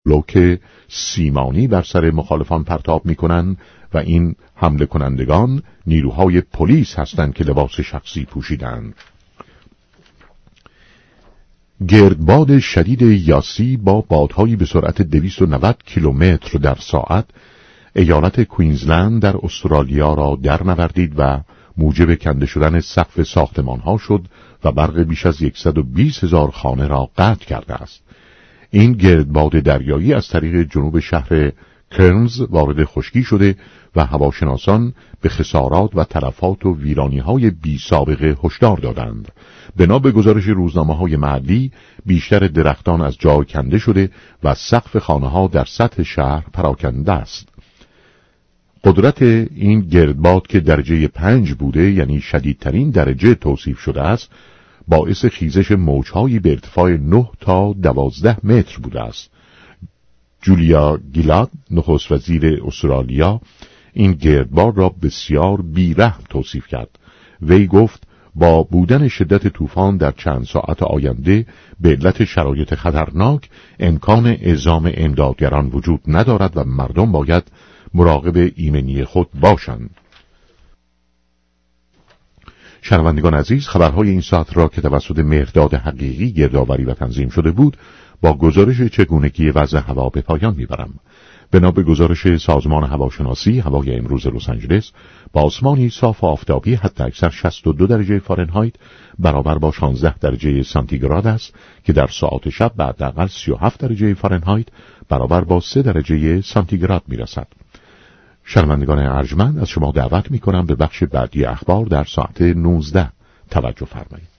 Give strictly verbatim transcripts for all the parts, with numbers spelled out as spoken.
بلوک سیمانی بر سر مخالفان پرتاب می‌کنند و این حمله کنندگان نیروهای پلیس هستند که لباس شخصی پوشیدند. گردباد شدید یاسی با بادهایی به سرعت دویست و نود کیلومتر در ساعت ایالت کوینزلند در استرالیا را درنوردید و موجب کنده شدن سقف ساختمان‌ها شد و برق بیش از صد و بیست هزار خانه را قطع کرده است. این گردباد دریایی از طریق جنوب شهر کرنز وارد خشکی شده و هواشناسان به خسارات و تلفات و ویرانی‌های بی سابقه هشدار دادند. بنا به گزارش روزنامه‌های محلی، بیشتر درختان از جا کنده شده و سقف خانه‌ها در سطح شهر پراکنده است. قدرت این گردباد که درجه پنج بوده، یعنی شدیدترین درجه توصیف شده است، باعث خیزش موج‌هایی به ارتفاع نه تا دوازده متر بوده است. جولیا گیلاد، نخست وزیر استرالیا، این گردباد را بسیار بی‌رحم توصیف کرد. وی گفت با بودن شدت طوفان در چند ساعت آینده به علت شرایط خطرناک امکان اعزام امدادگران وجود ندارد و مردم باید مراقب ایمنی خود باشند. شنوندگان عزیز، خبرهای این ساعت را که توسط مهرداد حقیقی گردآوری و تنظیم شده بود با گزارش چگونگی وضع هوا به پایان میبرم. بنا به گزارش سازمان هواشناسی، هوای امروز لس آنجلس با آسمانی صاف و آفتابی حداکثر شصت و دو درجه فارنهایت برابر با شانزده درجه سانتیگراد است که در ساعات شب به حداقل سی و هفت درجه فارنهایت برابر با سه درجه سانتیگراد میرسد. شنوندگان ارجمند، از شما دعوت میکنم به بخش بعدی اخبار در ساعت نوزده توجه فرمایید.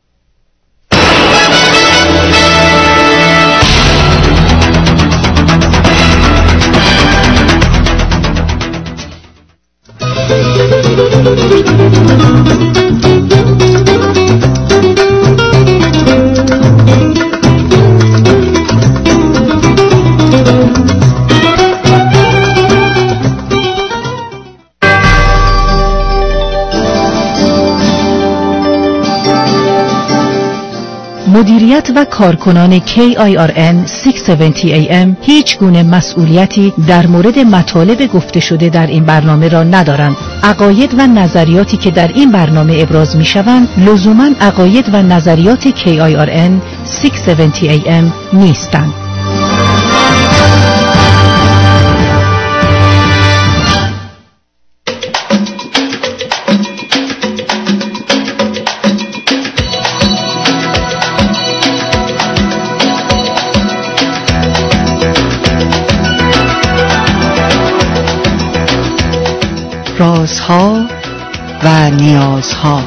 مدیریت و کارکنان کی آی آر ان ششصد و هفتاد ای ام هیچ گونه مسئولیتی در مورد مطالب گفته شده در این برنامه را ندارند. عقاید و نظریاتی که در این برنامه ابراز می شوند لزوماً عقاید و نظریات کی آی آر ان ششصد و هفتاد ای ام نیستند. رازها و نیازها.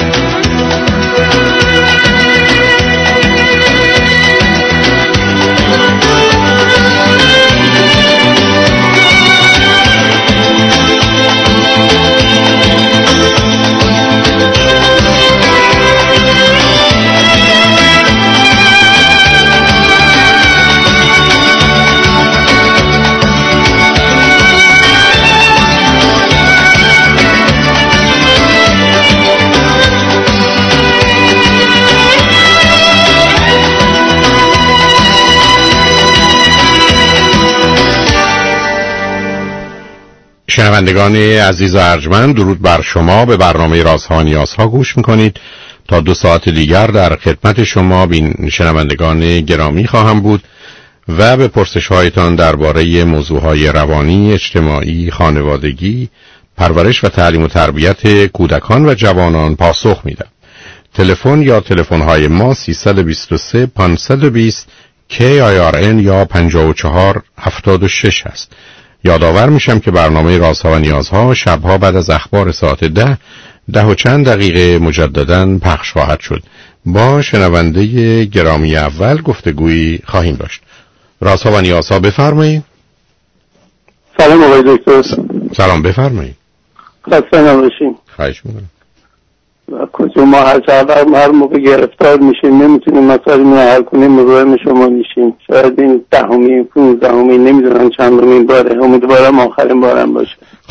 شنوندگان عزیز و ارجمند، درود بر شما. به برنامه رازها و نیازها گوش میکنید. تا دو ساعت دیگر در خدمت شما بین شنوندگان گرامی خواهم بود و به پرسش هایتان درباره موضوعهای روانی، اجتماعی، خانوادگی، پرورش و تعلیم و تربیت کودکان و جوانان پاسخ میدم. تلفن یا تلفن های ما سیصد و بیست و سه پانصد و بیست کی آی آر ان یا پنجاه و چهار هفتاد و شش است. یادآور میشم که برنامه رازها و نیازها شبها بعد از اخبار ساعت ده ده و چند دقیقه مجدداً پخش خواهد شد. با شنونده گرامی اول گفتگویی خواهیم داشت. رازها و نیازها، بفرمایید. سلام آقای دکتر. سلام، بفرمایید. خسته نباشین. خواهش میکنم. کجا ما هر چقدر هر موقع گرفتار میشیم نمیتونیم مسائل رو حل کنیم، مزاحم شما میشیم. شاید این دهمی پونزدهمی نمیدونم چندمین باره، امیدوارم آخرین بارم باشه.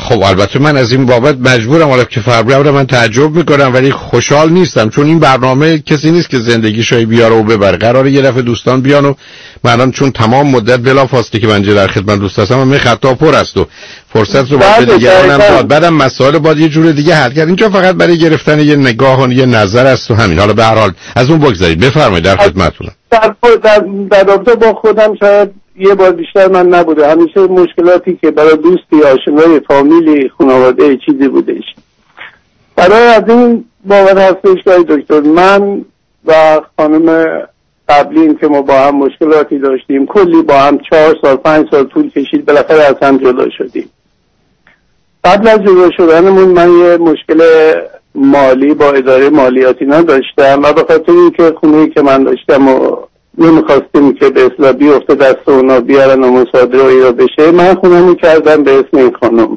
خب البته من از این بابت مجبورم، حالا که فربره من تعجب میکنم ولی خوشحال نیستم، چون این برنامه کسی نیست که زندگیشو بیاره و ببره. قراره یه دفعه دوستان بیان و من چون تمام مدت بلافاصله که من در خدمت دوست هستم من خطا پر است و فرصت رو باید دیگرانم داد، بعدم مسائل باید یه جور دیگه حل کرد. اینجا فقط برای گرفتن یه نگاه و یه نظر است و همین. حالا به هر حال از اون بگذارید، بفرمایید در خدمتتونم. در در در رابطه با خودم شاید یه بار بیشتر من نبوده، همیشه مشکلاتی که برای دوستی، آشنای، فامیلی، خانواده چیزی بودش. برای از این باور هستش که دکتر من و خانم قبلیم که ما با هم مشکلاتی داشتیم، کلی با هم چهار سال پنج سال طول کشید، بالاخره از هم جدا شدیم. قبل از جدا شدنمون من یه مشکل مالی با اداره مالیاتی نداشتم و به خاطر اینکه خونه‌ای که من داشتم و نمیخواستیم که به اصلاح بیفته دست اونا بیارن و مصادره و ایرا بشه، من خونه‌مو کردم به اسم این خانم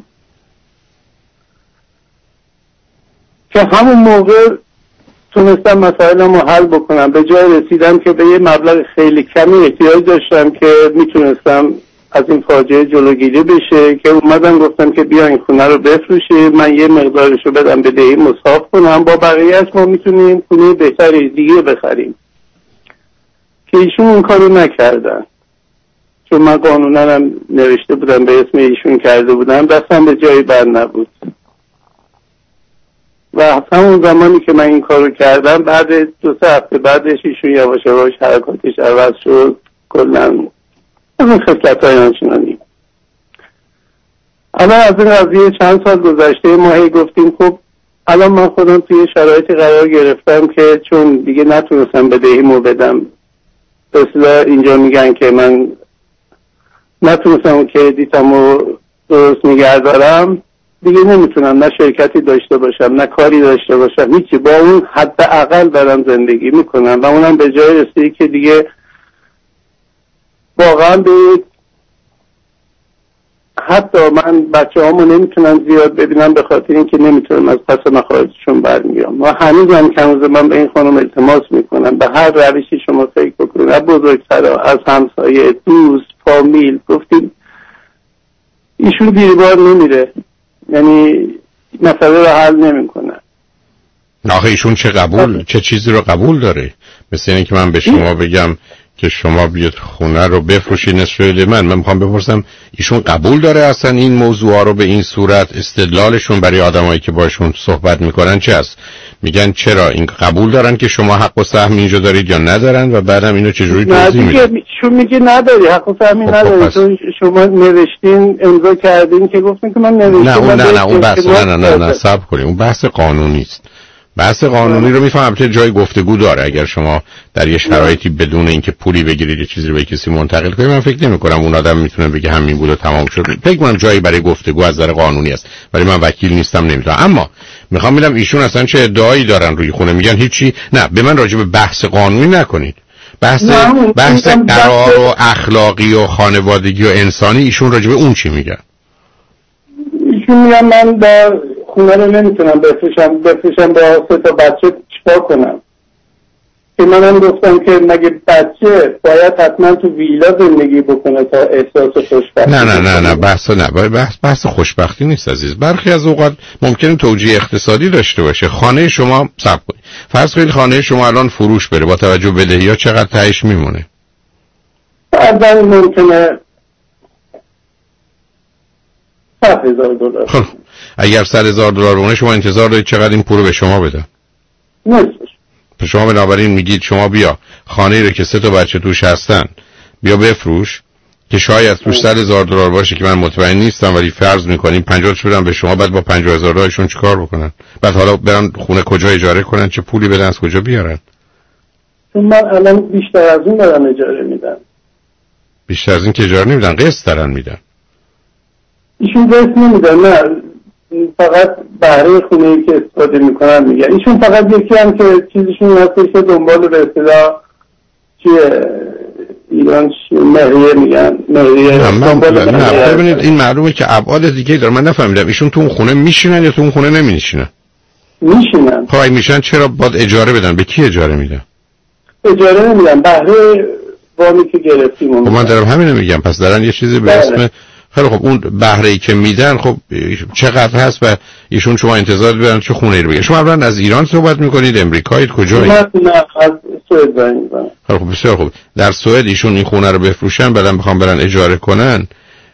که همون موقع تونستم مسائلمو حل بکنم. به جای رسیدم که به یه مبلغ خیلی کمی احتیاج داشتم که میتونستم از این فاجعه جلوگیری بشه، که اومدم گفتم که بیا این خونه رو بفروشی، من یه مقدارشو بدم بدهی مصاف کنم، با بقیه‌اش ما میتونیم خونه بهتری دیگه بخریم. که ایشون اون کارو نکردن، چون من قانونا هم نوشته بودم به اسم ایشون کرده بودم، دستم به جایی بر نبود. و همون زمانی که من این کارو کردم بعد دو سه هفته بعدش ایشون یواش یواش حرکاتش عوض شد، کلا از این خصلت‌های آنچنانی. الان از این قضیه چند سال گذشته ما هی گفتیم خب الان من خودم توی شرایطی قرار گرفتم که چون دیگه نتونستم بدهیمو بدم، اصلا اینجا میگن که من نتونستم اون کردیتمو درست نگه دارم، دیگه نمیتونم نه شرکتی داشته باشم نه کاری داشته باشم، هیچی، با اون حداقل دارم زندگی میکنم و اونم به جای رسیدی که دیگه واقعا به حتی من بچه هامو نمیتونم زیاد ببینم به خاطر اینکه نمیتونم از پس مخارجشون برمیام و هنوزم که هنوز من به این خانم التماس میکنم به هر روشی شما فکر بکنید، از بزرگترها، از همسایه، دوست، فامیل، گفتیم ایشون دیربار نمیره، یعنی مسئله رو حل نمیکنه. آخه ایشون چه قبول چه چیزی رو قبول داره؟ مثل اینه که من به شما بگم که شما بیاد خونه رو بفروشی نصف من من میخوام بپرسم ایشون قبول داره اصلا این موضوع رو به این صورت؟ استدلالشون برای آدمایی که باشون صحبت میکنن چه است؟ میگن چرا این قبول دارن که شما حق و سهم اینجا دارید یا ندارن و بعدم اینو چجوری توضیح میدن؟ چون میگه نداری حق و سهمی نداری، چون شما نوشتین امضا کردین که گفتین که من نوشتم. نه اون نه نه اون بحث نه نه نه, نه صبر کنید، اون بحث قانونی است. بحث قانونی رو میفهم، البته جای گفتگو داره. اگر شما در یه شرایطی بدون اینکه پولی بگیرید یه چیزی رو به کسی منتقل کنید، من فکر نمی کنم اون آدم میتونه بگه همین بود و تمام شد. فکر کنم جایی برای گفتگو از نظر قانونی است، ولی من وکیل نیستم نمیتونم. اما میخوام ببینم ایشون اصلا چه ادعایی دارن روی خونه. میگن هیچی. نه به من راجع به بحث قانونی نکنید. بحث بحث قرار و اخلاقی و خانوادگی و انسانی ایشون راجع به اون چی میگن؟ ایشون میگن من با خونه رو نمیتونم بفروشم بفروشم با سه تا بچه چیکار کنم؟ که منم گفتم که مگه بچه باید حتما تو ویلا زندگی بکنه تا احساس خوشبختی؟ نه نه نه نه بحث نه بحث بحث خوشبختی نیست عزیز. برخی از اوقات ممکنه توجیه اقتصادی داشته باشه. خانه شما صبر کنید، فرض کنید خانه شما الان فروش بره، با توجه به بدهی‌ها چقدر تهش میمونه؟ بعداً ممکنه صد هزار دلار. خب اگر صد هزار دلار بونه شما انتظار دارید چقدر این پول رو به شما بده؟ نصفش. شما بنابراین میگید شما بیا خانه‌ای رو که سه تا بچه توش هستن بیا بفروش که شاید توش صد هزار دلار باشه که من مطمئن نیستم، ولی فرض میکنیم پنجاه شدن به شما، بعد با پنجاه هزار دلارشون چیکار بکنن؟ بعد حالا برن خونه کجا اجاره کنن؟ چه پولی بدن؟ از کجا بیارن؟ چون من الان بیشتر از اون دارم اجاره میدم. بیشتر از این که اجاره نمیدن، قسط دارن میدن. ایشون قسط نمیدن، نه فقط بهره خونه‌ای که استفاده میکنن میگن. ایشون فقط یکی هم که چیزشون هستش که دنبال به اصطلاح چیه ایران مهریه میگن مهریه. نه من نه ببینید این معلومه که ابعاد دیگه داره. من نفهمیدم ایشون تو اون خونه میشینن یا تو اون خونه نمیشینن؟ میشینن. خب اگه میشن چرا باید اجاره بدن؟ به کی اجاره میدن؟ اجاره نمیدن، بهره وامی که گرفتیم. خب من دارم همینو میگم. پس دارن یه چیزی به اسم خیلی خب اون بهره‌ای که میدن خب چقدر هست و ایشون شما انتظار دارن چه خونه‌ای رو بگیرن؟ شما اولا از ایران صحبت میکنید، امریکایید، کجایید؟ نه نه از سوئد زنگ میزنم. خیلی خب بسیار خوب. در سوئد ایشون این خونه رو بفروشن بعدم بخوام برن اجاره کنن،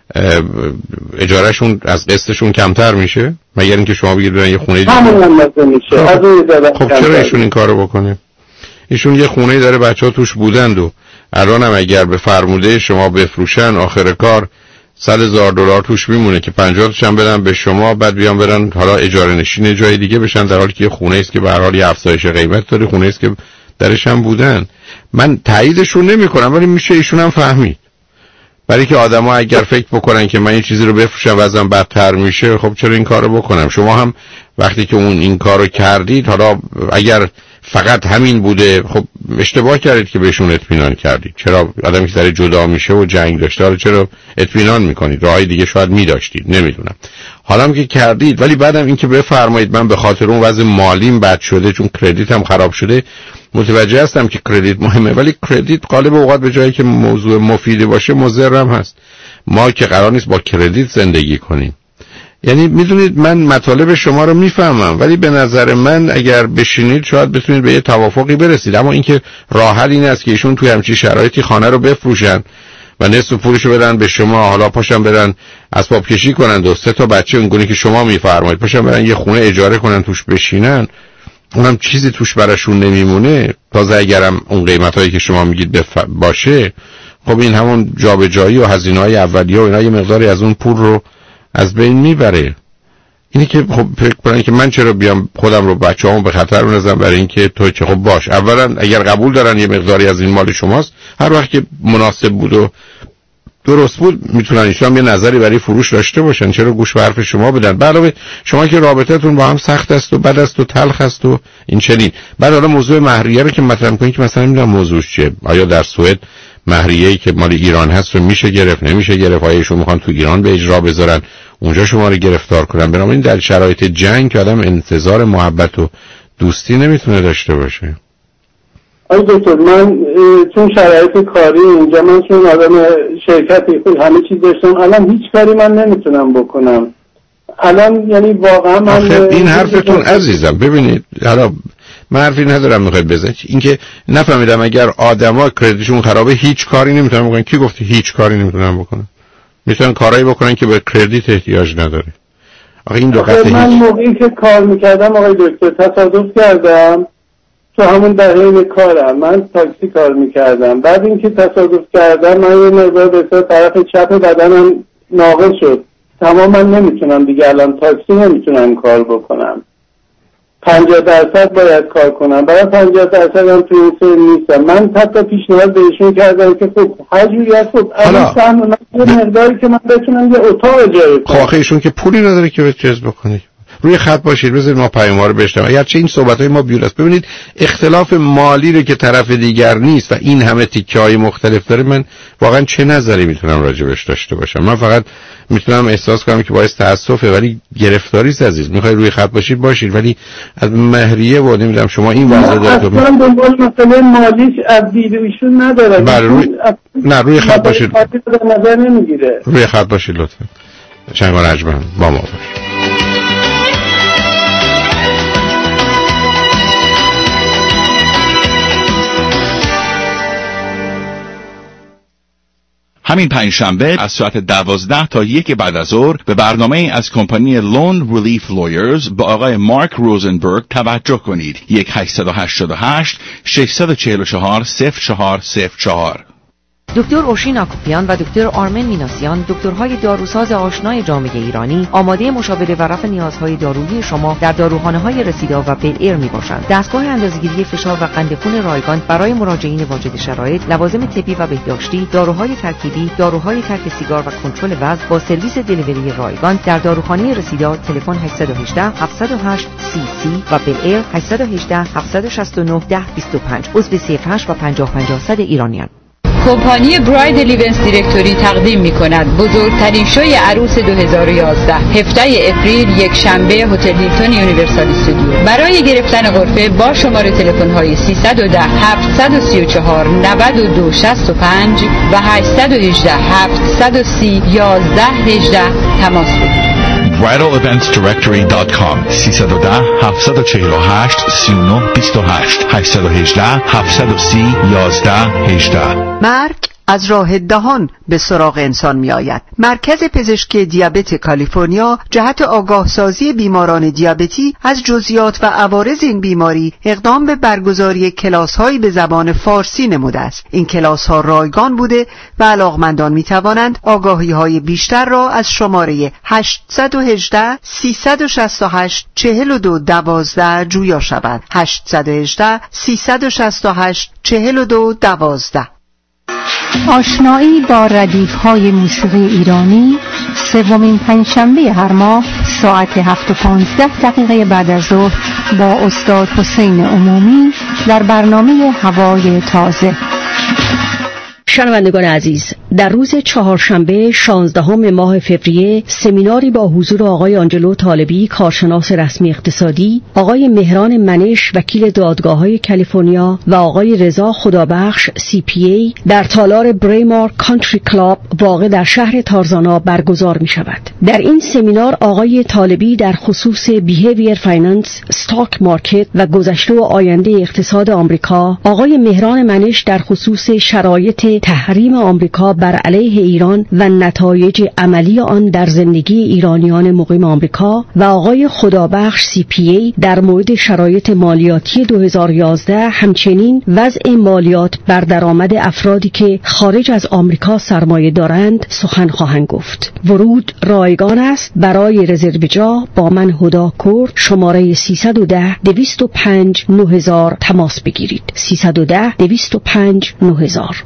اجارهشون از قسطشون کمتر میشه مگر اینکه شما بگید برن یه خونه دیگه؟ همون هم میشه. از اون خب چرا ایشون این کارو بکنه؟ ایشون یه خونه داره بچه‌ها توش بودند و الان هم اگر به فرموده شما بفروشن آخر کار صد هزار دلار توش میمونه که پنجاه تاش هم بدن به شما، بعد بیان برن حالا اجاره نشین جای دیگه بشن، در حالی که یه خونه است که به هر حال یه افزایش قیمت داره، خونه است که درش هم بودن. من تاییدشون نمی‌کنم ولی میشه ایشون هم فهمید. برای که آدما اگر فکر بکنن که من این چیزی رو بفروشم وضعم بدتر میشه، خب چرا این کارو بکنم؟ شما هم وقتی که اون این کارو کردید، حالا اگر فقط همین بوده خب اشتباه کردید که بهشون اطمینان کردید. چرا آدمی که داره جدا میشه و جنگ داشته حالا چرا اطمینان میکنید؟ راهای دیگه شاید میداشتید، نمیدونم. حالا هم که کردید ولی بعدم این که بفرمایید من به خاطر اون وضع مالیم بد شده چون کردیتم خراب شده، متوجه هستم که کردیت مهمه ولی کردیت غالب اوقات به جایی که موضوع مفیدی باشه مضر هم هست. ما که قرار نیست با کردیت زندگی کنیم. یعنی میدونید من مطالب شما رو میفهمم ولی به نظر من اگر بشینید شاید بتونید به یه توافقی برسید، اما اینکه راه حل این است که ایشون توی همچین شرایطی خانه رو بفروشن و نصف پولشو بدن به شما، حالا پاشن برن اسباب کشی کنن و سه تا بچه اونگونه که شما میفرمایید پاشن برن یه خونه اجاره کنن توش بشینن، اونم چیزی توش براشون نمیمونه. تازه اگرم اون قیمتایی که شما میگید بف... باشه، خب این همون جابجایی و هزینه‌های اولیه و اینا یه مقداری از اون پول رو از بین میبره. اینی که خب فکر کنن که من چرا بیام خودم رو بچه‌هامو به خطر بندازم برای اینکه تو چه خب باش. اولا اگر قبول دارن یه مقداری از این مال شماست، هر وقت که مناسب بود و درست بود میتونن ایشون یه نظری برای فروش داشته باشن، چرا گوش به حرف شما بدن؟ علاوه شما که رابطتون با هم سخت است و بد است و تلخ است و این چنین. بعد حالا موضوع مهریه رو که مطرح می‌کنید که مثلا نمیدونم موضوعش چیه، آیا در سوئد مهریه‌ای که مال ایران هست رو میشه گرفت نمیشه گرفت، آیا ایشون میخوان تو ایران به اجرا بذارن اونجا شما رو گرفتار کنن؟ بنابراین در شرایط جنگ که آدم انتظار محبت و دوستی نمیتونه داشته باشه. آی دکتر من چون شرایط کاری اینجا، من چون آدم شرکتی خود همه چیز داشتم، الان هیچ کاری من نمیتونم بکنم الان. یعنی واقعا من این حرفتون عزیزم ببینید، حالا من حرفی ندارم میخواید بزنید، اینکه نفهمیدم اگر آدما کردیتشون خرابه هیچ کاری نمیتونن بکنن. کی گفته هیچ کاری نمیتونن بکنن؟ میتونن کارایی بکنن که به کردیت احتیاج نداره. آخه این دو قطعه من هیچ... موقعی که کار میکردم آقای دکتر تصادف کردم تو همون دهه کارم، من تاکسی کار میکردم. بعد اینکه تصادف کردم من یه مقدار به طرف چپ بدنم ناقص شد، تمام من نمیتونم دیگه الان تاکسی نمیتونم کار بکنم. پنجاه درصد باید کار کنم، برای پنجاه درصد هم توی این سر نیستم. من حتی پیشنهاد بهشون کردم که خب هر جوری هست خب الان سهم من یه مقداری که من بتونم یه اتاق اجاره کنم. خب آخه ایشون که پولی نداره که به چیز بکنی. روی خط باشید بذارید ما پیام‌ها رو بشنویم. اگرچه این صحبت‌های ما بیور است، ببینید اختلاف مالی رو که طرف دیگر نیست و این همه تیکه‌های مختلف داره، من واقعا چه نظری میتونم راجبش داشته باشم؟ من فقط میتونم احساس کنم که باعث تأسفه ولی گرفتاری است عزیز. میخوای روی خط باشید باشید ولی از مهریه و نمیدونم شما این وضع دارید. اصلا دنبال مسئله مالیش از دید ایشون نداره. بله روی... نه روی خط باشید. نظر نمیگیره. روی خط باشید لطفا. چنگ و رجمن با ما باشید. همین پنجشنبه از ساعت دوازده تا یک بعد از ظهر به برنامه از کمپانی لون ریلیف لویرز با آقای مارک روزنبرگ توجه کنید. یک هشت هشت هشت شش چهار چهار صفر چهار صفر چهار. دکتر اوشین آکوپیان و دکتر آرمن میناسیان، دکترهای داروساز آشنای جامعه ایرانی، آماده مشاوره و رفع نیازهای دارویی شما در داروخانه‌های رسیدا و بل ایر میباشند. دستگاه اندازه‌گیری فشار و قند خون رایگان برای مراجعین واجد شرایط، لوازم طبی و بهداشتی، داروهای ترکیبی، داروهای ترک سیگار و کنترل وزن با سرویس دلیوری رایگان در داروخانه رسیدا. تلفن هشت یک هشت هفت صفر هشت سی سی و بل ایر هشت یک هشت هفت شش نه ده دو پنج. عضو سی اف هشت و پنجاه پنجاه صد ایرانیان. کمپانی براید لیونس دیرکتوری تقدیم می‌کند بزرگترین شوی عروس دو هزار و یازده هفدهم اپریل یک شنبه هتل هیلتون یونیورسال استودیو. برای گرفتن غرفه با شماره تلفن‌های سیصد و ده هفتصد و سی و چهار نود و دو شصت و پنج و هشتصد و هجده هفتصد و سی یازده هجده تماس بگیرید. bridal events directory dot com سیصد و ده هفتصد و چهل و هشت سی و نه بیست و هشت هشتصد و هجده هفتصد و سی یازده هجده. مرگ از راه دهان به سراغ انسان می آید. مرکز پزشکی دیابت کالیفرنیا جهت آگاه سازی بیماران دیابتی از جزئیات و عوارض این بیماری اقدام به برگزاری کلاس هایی به زبان فارسی نموده است. این کلاس ها رایگان بوده و علاقمندان می توانند آگاهی های بیشتر را از شماره هشت یک هشت سیصد و شصت و هشت چهل و دو دوازده جویا شوند. هشت یک هشت سیصد و شصت و هشت چهل و دو دوازده. آشنایی با ردیف‌های موسیقی ایرانی سومین پنجشنبه هر ماه ساعت هفت و پانزده دقیقه بعد از ظهر با استاد حسین عمومی در برنامه هوای تازه. شنوندگان عزیز، در روز چهارشنبه شانزدهم ماه فوریه سمیناری با حضور آقای آنجلو طالبی، کارشناس رسمی اقتصادی، آقای مهران منش، وکیل دادگاه‌های کالیفرنیا و آقای رضا خدابخش سی پی ای در تالار بریمار کانتری کلاب واقع در شهر تارزانا برگزار می شود. در این سمینار آقای طالبی در خصوص بیهیویر فایننس، استاک مارکت و گذشته و آینده اقتصاد آمریکا، آقای مهران منش در خصوص شرایط تحریم آمریکا بر علیه ایران و نتایج عملی آن در زندگی ایرانیان مقیم آمریکا و آقای خدابخش سی پی ای در مورد شرایط مالیاتی دو هزار و یازده، همچنین وضع مالیات بر درآمد افرادی که خارج از آمریکا سرمایه دارند سخن خواهند گفت. ورود رایگان است. برای رزرو جا با من هدا کرد شماره سیصد و ده دویست و پنج نه هزار تماس بگیرید. سیصد و ده دویست و پنج نه هزار.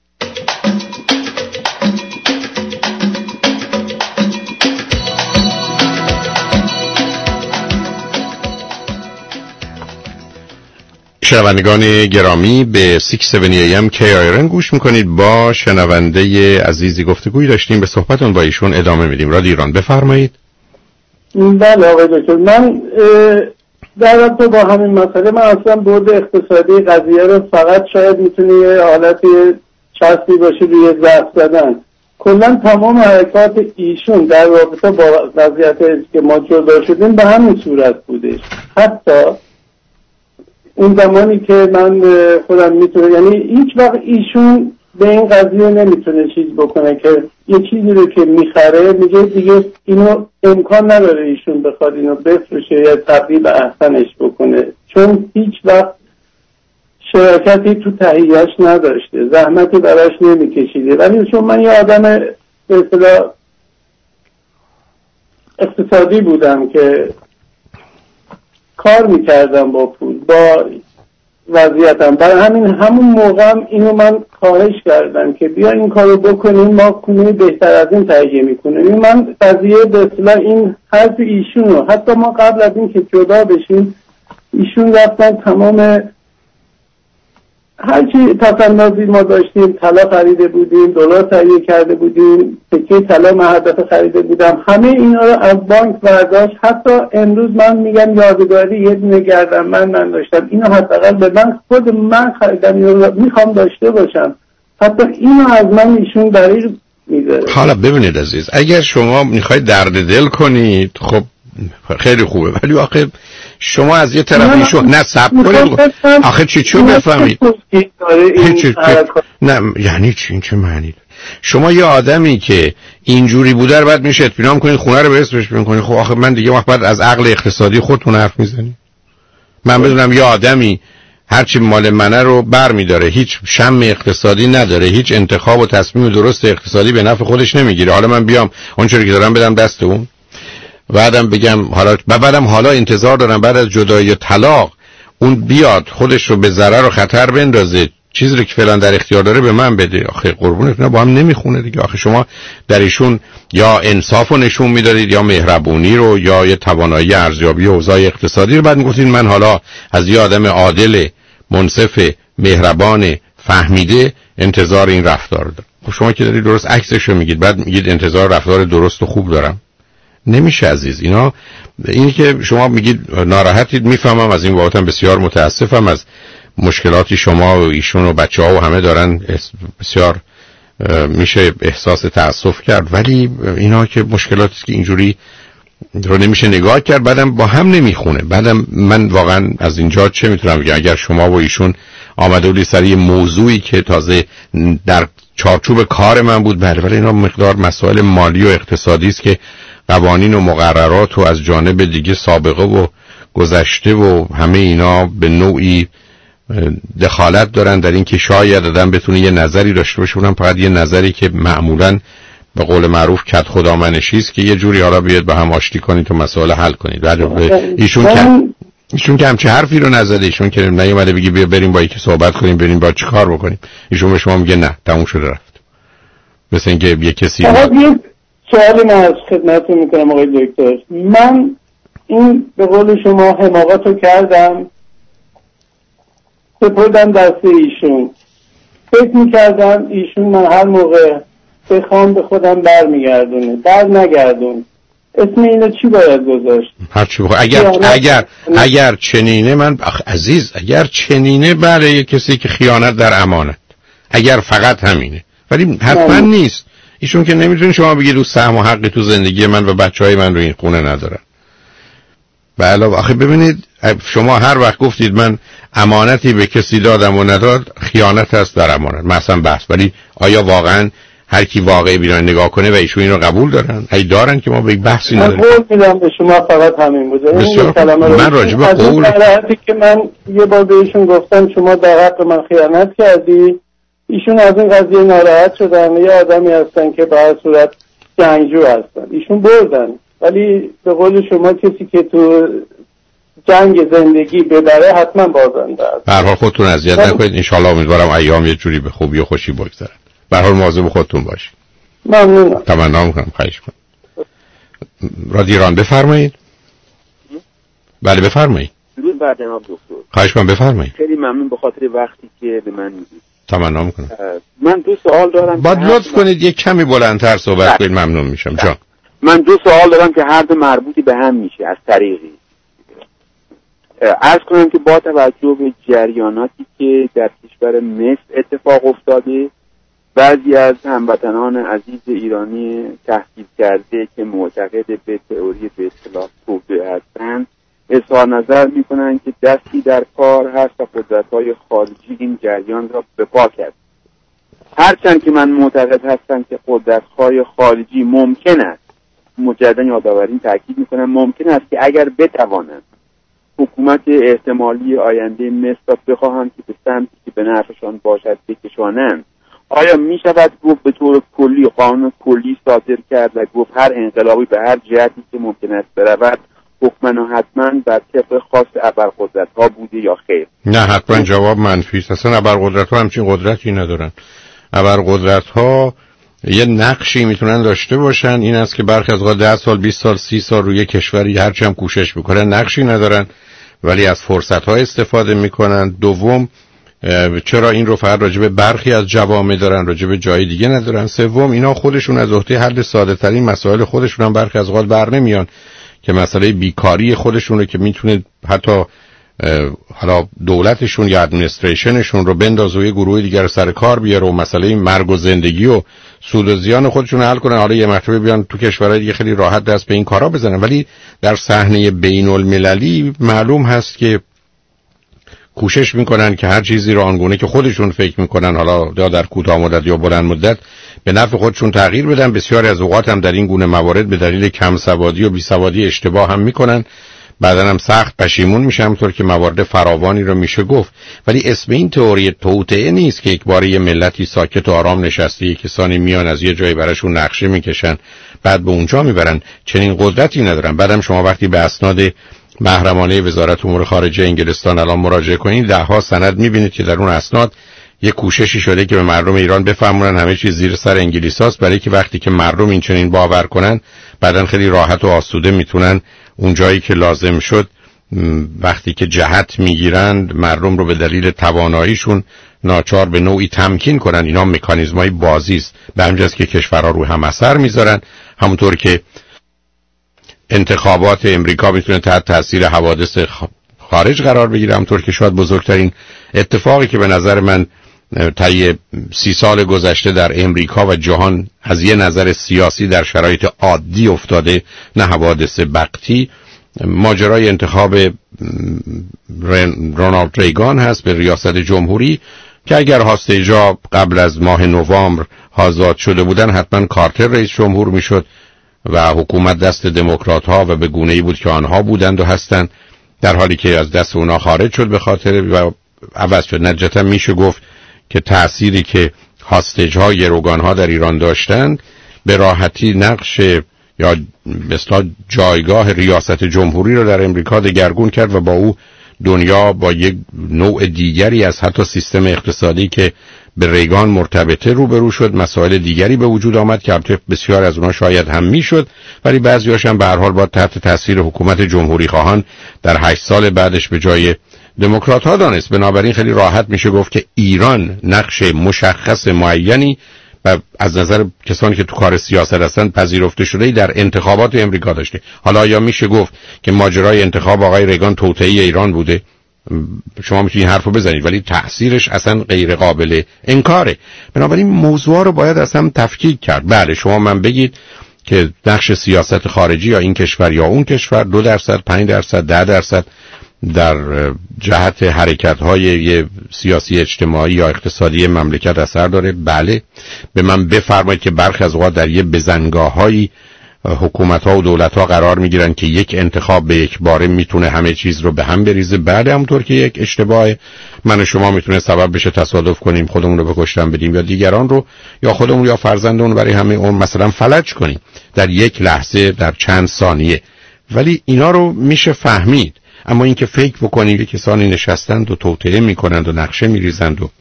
شنوندگان گرامی به ششصد و هفت ای ام کی آی آر ان گوش میکنید. با شنونده عزیزی گفتگوی داشتیم، به صحبتون با ایشون ادامه میدیم. رادیو ایران، بفرمایید. بله آقای دکتر، من در رابطه با همین مسئله، من اصلا بعد اقتصادی قضیه رو فقط شاید میتونه یه حالتی چسبی باشه روی ضعف زدن. کلا تمام حرکات ایشون در رابطه با وضعیت که ما جدا شدیم به همین صورت بودش. حتی اون زمانی که من خودم میتونه، یعنی هیچ وقت ایشون به این قضیه نمیتونه چیز بکنه که یه چیزی رو که میخره میگه دیگه اینو امکان نداره ایشون بخواد اینو بفروشه یا تبدیل به احسنش بکنه، چون هیچ وقت شراکتی تو تهیهش نداشته، زحمتی براش نمیکشیده. ولی چون من یه آدم به اصطلاح اقتصادی بودم که کار میکردم با پول، با وضعیتم، برای همین همون موقع اینو من خواهش کردم که بیا این کارو بکنیم، ما کنونی بهتر از این تهیه میکنیم. من قضیه به اصطلاح این حرف ایشونو، حتی ما قبل از این که جدا بشیم ایشون رفتن تمام هرچی پسندازی ما داشتیم، طلا خریده بودیم، دلار تهیه کرده بودیم، تکه طلا مهدف خریده بودم، همه اینا رو از بانک برداشت. حتی امروز من میگم یادگاری یه دونه گردن من من داشتم، اینو حداقل به من خود من خریدم، اینو میخوام داشته باشم. حتی اینو از من ایشون دریغ میذاره. حالا ببینید عزیز، اگر شما میخواید درد دل کنید خب خیلی خوبه، ولی آخه شما از یه طرفی شو نه صبر کنید. آخه چی چی بفهمید؟ نه یعنی چی؟ این چه معنی داره؟ شما یه آدمی که اینجوری بوده رو بعد میشه اطمینان کنید، خونه رو به اسمش بکنید. خب آخه من دیگه وقت بعد از عقل اقتصادی خودتون حرف میزنید؟ من بدونم یه آدمی هرچی مال منه رو بر میداره، هیچ شم اقتصادی نداره، هیچ انتخاب و تصمیم درست اقتصادی به نفع خودش نمیگیره، حالا من بیام اونچوری که دارم بدم دست اون، بعدم بگم حالا بعدم حالا انتظار دارم بعد از جدایی و طلاق اون بیاد خودش رو به ضرر و خطر بندازه، چیزی رو که فعلا در اختیار داره به من بده. آخه قربونت نه، با هم نمیخونه دیگه. آخه شما در ایشون یا انصاف رو نشون میدادید یا مهربونی رو یا یه توانایی ارزیابی اوضاع اقتصادی رو، بعد میگفتید من حالا از یه آدم عادل، منصف، مهربان، فهمیده انتظار این رفتار دارم. خب شما که دارید درست عکسش رو میگید، بعد میگید انتظار رفتار درست و خوب دارم. نمیشه عزیز. اینا اینی که شما میگید ناراحتید، میفهمم، از این بابت بسیار متاسفم، از مشکلاتی شما و ایشون و بچه‌ها و همه دارن بسیار میشه احساس تأسف کرد، ولی اینا که مشکلاتی که اینجوری رو نمیشه نگاه کرد، بعدم با هم نمیخونه. بعدم من واقعا از اینجا چه میتونم بگم؟ اگر شما و ایشون آمده بودی سر یه موضوعی که تازه در چارچوب کار من بود، بله، ولی اینا مقدار مسائل مالی و اقتصادی است که قوانین و مقررات و از جانب دیگه سابقه و گذشته و همه اینا به نوعی دخالت دارن در این که شاید آدم بتونه یه نظری داشته باشه، اونم فقط یه نظری که معمولاً به قول معروف کد خدا منشی است که یه جوری حالا بیاد به هم آشتی کنید و مسائل حل کنید. بعد ایشون که ایشون که همچه حرفی رو نزده، ایشون که نیومده بگی بیا بریم با یکی صحبت کنیم، بریم با چی کار بکنیم، ایشون به شما میگه نه تموم شده رفت. مثل اینکه یه کسی یه سوالی من از خدمتتون میکنم آقای دکتر. من این به قول شما حماقت رو کردم، سپردم دست ایشون، فکر میکردم ایشون من هر موقع بخوام به خودم برمیگردونه، بر نگردون. اسم اینو چی باید گذاشت؟ هر چی بخواه. اگر اگر اگر چنینه، من اخ عزیز، اگر چنینه بله یه کسی که خیانت در امانت، اگر فقط همینه، ولی حتما نیست. ایشون که نمیتونه شما بگید او سهم و حقی تو زندگی من و بچهای من رو این خونه ندارن. به علاوه آخه ببینید، شما هر وقت گفتید من امانتی به کسی دادم و نداد، خیانت هست در امانت مثلا بحث، ولی آیا واقعا هر کی واقعی بیان نگاه کنه و ایشون اینو قبول دارن؟ ای دارن که ما به بحثی نداریم. من قول میدم به شما فقط همین بوده. من راجع به قول که من یه بار بهشون گفتم شما در حق من خیانت کردی، ایشون از این قضیه ناراحت شدن. یه آدمی هستن که به هر صورت جنگجو هستن، ایشون بردن، ولی به قول شما کسی که تو جنگ زندگی ببره حتما بازنده است. به هر حال خودتون اذیت نکنید، ان شاءالله امیدوارم ایام یه جوری به خوبی و خوشی بگذره. به هر حال مواظب خودتون باشید. ممنونم. تمنا می‌کنم. خواهش می‌کنم. رادیو ایران بفرمایید. بله بفرمایید. درود بر جناب دکتر. خواهش می‌کنم بفرمایید. خیلی ممنون به خاطر وقتی که به من میدید. تمنا می‌کنم. من دو سوال دارم. باید لطف کنید یک کمی بلندتر صحبت کنید، ممنون میشم. جان. من دو سوال دارم که هر دو مربوطی به هم میشه از طریقی. عرض کنم که با توجه به جریاناتی که در کشور مصر اتفاق افتاده، بعضی از هموطنان عزیز ایرانی تحقیق کرده که معتقد به تئوری به اصطلاح توطئه هستند، اظهار نظر میکنند که دستی در کار هست و قدرت‌های خارجی این جریان را به پا کرد. هرچند که من معتقد هستم که قدرت‌های خارجی ممکن است، مجددا یادآوری تاکید میکنم، ممکن است که اگر بتوانند حکومت احتمالی آینده مصر را بخواهند که به سمتی که به نفعشان باشد بکشانند، آیا می شود گفت به طور کلی قانون کلی صادر کرد و گفت هر انقلابی به هر جهتی که ممکن است برود حکماً و حتماً بر طبق خاص ابرقدرت‌ها بوده یا خیر؟ نه حتما جواب منفی است. اصلا ابرقدرت‌ها همچین قدرتی ندارن. ابرقدرت‌ها یه نقشی میتونن داشته باشن، این است که برخی از اوقات ده سال بیست سال سی سال روی کشوری هرچی هم کوشش میکنن نقشی ندارن ولی از فرصت‌ها استفاده میکنن. دوم چرا این رو فقط راجع به برخی از جوامع دارن، راجع به جای دیگه ندارن. سوم اینا خودشون از عهده حل ساده ترین مسائل خودشون هم برخی از اوقات بر نمیان که مسئله بیکاری خودشونه که میتونه حتی حالا دولتشون یا ادمنستریشنشون رو بندازه و یه گروه دیگر رو سر کار بیاره و مسئله مرگ و زندگی و سود و زیان خودشون حل کنن، حالا یه مرتبه بیان تو کشورهای دیگه خیلی راحت دست به این کارا بزنن. ولی در صحنه بین المللی معلوم هست که کوشش میکنن که هر چیزی رو آنگونه که خودشون فکر میکنن حالا یا در کوتاه مدت یا بلند مدت به نفع خودشون تغییر بدن. بسیاری از اوقات هم در این گونه موارد به دلیل کم سوادی و بی سوادی اشتباه هم میکنن، بعدن هم سخت پشیمون میشه، همونطور که موارد فراوانی رو میشه گفت. ولی اسم این تئوری توطئه نیست که یک بار یه ملتی ساکت و آرام نشسته، یک کسانی میان از یه جایی براشون نقشه میکشن بعد به اونجا میبرن، چنین قدرتی ندارن. بعدم شما وقتی به اسناد محرمانه وزارت امور خارجه انگلستان الان مراجعه کنید، ده ها سند میبینید که در اون اسناد یه کوششی شده که به مردم ایران بفهمونن همه چیز زیر سر انگلیساست، برای که وقتی که مردم این چنین باور کنن بعدن خیلی راحت و آسوده میتونن اون جایی که لازم شد وقتی که جهت میگیرند مردم رو به دلیل تواناییشون ناچار به نوعی تمکین کنن. اینا مکانیزمای بازی است، به همین جاست که کشورها رو هم اثر میذارن. همونطور که انتخابات امریکا میتونه تحت تاثیر حوادث خارج قرار بگیره، همونطور که شاید بزرگترین اتفاقی که به نظر من طی سی سال گذشته در امریکا و جهان از یه نظر سیاسی در شرایط عادی افتاده، نه حوادث بقتی، ماجرای انتخاب رونالد ریگان هست به ریاست جمهوری، که اگر هاستیجا قبل از ماه نوامبر آزاد شده بودن حتما کارتر رئیس جمهور میشد و حکومت دست دموکرات ها و به گونه‌ای بود که آنها بودند و هستند، در حالی که از دست اونا خارج شد به خاطر و عوض شد. نتیجتا میشه گفت که تأثیری که هاستیج ها گروگان ها در ایران داشتند به راحتی نقش یا مثلا جایگاه ریاست جمهوری رو در امریکا دگرگون کرد و با او دنیا با یک نوع دیگری از حتی سیستم اقتصادی که به ریگان مرتبطه روبرو شد. مسائل دیگری به وجود آمد که البته بسیار از اونها شاید هم میشد، ولی بعضی‌هاش هم به هر حال با تحت تاثیر حکومت جمهوری خواهان در هشت سال بعدش به جای دموکرات ها دانست. بنابراین خیلی راحت میشه گفت که ایران نقش مشخص معینی و از نظر کسانی که تو کار سیاست هستن پذیرفته شده در انتخابات امریکا داشته. حالا یا میشه گفت که ماجرای انتخاب آقای ریگان توطئه ایران بوده؟ شما میتونید حرفو بزنید، ولی تأثیرش اصلا غیر قابل انکاره. بنابراین موضوع رو باید اصلا تفکیک کرد. بله شما من بگید که نقش سیاست خارجی یا این کشور یا اون کشور دو درصد، پنج درصد، ده درصد در جهت حرکت‌های یه سیاسی اجتماعی یا اقتصادی مملکت اثر داره. بله به من بفرمایید که برخی از اوقات در یه بزنگاه‌هایی حکومت‌ها و دولت‌ها قرار می‌گیرن که یک انتخاب به یک باره میتونه همه چیز رو به هم بریزه. بله همونطور که یک اشتباه من و شما میتونه سبب بشه تصادف کنیم خودمون رو به کشتن بدیم یا دیگران رو یا خودمون یا فرزندمون برای همه اون مثلا فلج کنیم در یک لحظه، در چند ثانیه. ولی اینا رو میشه فهمید. اما اینکه فکر بکنید که کسانی نشستند و توطئه میکنند و نقشه میریزند و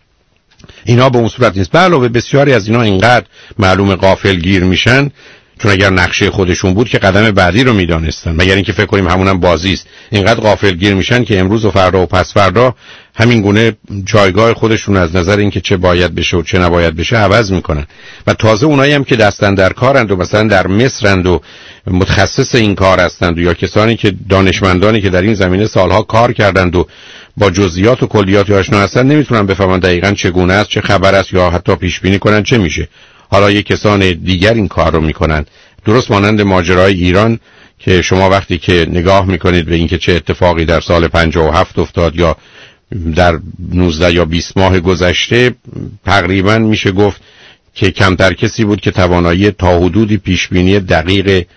اینا به اون صورت نیست. به علاوه بسیاری از اینا اینقدر معلوم غافل گیر میشن، چون اگر نقشه خودشون بود که قدم بعدی رو میدانستن، مگر اینکه فکر کنیم همونم بازی است. اینقدر غافل گیر میشن که امروز و فردا و پس فردا همین گونه جایگاه خودشون از نظر اینکه چه باید بشه و چه نباید بشه عوض میکنن. و تازه اونایی هم که دستن در کارند و مثلا در مصرند و متخصص این کار هستند و یا کسانی که دانشمندانی که در این زمینه سالها کار کردند و با جزئیات و کلیات آشنا هستند، نمیتونن بفهمن دقیقاً چگونه است، چه خبر است یا حتی پیش بینی کنن چه میشه. حالا یک کسان دیگر این کار رو میکنن. درست مانند ماجرای ایران که شما وقتی که نگاه میکنید به اینکه چه اتفاقی در سال پنجاه و هفت افتاد یا در نوزده یا بیست ماه گذشته، تقریبا میشه گفت که کمتر کسی بود که توانایی تا حدودی پیشبینی دقیق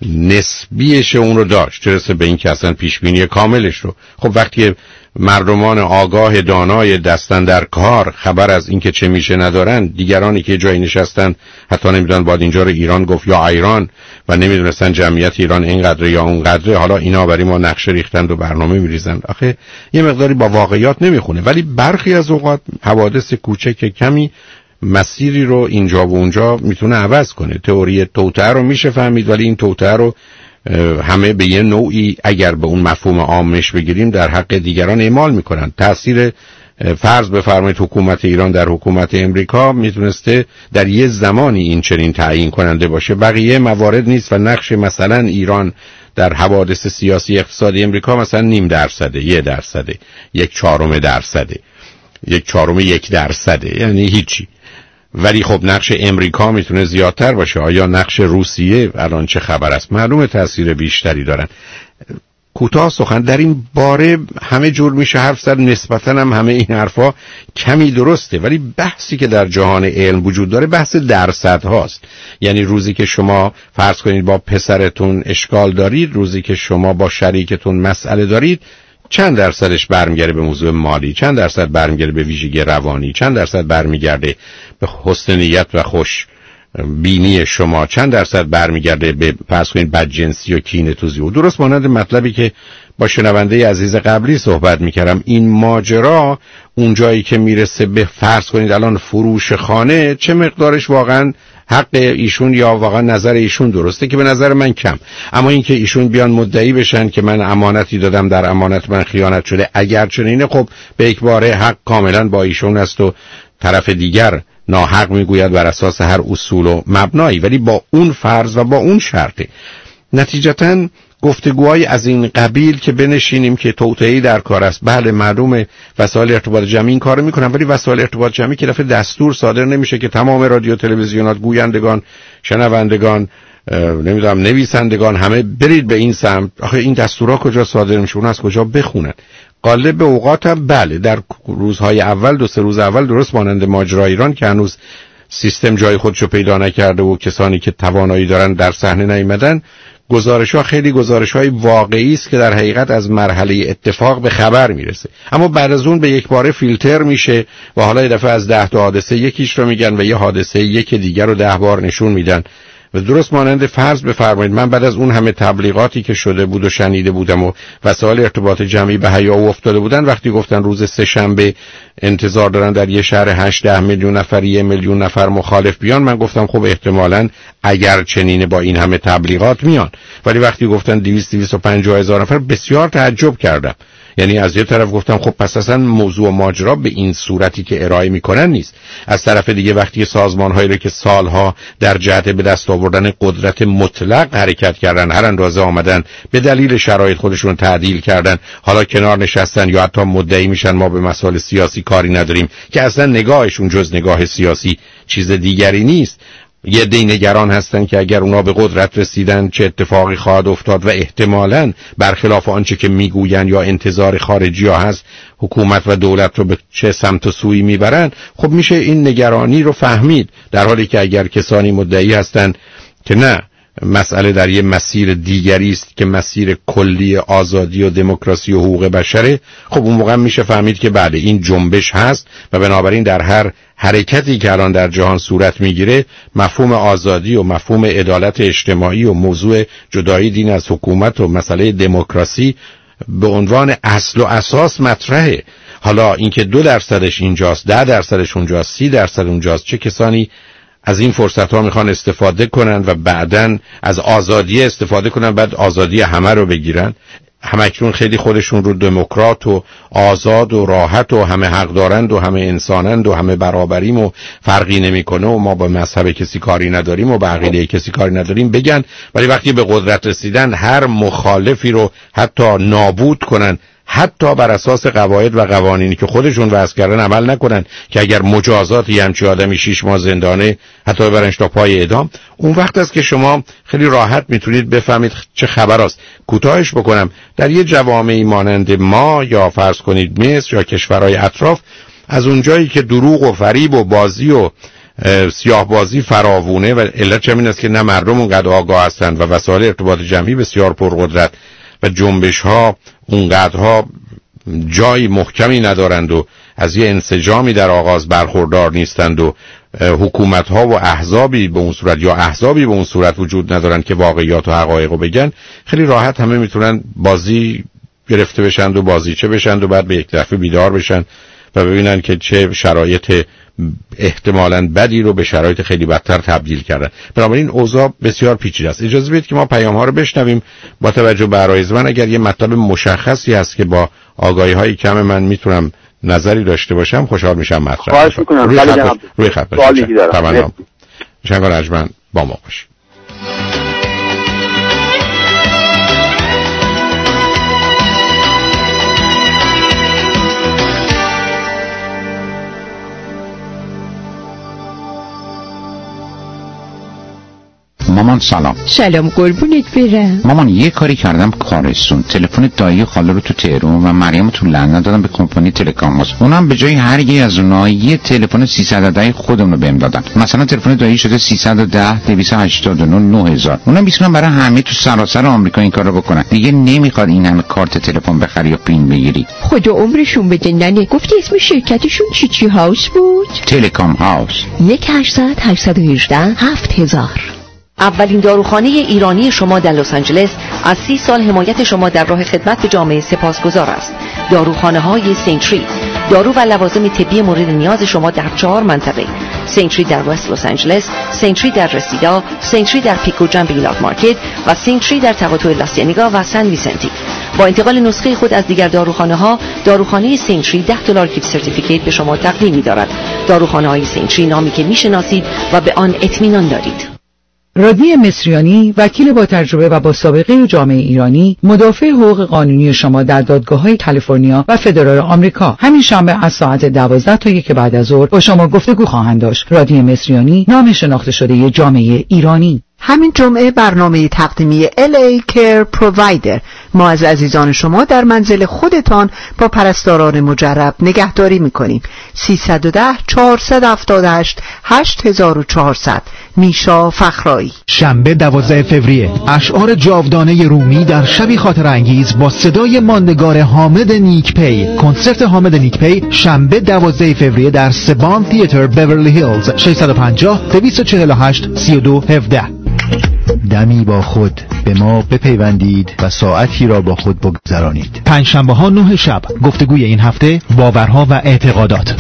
نسبیش اون رو داشت، چه رسه به این که اصلا پیشبینی کاملش رو. خب وقتی مردمان آگاه دانای دستن در کار خبر از این که چه میشه ندارن، دیگرانی که جایی نشستن حتی نمیدونن باید اینجا رو ایران گفت یا ایران و نمیدونستن جمعیت ایران اینقدر یا اونقدر، حالا اینا برای ما نقشه ریختند و برنامه میریزند. آخه یه مقداری با واقعیات نمیخونه. ولی برخی از اوقات حوادث کوچک کمی مسیری رو اینجا و اونجا میتونه عوض کنه. تئوری توطئه رو میشه فهمید، ولی این توطئه رو همه به یه نوعی اگر به اون مفهوم عامش بگیریم در حق دیگران اعمال میکنن. تأثیر فرض بفرمایید حکومت ایران در حکومت امریکا میتونسته در یه زمانی این چنین تعیین کننده باشه، بقیه موارد نیست و نقش مثلا ایران در حوادث سیاسی اقتصادی امریکا مثلا نیم درصده، یه درصده، یک چهارم درصده، یک چهارم یک درصده، یعنی هیچی. ولی خب نقش امریکا میتونه زیادتر باشه. آیا نقش روسیه الان چه خبر است؟ معلومه تاثیر بیشتری دارن. کوتاه سخن در این باره همه جور میشه حرف زد، نسبتا هم همه این حرفا کمی درسته، ولی بحثی که در جهان علم وجود داره بحث درصد هاست. یعنی روزی که شما فرض کنید با پسرتون اشکال دارید، روزی که شما با شریکتون مسئله دارید، چند درصدش برمیگرده به موضوع مالی، چند درصد برمیگرده به ویژگی روانی، چند درصد برمیگرده به حسن نیت و خوش بینی شما، چند درصد برمیگرده به فرض کنید بدجنسی و کینه‌توزی. و درست مانند مطلبی که با شنونده عزیز قبلی صحبت میکردم، این ماجرا اون جایی که میرسه به فرض کنید الان فروش خانه، چه مقدارش واقعا حق ایشون یا واقعا نظر ایشون درسته که به نظر من کم، اما اینکه ایشون بیان مدعی بشن که من امانتی دادم، در امانت من خیانت شده، اگر چنینه خب به یک باره حق کاملا با ایشون است و طرف دیگر ناحق میگوید بر اساس هر اصول و مبنایی، ولی با اون فرض و با اون شرطه. نتیجتاً گفتگوهای از این قبیل که بنشینیم که توطئه‌ای در کار است، بله معلومه وسایل ارتباط جمعی این کارو میکنن، ولی وسایل ارتباط جمعی که دفعه دستور صادر نمیشه که تمام رادیو تلویزیونات، گویندگان، شنوندگان، نمیدونم نویسندگان همه برید به این سمت. آخه این دستورها کجا صادر میشه؟ اون از کجا بخونن؟ غالب اوقات هم بله در روزهای اول، دو سه روز اول، درست مانند ماجرای ایران که هنوز سیستم جای خودشو پیدا نکرده و کسانی که توانایی دارن در صحنه نیامدن، گزارش‌ها خیلی گزارش‌های واقعی است که در حقیقت از مرحله اتفاق به خبر میرسه، اما بعد از اون به یک باره فیلتر میشه و حالا یه دفعه از ده تا حادثه یکیش رو میگن و یه حادثه یک دیگر رو ده بار نشون میدن. و درست مانند فرض بفرمایید من بعد از اون همه تبلیغاتی که شده بود و شنیده بودم و وسایل ارتباط جمعی به هیاهو افتاده بودن، وقتی گفتن روز سه شنبه انتظار دارن در یه شهر هشت ده میلیون نفر یه میلیون نفر مخالف بیان، من گفتم خب احتمالاً اگر چنینه با این همه تبلیغات میان. ولی وقتی گفتن دویست دویست و پنجاه هزار نفر بسیار تعجب کردم. یعنی از یه طرف گفتم خب پس اصلا موضوع ماجرا به این صورتی که ارائه میکنن نیست. از طرف دیگه وقتی سازمان‌هایی رو که سالها در جهت به دست آوردن قدرت مطلق حرکت کردن، هر اندازه آمدن به دلیل شرایط خودشون تعدیل کردن، حالا کنار نشستن یا حتی مدعی میشن ما به مسائل سیاسی کاری نداریم، که اصلا نگاهشون جز نگاه سیاسی چیز دیگری نیست. یه دی نگران هستن که اگر اونا به قدرت رسیدن چه اتفاقی خواهد افتاد و احتمالاً برخلاف آنچه که میگوین یا انتظار خارجی ها هست حکومت و دولت رو به چه سمت و سوی میبرن. خب میشه این نگرانی رو فهمید، در حالی که اگر کسانی مدعی هستن که نه مسئله در یه مسیر دیگری است که مسیر کلی آزادی و دموکراسی و حقوق بشره، خب اون موقع میشه فهمید که بله این جنبش هست و بنابراین در هر حرکتی که الان در جهان صورت میگیره مفهوم آزادی و مفهوم عدالت اجتماعی و موضوع جدایی دین از حکومت و مسئله دموکراسی به عنوان اصل و اساس مطرحه. حالا اینکه دو درصدش اینجاست، ده درصدش اونجاست، سی درصد اونجاست، چه کسانی از این فرصت ها میخوان استفاده کنن و بعداً از آزادی استفاده کنن، بعد آزادی همه رو بگیرن. همکنون خیلی خودشون رو دموکرات و آزاد و راحت و همه حق دارند و همه انسانند و همه برابریم و فرقی نمیکنه و ما با مذهب کسی کاری نداریم و با عقیده کسی کاری نداریم بگن، ولی وقتی به قدرت رسیدن هر مخالفی رو حتی نابود کنن، حتی بر اساس قواعد و قوانینی که خودشون وضع کردن عمل نکنن، که اگر مجازاتی همچی آدمی شش ماه زندانه حتی ببرنش تا پای اعدام. اون وقت است که شما خیلی راحت میتونید بفهمید چه خبر است. کوتاهش بکنم، در یه جوامعی مانند ما یا فرض کنید مصر یا کشورهای اطراف، از اونجایی که دروغ و فریب و بازی و سیاه بازی فراوونه و علت همین است که نه مردم اونقدر آگاه هستند و وسایل ارتباط جمعی بسیار پرقدرت و جنبش ها اونقدرها جای محکمی ندارند و از یه انسجامی در آغاز برخوردار نیستند و حکومت ها و احزابی به اون صورت یا احزابی به اون صورت وجود ندارند که واقعیات و حقایق رو بگن، خیلی راحت همه میتونن بازی گرفته بشند و بازیچه بشند و بعد به یک دفعه بیدار بشن و ببینن که چه شرایط احتمالاً بدی رو به شرایط خیلی بدتر تبدیل کردن. بنابراین اوضاع بسیار پیچیده است. اجازه بدید که ما پیام ها رو بشنویم. با توجه به عرایض من اگر یه مطلب مشخصی هست که با آگاهی های کم من میتونم نظری داشته باشم خوشحال میشم مطرح کنم. خواهش میکنم. روی خط روی خط سوالی دارم. تمام. شنگار ارجمند با ما باشید. مامان سلام. سلام قربونت برم. مامان یه کاری کردم کارستون، تلفن دایی خاله رو تو تهران و مریم تو لندن دادم به کمپانی تلکاموس. اونم به جای هر یکی از اونها یه تلفن سیصد و ده خودمون رو بهم دادن. مثلا تلفن دایی شده سیصد و ده دویست و هشتاد و نه نه هزار. اونم میتونن برای همه تو سراسر آمریکا این کارو بکنن. دیگه نمیخواد این همه کارت تلفن بخری یا پین بگیری. خدا عمرشون بده. ننه گفتی اسم شرکتشون چی چی هاوس بود؟ تلکام هاوس. یک هشتصد هشتصد و هجده هفت هزار. اولین داروخانه ایرانی شما در لس آنجلس از سی سال حمایت شما در راه خدمت به جامعه سپاسگزار است. داروخانه های سنتری، دارو و لوازم طبی مورد نیاز شما در چهار منطقه. سینتری در وست لس آنجلس، سینتری در رسیدا، سینتری در پیکو جنب ایلاق مارکت و سینتری در تقاطع لاسیانیگا و سن ویسنتی. با انتقال نسخه خود از دیگر داروخانه ها، داروخانه سینتری ده دلار گیفت سرتیفیکیت به شما تقدیم می‌دارد. داروخانه های سینتری، نامی که میشناسید و به آن اطمینان دارید. رادی مصریانی، وکیل با تجربه و با سابقه جامعه ایرانی، مدافع حقوق قانونی شما در دادگاه‌های کالیفرنیا و فدرال آمریکا. همین شنبه از ساعت دوازده تا یک بعد از ظهر با شما گفتگو خواهند داشت. رادی مصریانی، نام شناخته شده جامعه ایرانی. همین جمعه برنامه تقدیمی ال ای Care Provider. ما از عزیزان شما در منزل خودتان با پرستاران مجرب نگهداری میکنیم. سیصد و ده چهارصد و هفتاد و هشت هشت هزار و چهارصد. میشا فخرایی. شنبه دوازده فوریه، اشعار جاودانه رومی در شبی خاطر انگیز با صدای ماندگار حامد نیکپی. کنسرت حامد نیکپی شنبه دوازده فوریه در سبان تئاتر بیورلی هیلز. شش پنج صفر دویست و چهل و هشت سی و دو هفده. دمی با خود به ما بپیوندید و ساعتی را با خود بگذرانید. پنجشنبه ها نه شب، گفتگوی این هفته، باورها و اعتقادات.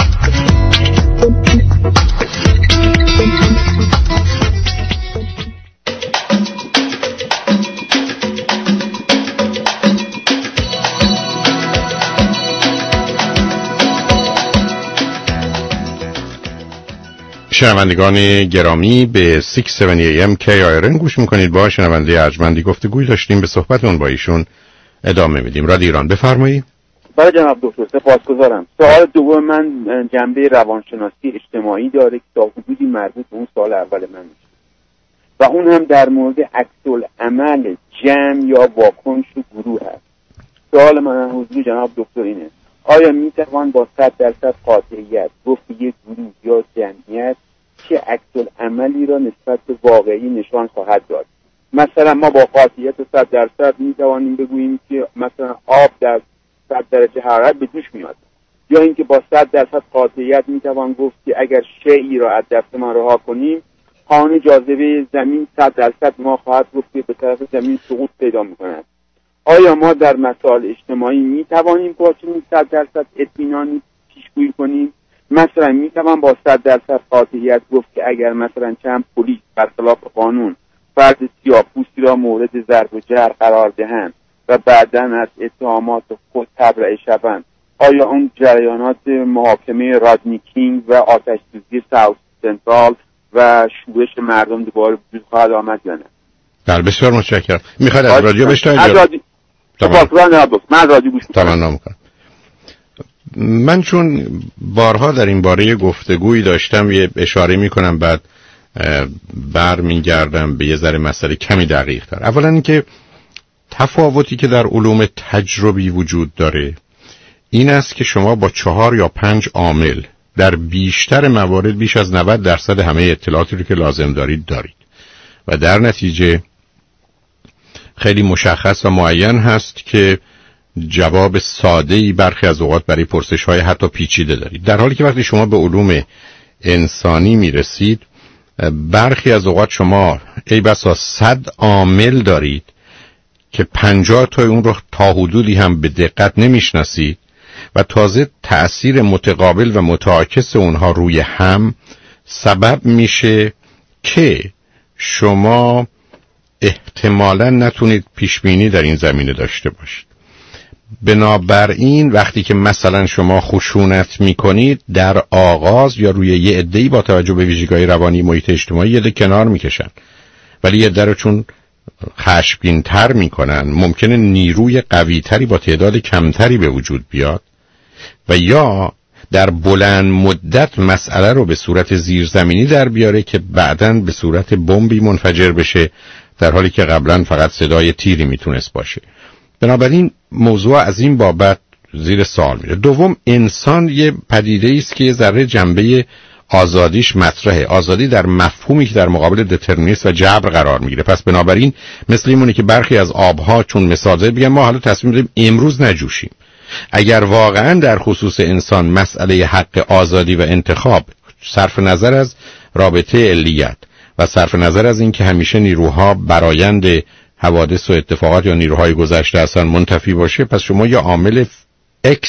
شنوندگان گرامی، به شش هفت ای ام کی آی آر ان گوش میکنید. با شنونده ارجمندی گفتگوی داشتیم، به صحبتون با ایشون ادامه میدیم. رادیو ایران، بفرمایید. بله جناب دکتر، سپاسگزارم. سوال دوم من جنبه روانشناسی اجتماعی داره که تا حدودی مربوط به اون سوال اول من میشه و اون هم در مورد عکس‌العمل جمع یا واکنش گروه هست. سوال من حضور جناب دکتر اینه: آیا میتوان با صد درصد قاطعیت گفت یک گروه یا جمعیت چه عکس‌العملی را نسبت به واقعی نشان خواهد داد؟ مثلا ما با قاطعیت صد درصد میتوانیم بگوییم که مثلا آب در صد درجه حرارت به جوش میاد، یا اینکه با صد درصد قاطعیت میتوان گفت که اگر شیئی را از دست ما رها کنیم قانون جاذبه زمین صد درصد ما خواهد گفت که به طرف زمین سقوط پیدا میکند. آیا ما در مسائل اجتماعی میتوانیم با چنین صد درصد اطمینانی پیشگویی کنیم؟ مثلا میتوان با صد درصد قاطعیت گفت که اگر مثلا چند پلیس برخلاف قانون فرد سیاه‌پوستی را مورد ضرب و جرح قرار دهند و بعداً از اتهامات خود تبرئه شوند، آیا اون جریانات محاکمه رادنی کینگ و آتش‌سوزی ساوت سنترال و شورش مردم دوباره وجود خواهد آمد یا نه؟ بله، بسیار متشکرم. میخواید از رادیو بشنوید؟ از رادیو. من از رادیو گوش می‌کنم. تمنا می‌کنم. من چون بارها در این باره گفتگویی داشتم، یه اشاره می‌کنم، بعد بر میگردم به یه ذره مسئله کمی دقیق تر. اولا اینکه تفاوتی که در علوم تجربی وجود داره این است که شما با چهار یا پنج عامل در بیشتر موارد بیش از نود درصد همه اطلاعاتی رو که لازم دارید دارید و در نتیجه خیلی مشخص و معین هست که جواب ساده‌ای برخی از اوقات برای پرسش‌های حتی پیچیده دارید، در حالی که وقتی شما به علوم انسانی میرسید برخی از اوقات شما ای بسا صد عامل دارید که پنجاه تا اون رو تا حدودی هم به دقت نمیشناسید و تازه تأثیر متقابل و متعاکس اونها روی هم سبب میشه که شما احتمالاً نتونید پیشبینی در این زمینه داشته باشید. بنابراین وقتی که مثلا شما خشونت میکنید در آغاز یا روی یه عده‌ای با توجه به ویژگی‌های روانی محیط اجتماعی یه عده کنار میکشن، ولی یه عده رو چون خشمگین تر میکنن ممکنه نیروی قوی تری با تعداد کمتری به وجود بیاد و یا در بلند مدت مسئله رو به صورت زیرزمینی در بیاره که بعداً به صورت بمبی منفجر بشه، در حالی که قبلا فقط صدای تیری میتونست باشه. بنابراین موضوع از این بابت زیر سوال میره. دوم، انسان یه پدیده است که یه ذره جنبه آزادیش مطرحه، آزادی در مفهومی که در مقابل دترمینیسم و جبر قرار میگیره. پس بنابراین مثل اینونه که برخی از آبها چون مثال زد بگن ما حالا تصمیم داریم امروز نجوشیم. اگر واقعا در خصوص انسان مسئله حق آزادی و انتخاب صرف نظر از رابطه علیت و صرف نظر از این که همیشه نیروها برآیند حوادث و اتفاقات یا نیروهای گذشته اصلا منتفی باشه، پس شما یا عامل X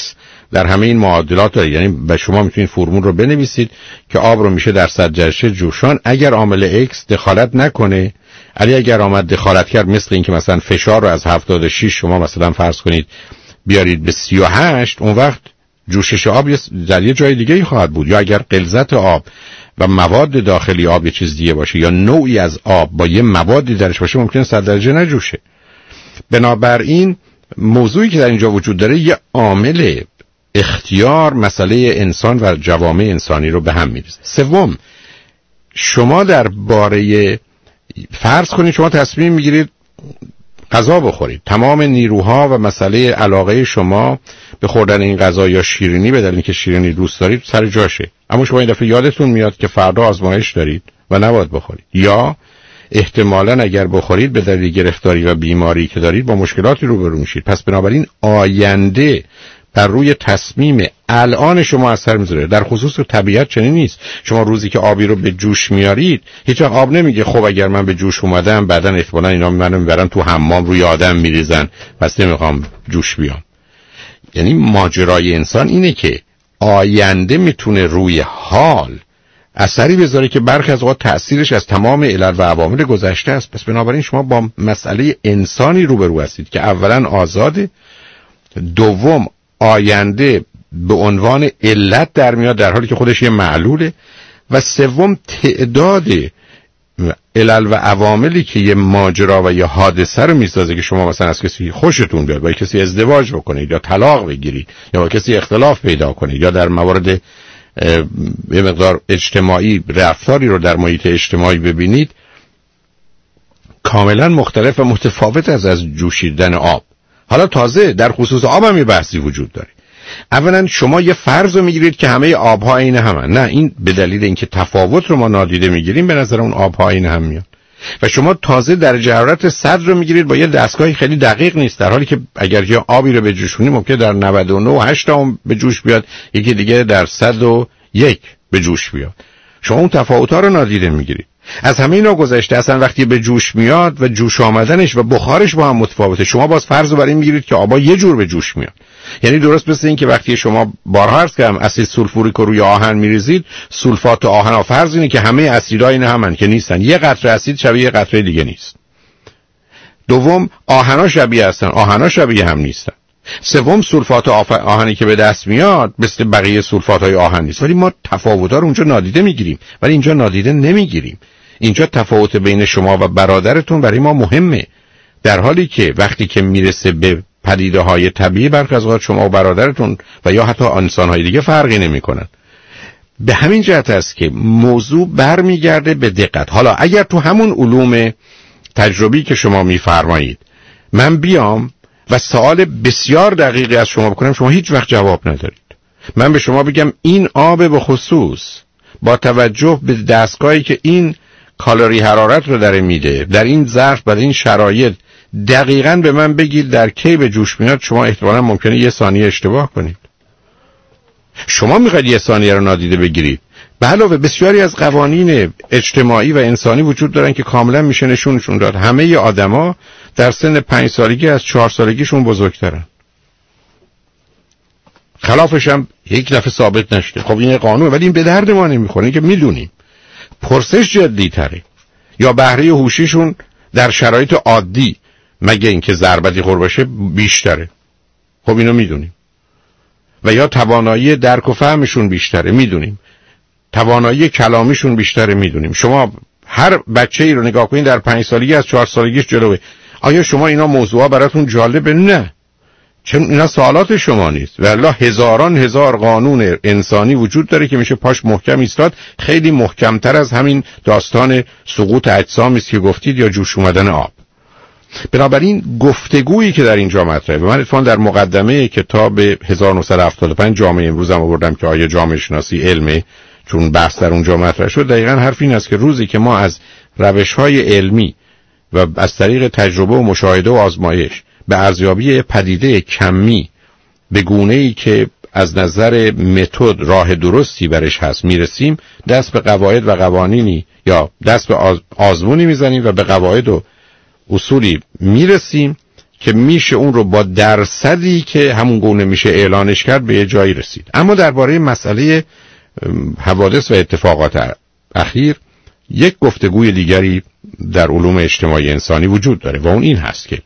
در همه این معادلات دارید. یعنی به شما میتونید فرمول رو بنویسید که آب رو میشه در صد جرشه جوشان اگر عامل X دخالت نکنه. علی اگر آمد دخالت کرد، مثل این که مثلا فشار رو از هفتاد و شش شما مثلا فرض کنید بیارید به سی و هشت، اون وقت جوشش آب در یه جای دیگه ای خواهد بود. یا اگر غلظت آب و مواد داخلی آب یه چیز دیگه باشه یا نوعی از آب با یه موادی درش باشه، ممکنه صد درجه نجوشه. بنابراین موضوعی که در اینجا وجود داره یه عامل اختیار مسئله انسان و جوامع انسانی رو به هم می‌ریزه. سوم، شما در باره فرض کنید شما تصمیم میگیرید غذا بخورید، تمام نیروها و مسئله علاقه شما به خوردن این غذا یا شیرینی به دلیل اینکه شیرینی دوست دارید سر جاشه، اما شما این دفعه یادتون میاد که فردا آزمایش دارید و نباید بخورید، یا احتمالاً اگر بخورید به دلیل گرفتاری و بیماری که دارید با مشکلاتی روبرو میشید. پس بنابراین آینده بر روی تصمیم الان شما اثر میذاره. در خصوص طبیعت چنین نیست. شما روزی که آبی رو به جوش میارید، هیچ وقت آب نمیگه خب اگر من به جوش اومدم بعدن احتمالاً اینا منو میبرن تو حمام روی آدم میریزن پس نمیخوام جوش بیام. یعنی ماجرای انسان اینه که آینده میتونه روی حال اثری بذاره که برخی از اوقات تأثیرش از تمام علل و عوامل گذشته است. پس بنابراین شما با مسئله انسانی روبرو هستید که اولا آزاده، دوم آینده به عنوان علت در میاد در حالی که خودش یه معلوله، و سوم تعداد علل و عواملی که یه ماجرا و یه حادثه رو میسازه که شما مثلا از کسی خوشتون بیاد، با کسی ازدواج بکنید یا طلاق بگیرید یا با کسی اختلاف پیدا کنید یا در موارد یه مقدار اجتماعی رفتاری رو در محیط اجتماعی ببینید، کاملا مختلف و متفاوت از از جوشیدن آب. حالا تازه در خصوص آب هم یه بحثی وجود داره. اولا شما یه فرض رو میگیرید که همه آبها عین همن. نه، این به دلیل اینکه تفاوت رو ما نادیده میگیریم به نظر اون آبها عین هم میاد. و شما تازه درجه حرارت صد رو میگیرید با یه دستگاهی خیلی دقیق نیست، در حالی که اگر یه آبی رو به جوشونی ممکنه در نود و نه و هشت به جوش بیاد، یکی دیگه در صد و یک به جوش بیاد. شما اون تفاوت‌ها رو نادیده میگیرید. از همه اینا گذشته اصلا وقتی به جوش میاد و جوش آمدنش و بخارش با هم متفاوته، شما باز فرض رو بر این میگیرید که آبا یه جور به جوش میاد. یعنی درست مثل این که وقتی شما بارها عرض کردم اسید سولفوریک رو روی آهن میریزید، سولفات آهن ها فرض اینه که همه اسیدها این همن که نیستن. یه قطره اسید شبیه یه قطره دیگه نیست. دوم، آهن‌ها شبیه هستن، آهن‌ها شبیه هم نیستن. سوم، سولفات آهنی که به دست میاد مثل بقیه سولفات‌های آهن نیست. ولی ما تفاوت‌ها رو اونجا نادیده میگیریم، ولی اینجا نادیده نمیگیریم. اینجا تفاوت بین شما و برادرتون برای ما مهمه، در حالی که وقتی که میرسه به پدیده های طبیعی برخی از اوقات شما و برادرتون و یا حتی انسان های دیگه فرقی نمی کنن. به همین جهت است که موضوع برمیگرده به دقت. حالا اگر تو همون علوم تجربی که شما میفرمایید من بیام و سوال بسیار دقیقی از شما بکنم، شما هیچ وقت جواب ندارید. من به شما بگم این آب به خصوص با توجه به دستگاهی که این کالری حرارت رو داره میده در این ظرف در این شرایط، دقیقاً به من بگید در کی به جوش میاد، شما احتمالاً ممکنه یه ثانیه اشتباه کنید. شما میخواید یه ثانیه رو نادیده بگیرید. به علاوه بسیاری از قوانین اجتماعی و انسانی وجود دارن که کاملا میشه نشونشون داد. همه آدما در سن پنج سالگی از چهار سالگیشون بزرگترن. خلافش هم یک دفعه ثابت نشده. خب این قانونه، ولی این به درد ما نمیخوره که میدونیم. پرسش جدی تره. یا بهره هوشیشون در شرایط عادی مگه اینکه ضربتی خور باشه بیشتره. خب اینو میدونیم. و یا توانایی درک و فهمشون بیشتره، میدونیم. توانایی کلامیشون بیشتره، میدونیم. شما هر بچه‌ای رو نگاه کنید در پنج سالگی از چهار سالگیش جلوه. آیا شما اینا موضوعا براتون جالبه؟ نه. چون اینا سوالات شما نیست. والله هزاران هزار قانون انسانی وجود داره که میشه پاش محکم ایستاد، خیلی محکمتر از همین داستان سقوط اجسامی است که گفتید یا جوش اومدن آب. بنابراین گفتگویی که در اینجا مطرحه و من اتفاقا در مقدمه کتاب هزار و نهصد و هفتاد و پنج جامعه امروزم آوردم که آیا جامعه شناسی علمه، چون بحث در اونجا مطرح شد، دقیقاً حرف این است که روزی که ما از روش‌های علمی و از طریق تجربه و مشاهده و آزمایش به ارزیابی پدیده کمی به گونه‌ای که از نظر متد راه درستی برش هست میرسیم، دست به قواعد و قوانینی یا دست به آز... آزمونی میزنیم و به قواعد و اصولی میرسیم که میشه اون رو با درصدی که همون گونه میشه اعلانش کرد به یه جایی رسید. اما درباره مسئله حوادث و اتفاقات اخیر یک گفتگوی دیگری در علوم اجتماعی انسانی وجود داره و اون این هست که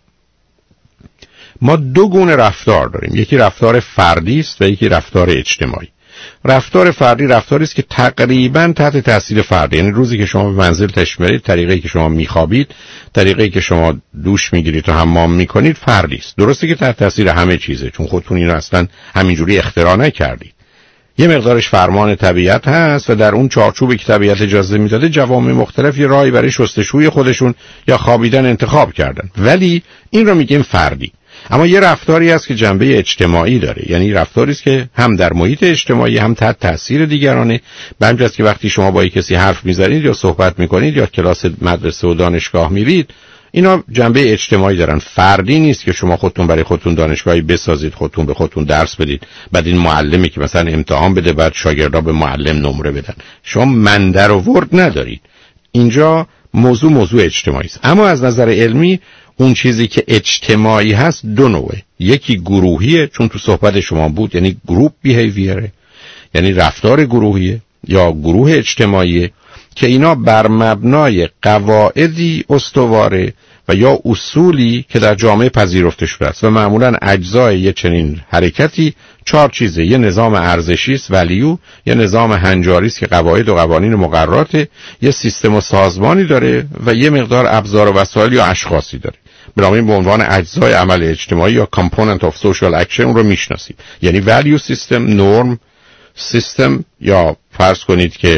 ما دو گونه رفتار داریم، یکی رفتار فردی است و یکی رفتار اجتماعی. رفتار فردی رفتاری است که تقریباً تحت تاثیر فرد، یعنی روزی که شما به منزل تشریف میبرید، طریقی که شما میخوابید، طریقی که شما دوش میگیرید و حمام میکنید فردی است. درسته که تحت تاثیر همه چیزه، چون خودتون اینو اصلا همینجوری اختراع نکردید. یه مقدارش فرمان طبیعت هست و در اون چارچوبی که طبیعت اجازه میداده جوامع مختلف یه راهی برای شستشوی خودشون یا خوابیدن انتخاب کردن، ولی این رو میگیم فردی. اما یه رفتاری هست که جنبه اجتماعی داره، یعنی رفتاری است که هم در محیط اجتماعی هم تحت تاثیر دیگرانه. به همین جاست که وقتی شما با کسی حرف میزنید یا صحبت میکنید یا کلاس مدرسه و دانشگاه میرید، اینا جنبه اجتماعی دارن، فردی نیست که شما خودتون برای خودتون دانشگاهی بسازید، خودتون به خودتون درس بدید، بعد این معلمی که مثلا امتحان بده بعد شاگردا به معلم نمره بدن. شما مندر و ورد ندارید. اینجا موضوع موضوع اجتماعی است. اما از نظر علمی اون چیزی که اجتماعی هست دو نوعه، یکی گروهیه، چون تو صحبت شما بود، یعنی گروپ بیهیویره، یعنی رفتار گروهیه یا گروه اجتماعیه که اینا بر مبنای قواعدی استواره و یا اصولی که در جامعه پذیرفته شده است و معمولا اجزای یه چنین حرکتی چهار چیزه: یه نظام ارزشی است، ولیو، یه نظام هنجاری است که قواعد و قوانین مقرراته، یه سیستم و سازمانی داره و یه مقدار ابزار و وسایل یا اشخاصی داره. بنابراین به عنوان اجزای عمل اجتماعی یا component of social action اون رو میشناسید، یعنی value system، norm system یا فرض کنید که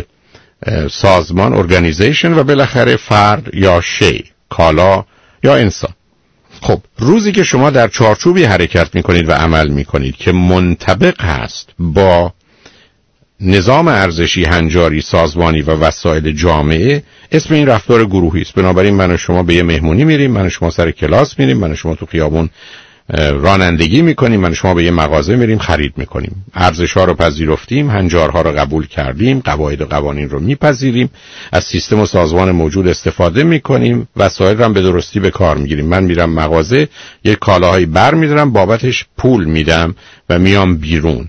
سازمان organization و بالاخره فرد یا شی، کالا یا انسان. خب روزی که شما در چارچوبی حرکت میکنید و عمل میکنید که منطبق هست با نظام ارزشی هنجاری سازمانی و وسایل جامعه، اسم این رفتار گروهی است. بنابراین من و شما به یه مهمونی میریم، من و شما سر کلاس میریم، من و شما تو خیابون رانندگی میکنیم، من و شما به یه مغازه میریم خرید میکنیم، ارزش‌ها رو پذیرفتیم، هنجارها رو قبول کردیم، قواعد و قوانین رو میپذیریم، از سیستم و سازمان موجود استفاده میکنیم، وسایل رو هم به درستی به کار میگیریم. من میرم مغازه، یه کالاهایی بر میدارم، بابتش پول میدم و میام بیرون.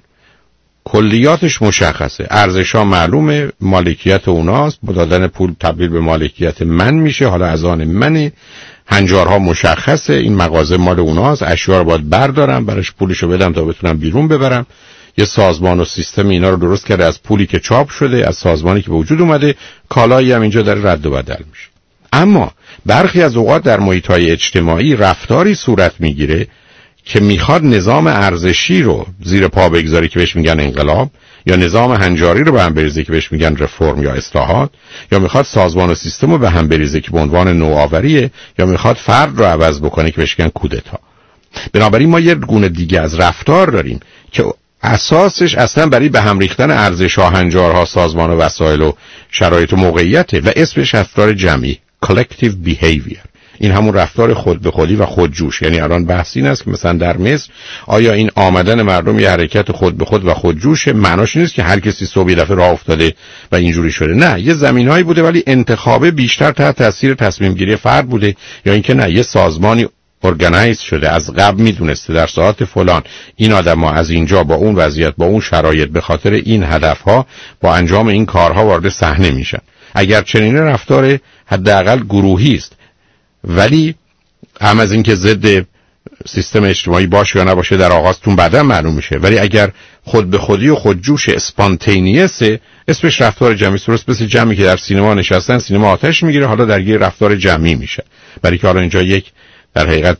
کلیاتش مشخصه، ارزش‌ها معلومه، مالکیت اوناست، با دادن پول تبدیل به مالکیت من میشه، حالا از آن منه. هنجارها مشخصه، این مغازه مال اوناست، اشیا رو باید بردارم، براش پولشو بدم تا بتونم بیرون ببرم. یه سازمان و سیستم اینا رو درست کرده، از پولی که چاپ شده، از سازمانی که به وجود اومده، کالایی هم اینجا داره رد و بدل میشه. اما برخی از اوقات در محیط‌های اجتماعی رفتاری صورت میگیره که میخواد نظام ارزشی رو زیر پا بگذاره که بهش میگن انقلاب، یا نظام هنجاری رو به هم بریزه که بهش میگن رفرم یا اصلاحات، یا میخواد سازمان و سیستم رو به هم بریزه که به عنوان نوآوریه، یا میخواد فرد رو عوض بکنه که بهش میگن کودتا. بنابراین ما یه گونه دیگه از رفتار داریم که اساسش اصلا برای به هم ریختن ارزش‌ها، هنجارها، سازمان و وسایل و شرایط و موقعیته و اسمش رفتار جمعی، collective behavior. این همون رفتار خود به خودی و خودجوش. یعنی الان بحث این است که مثلا در مصر آیا این آمدن مردم یه حرکت خود به خود و خودجوش، معناش نیست که هر کسی صبح یه دفعه راه افتاده و اینجوری شده. نه، یه زمینهایی بوده ولی انتخاب بیشتر تحت تاثیر تصمیم گیری فرد بوده، یا اینکه نه، یه سازمانی ارگانایز شده، از قبل میدونسته در ساعت فلان این آدم‌ها از اینجا با اون وضعیت با اون شرایط به خاطر این هدف‌ها با انجام این کارها وارد صحنه میشن. اگر چنین رفتار حداقل گروهی است، ولی هم از این که ضد سیستم اجتماعی باشه یا نباشه در آغازتون بعدا معلوم میشه، ولی اگر خود به خودی و خودجوش اسپانتینیسه، اسمش رفتار جمعی. درست مثل جمعی که در سینما نشستن، سینما آتش میگیره، حالا در یه رفتار جمعی میشه، برای که حالا اینجا یک در حقیقت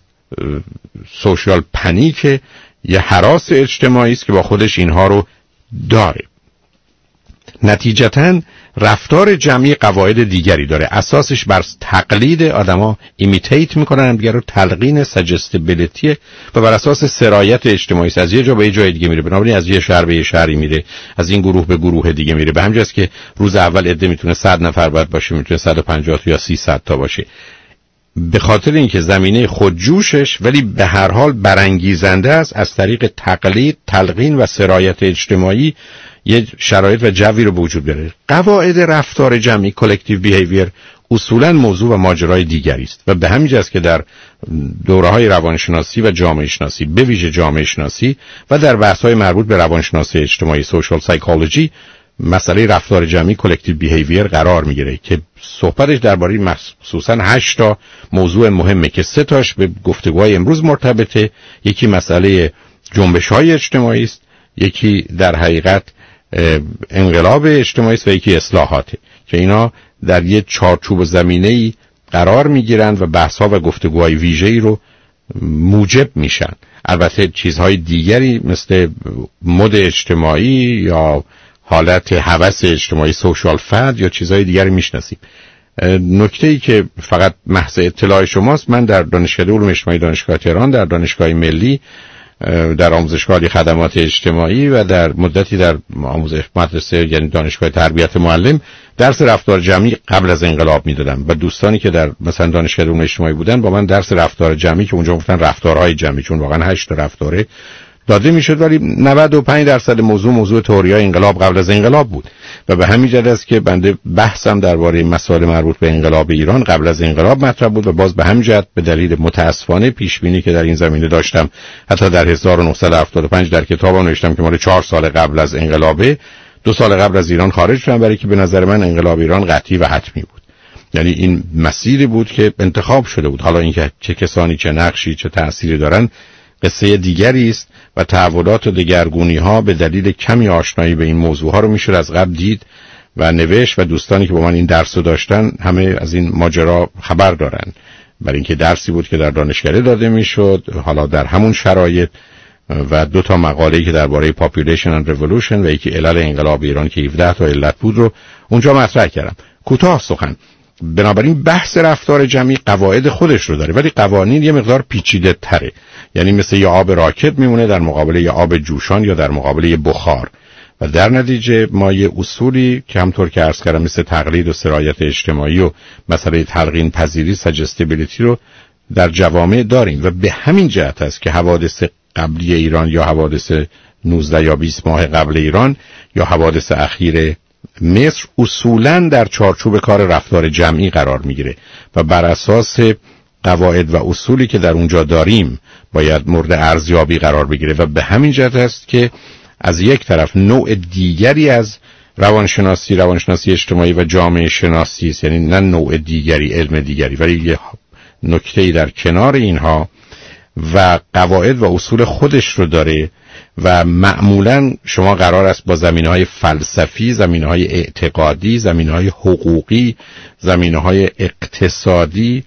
سوشال پنیک، یه هراس اجتماعی است که با خودش اینها رو داره. نتیجتاً رفتار جمعی قواعد دیگری داره، اساسش بر تقلید، آدما ایمیتیت میکنن دیگه رو، تلقین، سجستیبیلیتی و بر اساس سرایت اجتماعی است. از یه جا به یه جای دیگه میره، بنابراین از یه شهر به یه شهری میره، از این گروه به گروه دیگه میره. به همین جاست که روز اول عده میتونه صد نفر باید باشه، میتونه صد و پنجاه تا یا سیصد تا باشه، به خاطر اینکه زمینه خودجوشش ولی به هر حال برانگیزنده است، از طریق تقلید، تلقین و سرایت اجتماعی یه شرایط و جوی رو به وجود بیاره. قواعد رفتار جمعی، collective behavior، اصولا موضوع و ماجرای دیگری است و به همین جاست که در دوره‌های روانشناسی و جامعه شناسی، به ویژه جامعه شناسی و در بحث‌های مربوط به روانشناسی اجتماعی سوشال سایکولوژی، مسئله رفتار جمعی کلکتیو بیهیویر قرار میگیره که صحبتش درباره مخصوصا هشت تا موضوع مهمه که سه تاش به گفتگوهای امروز مرتبطه. یکی مسئله جنبش‌های اجتماعی است، یکی در حقیقت انقلاب اجتماعی است و یکی اصلاحاته که اینا در یه چارچوب زمینه‌ای قرار میگیرن و بحث‌ها و گفتگوهای ویژه‌ای رو موجب میشن. البته چیزهای دیگری مثل مد اجتماعی یا حالت هوس اجتماعی سوشال فد یا چیزهای دیگری میشناسیم. نکته‌ای که فقط محض اطلاع شماست، من در دانشکده علوم اجتماعی دانشگاه تهران، در دانشگاه ملی، در آموزشگاه خدمات اجتماعی و در مدتی در آموزش مدرسه یعنی دانشگاه تربیت معلم درس رفتار جمعی قبل از انقلاب میدادم و دوستانی که در مثلا دانشکده علوم اجتماعی بودن با من درس رفتار جمعی که اونجا گفتن رفتارهای جمعی، چون واقعا هشت رفتاره داده میشد، ولی نود و پنج درصد موضوع موضوع تئوریای انقلاب قبل از انقلاب بود و به همین جهت است که بنده بحثم درباره مسائل مربوط به انقلاب ایران قبل از انقلاب مطرح بود و باز به همین جهت به دلیل متاسفانه پیش بینی که در این زمینه داشتم حتی در هزار و نهصد و هفتاد و پنج در کتابم نوشتم که مال چهار سال قبل از انقلابه، دو سال قبل از ایران خارج شدم، برای که به نظر من انقلاب ایران قطعی و حتمی بود. یعنی این مسیری بود که انتخاب شده بود. حالا اینکه چه کسانی چه نقشی چه تأثیری دارن قصه دیگری است و تحولات و دگرگونی ها به دلیل کمی آشنایی به این موضوع ها رو میشه از قبل دید و نوشت و دوستانی که با من این درس رو داشتن همه از این ماجرا خبر دارن، برای اینکه درسی بود که در دانشکده داده میشد حالا در همون شرایط و دو تا مقاله‌ای که درباره Population and Revolution و یکی علل انقلاب ایران که هفده تا علت بود رو اونجا مطرح کردم. کوتاه سخن، بنابراین بحث رفتار جمعی قواعد خودش رو داره ولی قوانین یه مقدار پیچیده تره، یعنی مثل یه آب راکت میمونه در مقابل یه آب جوشان یا در مقابل یه بخار و در نتیجه ما یه اصولی که همطور که عرض کردم مثل تقلید و سرایت اجتماعی و مسئله تلقین پذیری سجستیبیلیتی رو در جوامع داریم و به همین جهت است که حوادث قبلی ایران یا حوادث نوزده یا بیست ماه قبل ایران یا حوادث اخیر مصر اصولاً در چارچوب کار رفتار جمعی قرار میگیره و بر اساس قواعد و اصولی که در اونجا داریم باید مورد ارزیابی قرار بگیره و به همین جهت است که از یک طرف نوع دیگری از روانشناسی روانشناسی اجتماعی و جامعه شناسی است، یعنی نه نوع دیگری علم دیگری ولی یه نکته‌ای در کنار اینها و قواعد و اصول خودش رو داره و معمولاً شما قرار است با زمینه‌های فلسفی، زمینه‌های اعتقادی، زمینه‌های حقوقی، زمینه‌های اقتصادی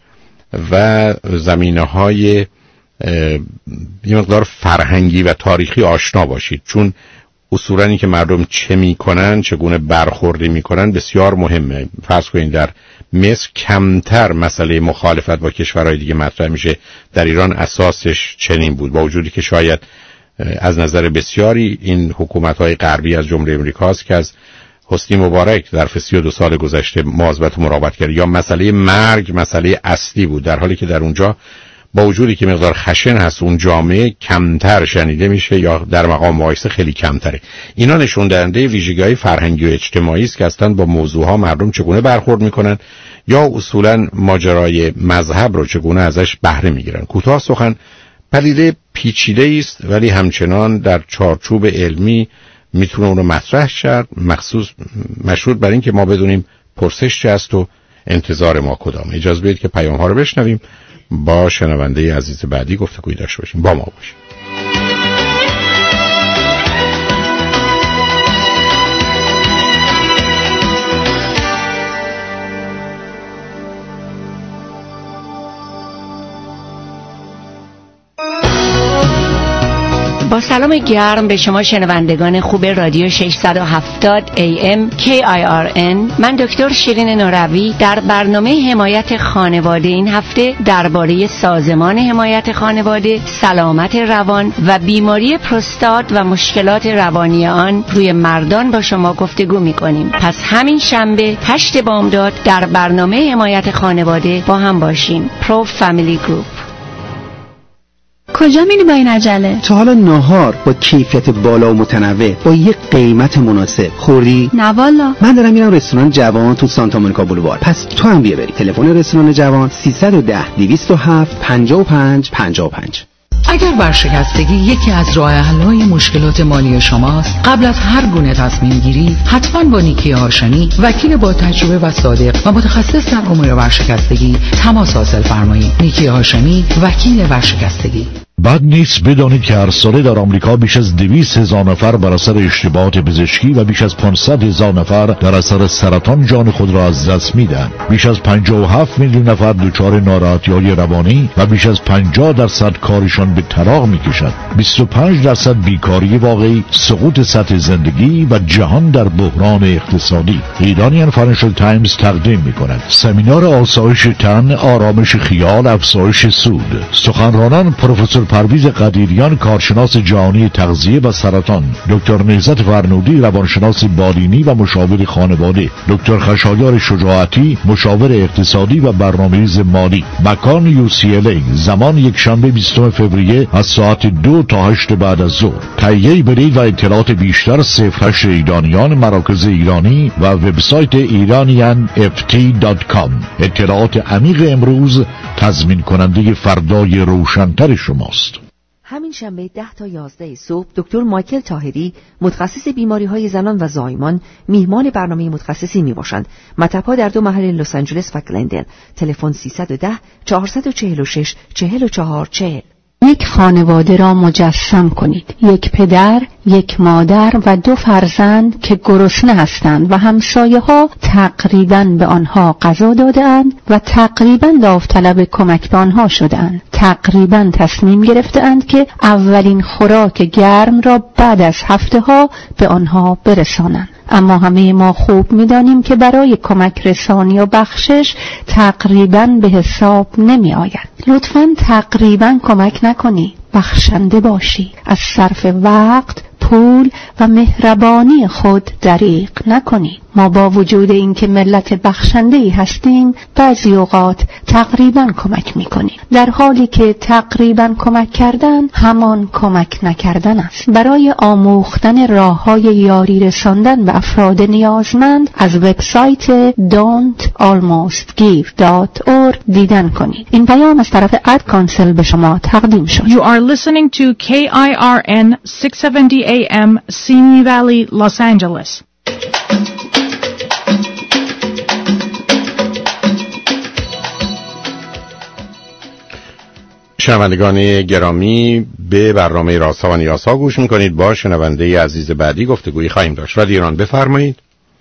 و زمینه‌های یه مقدار فرهنگی و تاریخی آشنا باشید، چون اصولاً این که مردم چه میکنن، چگونه برخوردی میکنن بسیار مهمه. فرض کنید در مصر کمتر مسئله مخالفت با کشورهای دیگه مطرح میشه، در ایران اساسش چنین بود، با وجودی که شاید از نظر بسیاری این حکومت‌های غربی از جمله امریکاست که از حسنی مبارک در سی و دو سال گذشته مواظبت و مراقبت کرد، یا مسئله مرگ مسئله اصلی بود، در حالی که در اونجا با وجودی که مقدار خشن هست اون جامعه کمتر شنیده میشه یا در مقام مقایسه خیلی کمتره. اینا نشون دهنده ویژگی‌های فرهنگی و اجتماعی است که اصلا با موضوعها مردم چگونه برخورد میکنن یا اصولا ماجرای مذهب رو چگونه ازش بهره میگیرن. کوتاه سخن پدیده پیچیده است ولی همچنان در چارچوب علمی میتونه اون رو مطرح کرد، مخصوص مشروط بر این که ما بدونیم پرسش چه است و انتظار ما کدامه. اجازه بدید که پیام ها رو بشنویم، با شنونده عزیز بعدی گفتگوی داشته باشیم. با ما باشیم. با سلام گرم به شما شنوندگان خوب رادیو ششصد و هفتاد ای ام کی آی آر ان، من دکتر شیرین نوروی در برنامه حمایت خانواده این هفته درباره سازمان حمایت خانواده، سلامت روان و بیماری پروستات و مشکلات روانی آن روی مردان با شما گفتگو می‌کنیم. پس همین شنبه هشت بامداد در برنامه حمایت خانواده با هم باشیم. پرو فامیلی گروپ. کجا میری با این عجله؟ تا حالا ناهار با کیفیت بالا و متنوع با یه قیمت مناسب خوردی؟ نه والا. من دارم میرم رستوران جوان تو سانتا مونیکا بولوار. پس تو هم بیا بری. تلفن رستوران جوان سیصد و ده دویست و هفت پنجاه و پنج پنجاه و پنج. اگر ورشکستگی یکی از راه حل‌های مشکلات مالی شماست، قبل از هر گونه تصمیم گیری حتما با نیکی هاشمی، وکیل با تجربه و صادق و متخصص در امور ورشکستگی تماس حاصل فرمایید. نیکی هاشمی، وکیل ورشکستگی. بد نیست بدانید که هر ساله در آمریکا بیش از دویست هزار نفر بر اثر اشتباهات پزشکی و بیش از پانصد هزار نفر در اثر سرطان جان خود را از دست میدن. بیش از پنجاه و هفت میلیون نفر دچار ناراحتی‌های روانی و بیش از پنجاه درصد کارشان به طلاق میکشد. بیست و پنج درصد بیکاری واقعی، سقوط سطح زندگی و جهان در بحران اقتصادی. ایرانیان فاینانشل تایمز تقدیم میکند سمینار آسایش تن، آرامش خیال، افزایش سود. سخنرانان پروفسور پرویز قدیریان، کارشناس جهانی تغذیه و سرطان، دکتر نهضت فرنودی، روانشناس بالینی و مشاور خانواده، دکتر خشایار شجاعتی، مشاور اقتصادی و برنامه‌ریز مالی. مکان یو سی ال ای. زمان یک شنبه بیستم فوریه از ساعت دو تا هشت بعد از ظهر. تهیه بلیط و اطلاعات بیشتر صفر هشت ایرانیان، مراکز ایرانی و وبسایت ایرانیان اف تی دات کام. اطلاعات عمیق امروز تضمین کننده فردای روشن‌تر شماست. همین شنبه ده تا یازده صبح دکتر مایکل طاهری، متخصص بیماری‌های زنان و زایمان، میهمان برنامه متخصصی میباشند. مطب‌ها در دو محل لس آنجلس و گلندل. تلفن سیصد و ده چهارصد و چهل و شش چهل و چهار چهل. یک خانواده را مجسم کنید. یک پدر، یک مادر و دو فرزند که گرسنه هستند و همسایه ها تقریباً به آنها غذا داده‌اند و تقریباً داوطلب کمک به آنها شده‌اند. تقریباً تصمیم گرفته‌اند که اولین خوراک گرم را بعد از هفته ها به آنها برسانند. اما همه ما خوب می‌دانیم که برای کمک رسانی و بخشش تقریباً به حساب نمی آید. لطفاً تقریباً کمک نکنی، بخشنده باشی. از صرف وقت، پول و مهربانی خود دریغ نکنی. ما با وجود اینکه ملت بخشنده‌ای هستیم، بعضی اوقات تقریباً کمک می‌کنیم، در حالی که تقریباً کمک کردن همان کمک نکردن است. برای آموختن راه‌های یاری رساندن به افراد نیازمند از وبسایت دونت آلموست گیو دات اورگ دیدن کنید. این پیام از طرف اد کانسل به شما تقدیم شد. You are listening to K I R N six seventy A M Simi Valley, Los Angeles. شنوندگان گرامی، به برنامه رازها و نیازها گوش میکنید. با شنونده عزیز بعدی گفتگویی خواهیم داشت. رادیو ایران، بفرمایید.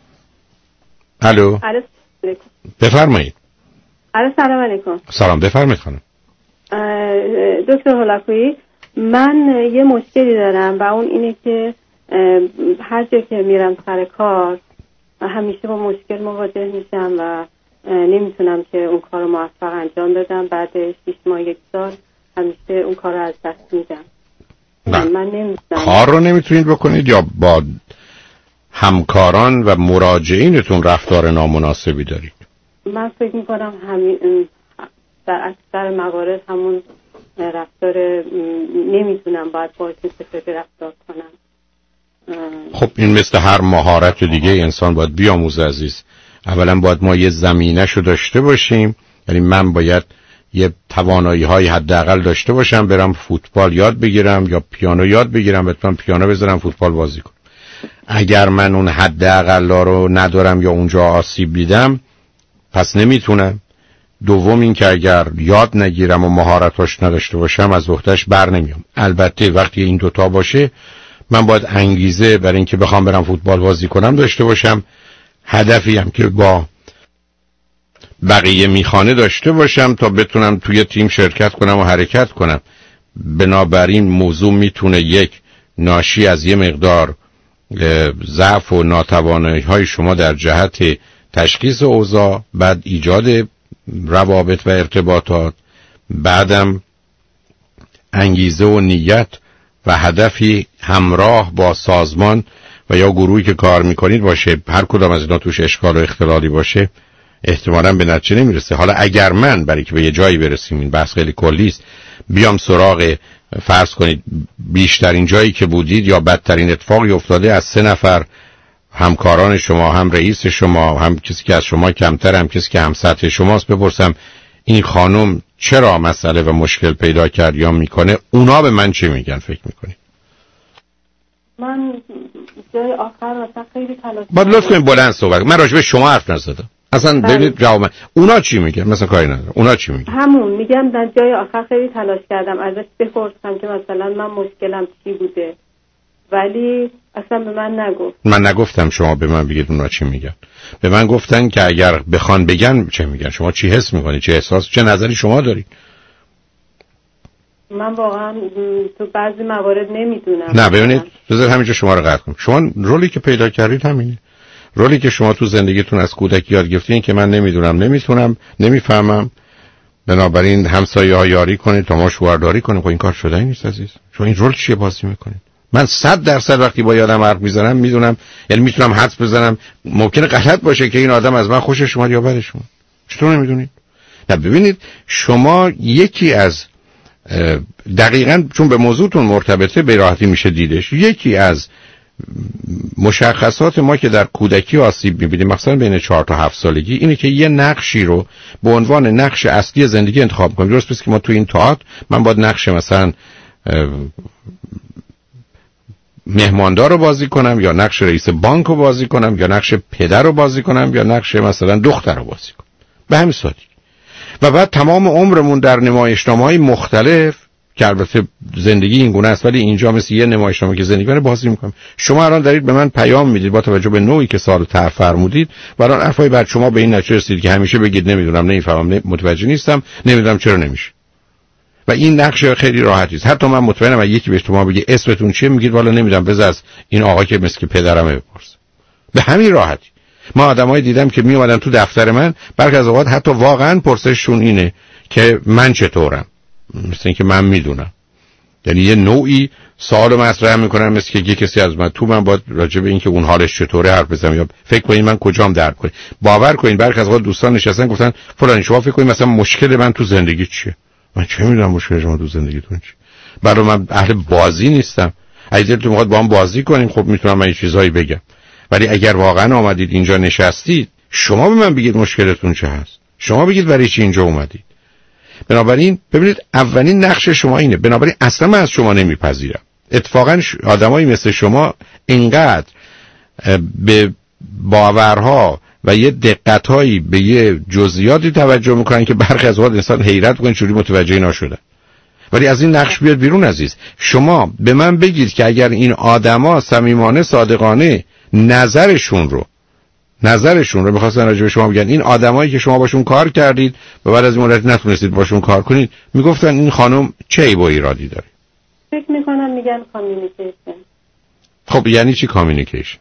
الو. بفرمایید. الو، سلام علیکم. سلام، بفرمایید خانم. دکتر هولاکویی، من یه مشکلی دارم و اون اینه که هر جا که میرم سر کار همیشه با مشکل مواجه میشم و نمیتونم که اون کار رو موفق انجام بدم. بعد شش ماه یک سال همیشه اون کار رو از دست میدم. من نمیتونم. کار رو نمیتونید بکنید یا با همکاران و مراجعینتون رفتار نامناسبی دارید؟ من فکر میکنم همین در اکثر موارد همون رفتار نمیتونم، باید باید چطوری رفتار کنم. خب این مثل هر مهارت دیگه انسان باید بیاموزه عزیز. اولا باید ما یه زمینه‌شو داشته باشیم، یعنی من باید یه توانایی‌های حداقل داشته باشم، برم فوتبال یاد بگیرم یا پیانو یاد بگیرم، بتونم پیانو بزنم، فوتبال بازی کنم. اگر من اون حداقل رو ندارم یا اونجا آسیب دیدم، پس نمیتونم. دوم این که اگر یاد نگیرم و مهارتاش نداشته باشم، از وقتش بر نمیام. البته وقتی این دوتا باشه، من باید انگیزه برای اینکه بخوام برم فوتبال بازی کنم داشته باشم، هدفی هم که با بقیه میخانه داشته باشم تا بتونم توی تیم شرکت کنم و حرکت کنم. بنابراین موضوع میتونه یک ناشی از یه مقدار ضعف و ناتوانی های شما در جهت تشخیص اوضاع، بعد ایجاد روابط و ارتباطات، بعدم انگیزه و نیت و هدفی همراه با سازمان و یا گروهی که کار میکنید باشه. هر کدام از اینا توش اشکال و اختلالی باشه احتمالاً به نتیجه نمیرسه. حالا اگر من برای که به یه جایی برسیم، این بحث خیلی کلی است، بیام سراغ فرض کنید بیشترین جایی که بودید یا بدترین اتفاقی افتاده از سه نفر همکاران شما، هم رئیس شما، هم کسی که از شما کمتر، هم کسی که هم سطح شماست، بپرسم این خانم چرا مسئله و مشکل پیدا کرد یا میکنه، اونا به من چی میگن فکر میکنی؟ من جای آخر مثلا خیلی تلاش باید لطف کنید بلند صحبت. من راجع به شما حرف نزدم اصلا. ببینید جواب من. اونا چی میگن؟ مثلا کاری نداره. اونا چی میگن؟ همون میگم در جای آخر خیلی تلاش کردم ازش بپرسم که مثلا من مشکلم چی بوده، ولی اصلا به من نگفت. من نگفتم شما به من بگید اونا چی میگن. به من گفتن که اگر بخوان بگن چه میگن. شما چی حس میکنید؟ چه احساس، چه نظری شما دارید؟ من واقعا تو بعضی موارد نمیدونم. نه ببینید بذار همینجا شما رو قطع کنم. شما رولی که پیدا کردید همینه. رولی که شما تو زندگیتون از کودکی یاد گرفتین که من نمیدونم، نمیتونم، نمیفهمم، بنابراین همسایه ها یاری کنید تا ما شوهرداری کنیم. خب این کار شدنی نیست عزیز. شما این رول چیه بازی میکنید؟ من صد درصد وقتی با یادم حرف میزنم میدونم، یعنی میتونم حدس بزنم ممکنه غلط باشه که این آدم از من خوشش اومد یا بدش اومد. چطور نمیدونید؟ نه ببینید شما یکی از دقیقاً چون به موضوعتون مرتبطه به راحتی میشه دیدش، یکی از مشخصات ما که در کودکی آسیب میبینیم مثلا بین چهار تا هفت سالگی اینه که یه نقشی رو به عنوان نقش اصلی زندگی انتخاب کنیم. درست پس که ما تو این تئاتر من باید نقش مثلا مهماندار رو بازی کنم یا نقش رئیس بانک رو بازی کنم یا نقش پدر رو بازی کنم یا نقش مثلا دختر رو بازی کنم، به همین سادگی. و بعد تمام عمرمون در نمایشنامه‌های مختلف که البته زندگی این گونه است ولی اینجا مثل یه نمایشنامه که زندگی کنه بازی میکنم. شما الان دارید به من پیام میدید با توجه به نوعی که سال طرح فرمودید و الان حرفای بعد شما به این نتیجه رسیدید که همیشه بگید نمیدونم، نمیفهمم، متوجه نیستم، نمیدونم چرا نمیشه. و این نقش خیلی راحتی است. حتی من مطمئنم اگه یکی به شما بگه اسمتون چیه میگید والا نمیدونم، بذار از این آقا که مثل پدرمه بپرس. به همین راحتی. ما آدمایی دیدم که می اومدن تو دفتر من، برخی از اوقات حتی واقعا پرسششون اینه که من چطورم، مثل اینکه من میدونم. یعنی یه نوعی سوال مطرح میکنن مثل که یه کسی از من تو من باید راجع به این که اون حالش چطوره حرف بزنم یا فکر کنین من کجام درد کنه. باور کنین برخی از اوقات دوستان نشستن گفتن فلان شما فکر کنین مثلا مشکل من تو زندگی چیه. من چه میدونم مشکل شما تو زندگیتون چیه. برای من اهل بازی نیستم. اگه تو میخواد با هم بازی کنیم خب میتونم من این چیزایی بگم. ولی اگر واقعا آمدید اینجا نشستید شما به من بگید مشکلتون چه هست. شما بگید برای چی اینجا اومدید. بنابراین ببینید اولین نقش شما اینه. بنابراین اصلا من از شما نمیپذیرم. اتفاقا آدمایی مثل شما اینقدر به باورها و یه دقتهایی به یه جزئیاتی توجه میکنن که برخی از وقت انسان حیرت کنه چوری متوجه نشدن. ولی از این نقش بیاد بیرون عزیز. شما به من بگید که اگر این آدما صمیمانه صادقانه نظرشون رو نظرشون رو می‌خواستن راجع به شما بگن، این آدمایی که شما باشون کار کردید و بعد از این مدت نتونستید باشون کار کنید، میگفتن این خانم چه عیب و ایرادی داره؟ فکر میکنم میگن کامیونیکیشن. خب یعنی چی کامیونیکیشن؟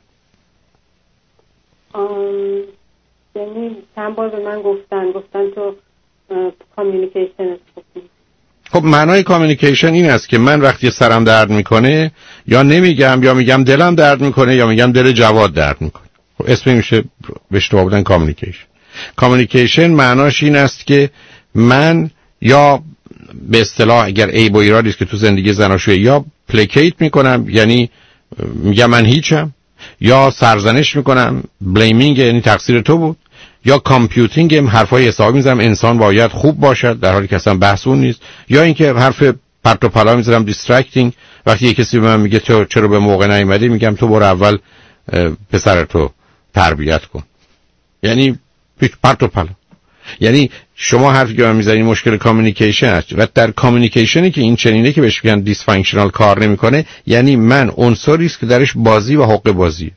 یعنی چند بار به من گفتن گفتن تو کامیونیکیشن. خب معنای کامیونیکیشن این است که من وقتی سرم درد میکنه یا نمیگم یا میگم دلم درد میکنه یا میگم دل جواد درد میکنه. خب اسم میشه به اشتباه بودن کامیونیکیشن. کامیونیکیشن معناش این است که من یا به اصطلاح اگر عیب و ایرادی است که تو زندگی زناشویی یا پلیکیت میکنم یعنی میگم من هیچم، یا سرزنش میکنم بلیمینگ یعنی تقصیر تو بود، یا کامپیوتینگ هم حرفای حسابی میزنم انسان باید خوب باشد در حالی که اصلا بحث اون نیست، یا اینکه حرف پرت و پلا میزنم دیسترکتینگ. وقتی یک کسی به من میگه تو چرا به موقع نیومدی میگم تو برو اول پسرتو تربیت کن. یعنی پرت و پلا. یعنی شما حرفی که من میزنید مشکل کامیونیکیشن است و در کامیونیکیشنی که این چنینه که بهش میگن دیسفانکشنال کار نمیکنه، یعنی من عنصری است که درش بازی و حق بازی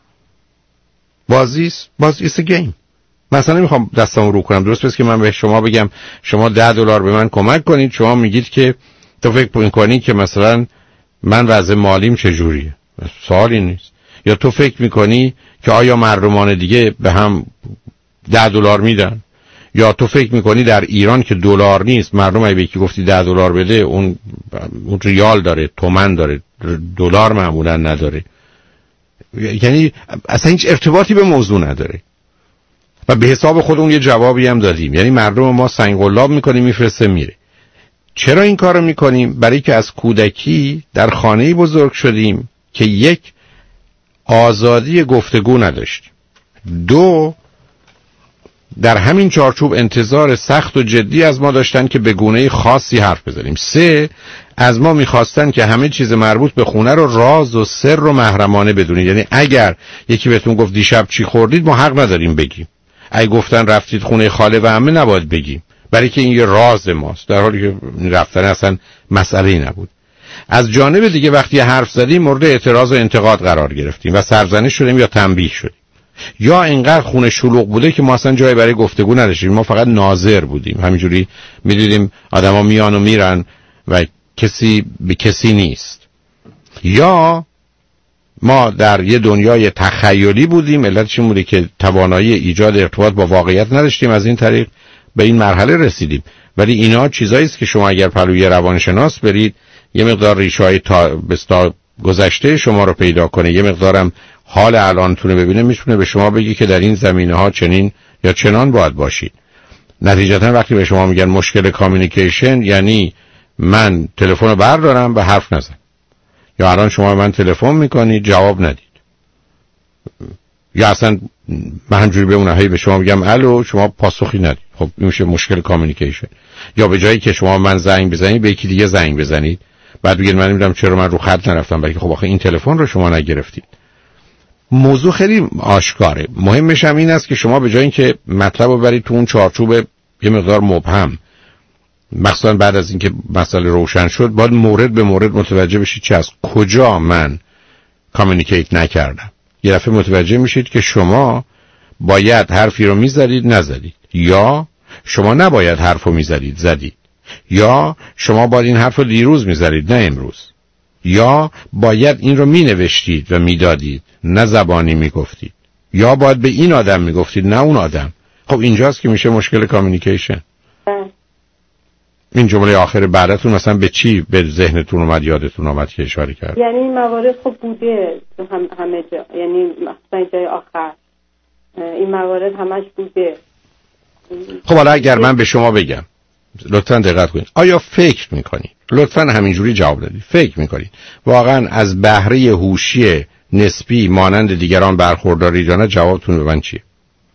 بازی است. بازی است گیم. مثلا نمیخوام دستامو رو کنم. درست پس که من به شما بگم شما ده دلار به من کمک کنید، شما میگید که تو فکر میکنی که مثلا من وضع مالیم چجوریه. سوالی نیست. یا تو فکر میکنی که آیا مردمان دیگه به هم ده دلار میدن، یا تو فکر میکنی در ایران که دلار نیست مردم اگه یکی گفتی ده دلار بده اون اون ریال داره، تومن داره، دلار معمولا نداره. یعنی اصلا هیچ ارتباطی به موضوع نداره. و به حساب خود اون یه جوابی هم دادیم. یعنی مردم ما سنگ قلاب میکنیم میفرسته میره. چرا این کارو میکنیم؟ برای که از کودکی در خانه‌ای بزرگ شدیم که یک، آزادی گفتگو نداشتیم، دو، در همین چارچوب انتظار سخت و جدی از ما داشتن که به گونه خاصی حرف بزنیم، سه، از ما میخواستن که همه چیز مربوط به خونه رو راز و سر و محرمانه بدونید. یعنی اگر یکی بهتون گفت دیشب چی خوردید، ما حق نداریم بگیم. اگه گفتن رفتید خونه خاله و عمه، نباید بگیم، برای که این یه راز ماست، در حالی که رفتن اصلا مسئله‌ای نبود. از جانب دیگه وقتی حرف زدیم مورد اعتراض و انتقاد قرار گرفتیم و سرزنش شدیم یا تنبیه شدیم، یا اینقدر خونه شلوغ بوده که ما اصلا جایی برای گفتگو نداشتیم، ما فقط ناظر بودیم، همینجوری میدیدیم آدما میان و میرن و کسی به کسی نیست. یا ما در یه دنیای تخیلی بودیم، علتش این بوده که توانایی ایجاد ارتباط با واقعیت نداشتیم، از این طریق به این مرحله رسیدیم. ولی اینا چیزایی است که شما اگر پلوی روانشناس برید، یه مقدار ریشه‌های تا بستا گذشته شما رو پیدا کنه، یه مقدارم حال الانتونه ببینه، میتونه به شما بگی که در این زمینه‌ها چنین یا چنان باید باشید. نتیجتا وقتی به شما میگن مشکل کامیونیکیشن، یعنی من تلفن رو بردارم و حرف نزنم، یا الان شما من تلفن میکنید جواب ندید، یا اصلا من همجوری بمونم هی به شما میگم الو، شما پاسخی ندید. خب این میشه مشکل کامیونیکیشن. یا به جایی که شما من زنگ بزنید به یکی دیگه زنگ بزنید، بعد بگید من نمیدونم چرا من رو خط نرفتم، بلکه خب آخه این تلفن رو شما نگرفتید. موضوع خیلی آشکاره. مهمش هم این است که شما به جای اینکه مطلب رو برید تو اون چارچوب یه مقدار مبهم، مثلا بعد از اینکه مسئله روشن شد، باید مورد به مورد متوجه بشید چه از کجا من کامیونیکیت نکردم. یه دفعه متوجه میشید که شما باید حرفی رو میزدید نزدید، یا شما نباید حرف رو میزدید زدید، یا شما باید این حرف رو دیروز میزدید نه امروز، یا باید این رو مینوشتید و میدادید نه زبانی میگفتید، یا باید به این آدم میگفتید نه اون آدم. خب اینجاست که میشه مشکل کامیونیکیشن. این جمله آخر بعدتون مثلا به چی به ذهنتون اومد، یادتون اومد که اشاره کرد؟ یعنی این موارد خب بوده هم همه جا، یعنی مثلا جای آخر این موارد همش بوده. خب حالا اگر من به شما بگم، لطفاً دقت کنید، آیا فکر میکنید، لطفاً همینجوری جواب بدید، فکر میکنید واقعاً از بهره هوشی نسبی مانند دیگران برخوردارید یا نه؟ جوابتون به من چیه؟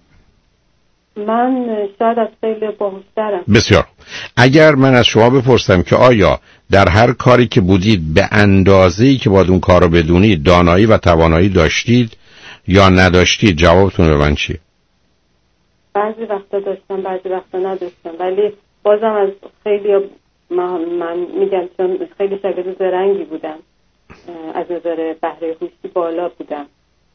من شاید از خیلی باهوش‌ترم. بسیار. اگر من از شما بپرسم که آیا در هر کاری که بودید به اندازه‌ای که باید اون کار رو بدونید دانایی و توانایی داشتید یا نداشتید، جوابتون به من چیه؟ بعضی وقتا داشتم بعضی وقتا نداشتم، ولی بازم از خیلی من, من میگم چون خیلی شاگرد زرنگی بودم، از نظر بهره هوشی بالا بودم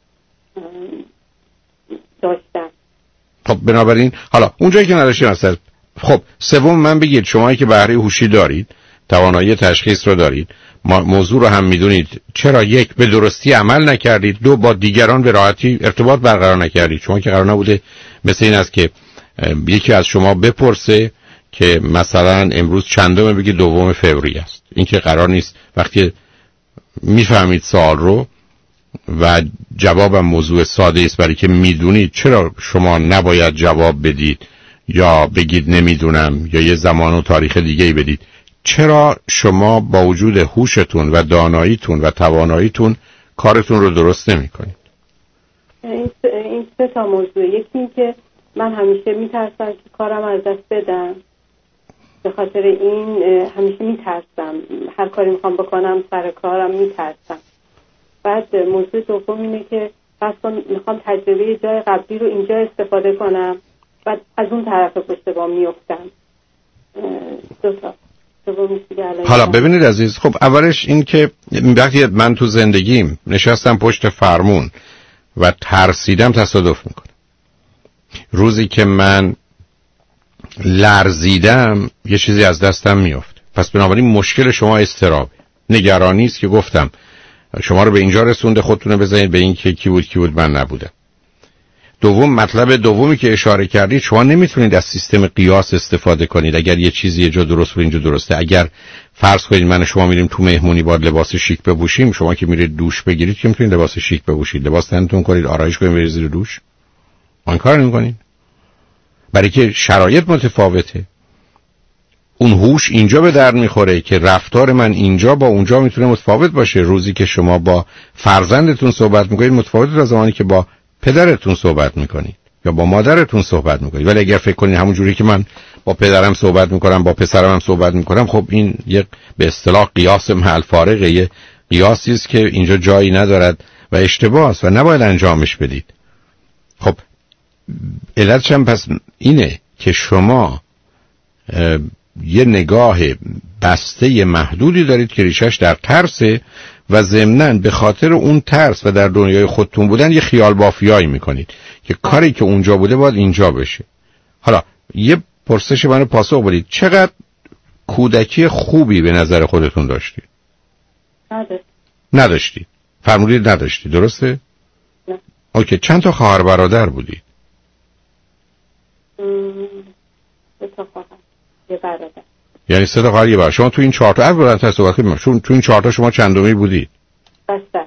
داشتم. خب بنابراین حالا اونجایی که نداشتید اصلا. خب سوم من بگید شمایی که بهره هوشی دارید، توانایی تشخیص رو دارید، موضوع رو هم میدونید، چرا یک به درستی عمل نکردید، دو با دیگران به راحتی ارتباط برقرار نکردید؟ شما که قرار نبوده مثل این است که یکی از شما بپرسه که مثلا امروز چندم، بگید دوم فوریه است. این که قرار نیست. وقتی میفهمید سوال رو و جوابم موضوع ساده است، برای که میدونید، چرا شما نباید جواب بدید یا بگید نمیدونم یا یه زمان و تاریخ دیگه‌ای بدید؟ چرا شما با وجود هوشتون و داناییتون و تواناییتون کارتون رو درست نمی‌کنید؟ این این سه تا موضوع. یکی این که من همیشه میترسم که کارم از دست بدم، به خاطر این همیشه میترسم هر کاری میخوام بکنم سر کارم میترسم. بعد موضوع دوم اینه که پس میخوام تجربه جای قبلی رو اینجا استفاده کنم، بعد از اون طرف پشت بام میافتم. دو تا. حالا ببینید عزیز، خب اولش این که وقتی من تو زندگیم نشستم پشت فرمون و ترسیدم، تصادف میکنه. روزی که من لرزیدم یه چیزی از دستم میافته. پس بنابراین مشکل شما اضطرابه، نگرانی است که گفتم شما رو به اینجا رسونده، خودتونه بزنید به این که کی بود کی بود من نبودم. دوم، مطلب دومی که اشاره کردید، شما نمیتونید از سیستم قیاس استفاده کنید. اگر یه چیزی یه جا درست و اینجا درسته، اگر فرض کنید من و شما میریم تو مهمونی باید لباس شیک بپوشیم، شما که میرید دوش بگیرید که میتونید لباس شیک بپوشید، لباس تنتون کنید، آرایش کنید، برید زیر دوش. آن کار نمی‌کنید، برای که شرایط متفاوته. اون هوش اینجا به در میخوره که رفتار من اینجا با اونجا میتونه متفاوت باشه. روزی که شما با فرزندتون صحبت میکنید متفاوت از زمانی که با پدرتون صحبت میکنید یا با مادرتون صحبت میکنید. ولی اگر فکر کنید همون جوری که من با پدرم صحبت میکنم با پسرم هم صحبت میکنم، خب این یک به اصطلاح قیاس محل فارغه، یه قیاسی است که اینجا جایی ندارد و اشتباه است و نباید انجامش بدید. خب علتش هم پس اینه که شما یه نگاه بسته محدودی دارید که ریشش در ترسه و ضمناً به خاطر اون ترس و در دنیای خودتون بودن یه خیال بافیایی میکنید که کاری که اونجا بوده باید اینجا بشه. حالا یه پرسش منو پاسخ بدید، چقدر کودکی خوبی به نظر خودتون داشتید؟ نداشتید. نداشتید. فرمودید نداشتید، درسته؟ نه. اوکی، چند تا خواهر برادر بودید؟ دو تا خواهر، یه برادر. یعنی سه تا خواهر یه برادر. شما تو این چهار تا از بلندتر صحبت کنید. چون تو این چهار تا شما چندمی بودید؟ بسته.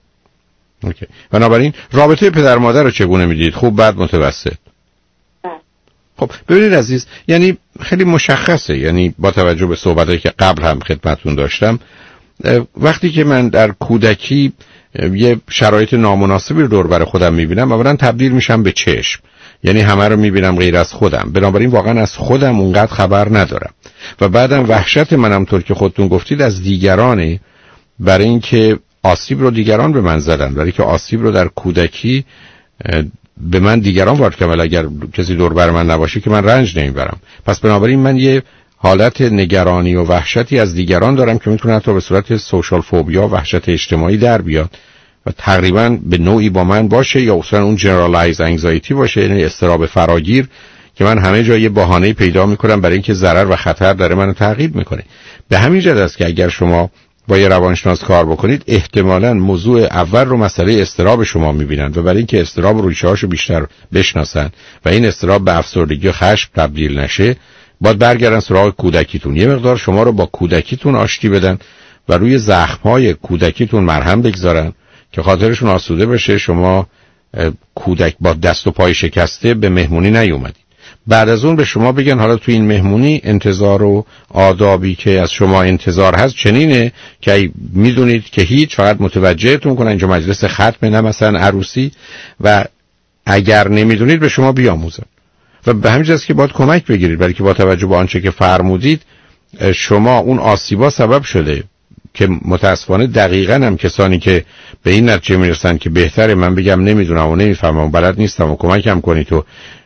اوکی. بنابراین رابطه پدر مادر رو چگونه میدید؟ خوب، بد، متوسط؟ بد. خب ببینید عزیز، یعنی خیلی مشخصه، یعنی با توجه به صحبتایی که قبل هم خدمتتون داشتم، وقتی که من در کودکی یه شرایط نامناسبی رو دور بر خودم میبینم، اولا تبدیل میشم به چشم، یعنی همه رو میبینم غیر از خودم، بنابراین واقعا از خودم اونقدر خبر ندارم و بعدم وحشت منم طور که خودتون گفتید از دیگرانه، برای اینکه آسیب رو دیگران به من زدن، برای که آسیب رو در کودکی به من دیگران وارد کردن، اگر کسی دور بر من نباشه که من رنج نمیبرم. پس بنابراین من یه حالت نگرانی و وحشتی از دیگران دارم که میتونه حتی به صورت سوشال فوبیا، وحشت اجتماعی در بیاد و تقریبا به نوعی با من باشه، یا اصلا اون جنرالایز انگزایتی باشه، یعنی اضطراب فراگیر که من همه جا یه بهانه‌ای پیدا میکنم برای اینکه ضرر و خطر داره منو تعقیب میکنه. به همین جهت است که اگر شما با یه روانشناس کار بکنید، احتمالاً موضوع اول رو مسئله اضطراب شما میبینن و برای اینکه اضطراب و ریشه‌هاشو بیشتر بشناسن و این اضطراب به افسردگی و خشم تبدیل نشه، باید برگردن سراغ کودکیتون، یه مقدار شما رو با کودکیتون آشتی بدن و روی زخم‌های کودکیتون مرهم بگذارن که خاطرشون آسوده بشه شما کودک با دست و پای شکسته به مهمونی نیومدید. بعد از اون به شما بگن حالا تو این مهمونی انتظار و آدابی که از شما انتظار هست چنینه که میدونید که هیچ، فقط متوجهتون کنن اینجا مجلس ختمه نه مثلا عروسی، و اگر نمیدونید به شما بیاموزن. و به همین جاست که باید کمک بگیرید، برای که با توجه به آنچه که فرمودید شما اون آسیبا سبب شده که متاسفانه دقیقاً هم کسانی که به این نتیجه میرسن که بهتره من بگم نمیدونم و نمیفهمم و بلد نیستم و کمکم کنید تو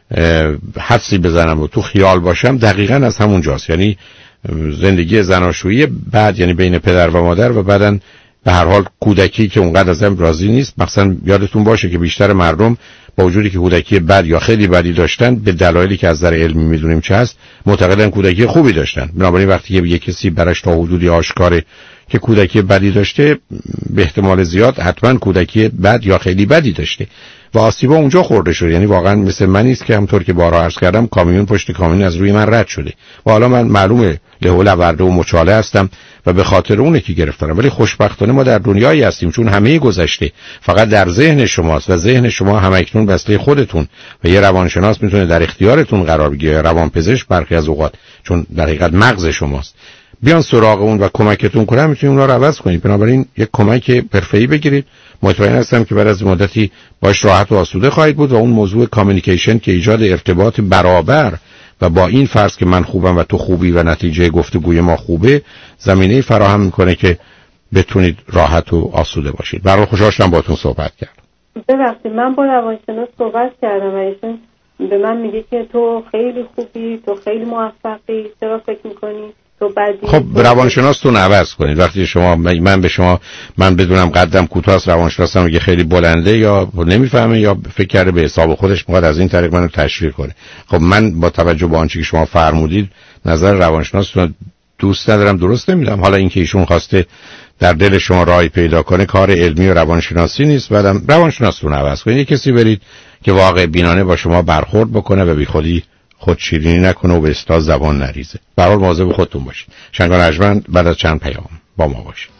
حدسی بزنم و تو خیال باشم، دقیقاً از همون جاست. یعنی زندگی زناشویی بعد، یعنی بین پدر و مادر، و بعداً به هر حال کودکی که اونقدر ازم راضی نیست. مثلا یادتون باشه که بیشتر مردم با وجودی که کودکی بد یا خیلی بدی داشتن، به دلایلی که از نظر علمی میدونیم چه هست، معتقدن کودکی خوبی داشتن. بنابراین وقتی یه کسی براش تا حدودی آشکاره که کودکی بدی داشته، به احتمال زیاد حتما کودکی بد یا خیلی بدی داشته و آسیبا اونجا خورده شده. یعنی واقعا مثل من نیست که همونطور که بارها عرض کردم کامیون پشت کامیون از روی من رد شده و حالا من معلومه لهول ورده و مچاله هستم و به خاطر اونه که گرفتارم. ولی خوشبختانه ما در دنیایی هستیم چون همه گذشته فقط در ذهن شماست و ذهن شما همکنون بسته خودتون و یه روانشناس میتونه در اختیارتون قرار بگیره، روانپزشک برخی از اوقات، چون در حقیقت مغز شماست. بیان سراغ اون و کمکتون کنن، میتونید اونا رو عوض کنید. بنابراین یک کمک حرفه‌ای بگیرید. مطمئن هستم که بعد از مدتی باش راحت و آسوده خواهید بود و اون موضوع کامیونیکیشن که ایجاد ارتباط برابر و با این فرض که من خوبم و تو خوبی و نتیجه گفتگوی ما خوبه، زمینه فراهم میکنه که بتونید راحت و آسوده باشید. برای خوشحال شدم باهاتون صحبت کردم. ببخشید من با روانشناس صحبت کردم و ایشون به من میگه که تو خیلی خوبی، تو خیلی موفقی، چرا فکر میکنی تو بدی؟ خب روانشناستون عوض کنید. وقتی شما من به شما من بدونم قدم کوتاه است، روانشناسم میگه خیلی بلنده یا نمیفهمه یا فکر کرده به حساب خودش میخواد از این طریق منو تشویق کنه. خب من با توجه به آنچه که شما فرمودید نظر روانشناستون دوست ندارم، درست نمیدم. حالا اینکه ایشون خواسته در دل شما راهی پیدا کنه کار علمی و روانشناسی نیست. بعدم روانشناستون عوض کنید. کسی برید که واقع بینانه با شما برخورد بکنه و بیخودی خود شیرینی نکنه و به اصطلاح زبان نریزه. به هر حال مواظب خودتون باشید. شنگان ارجمند بعد از چند پیام با ما باشید.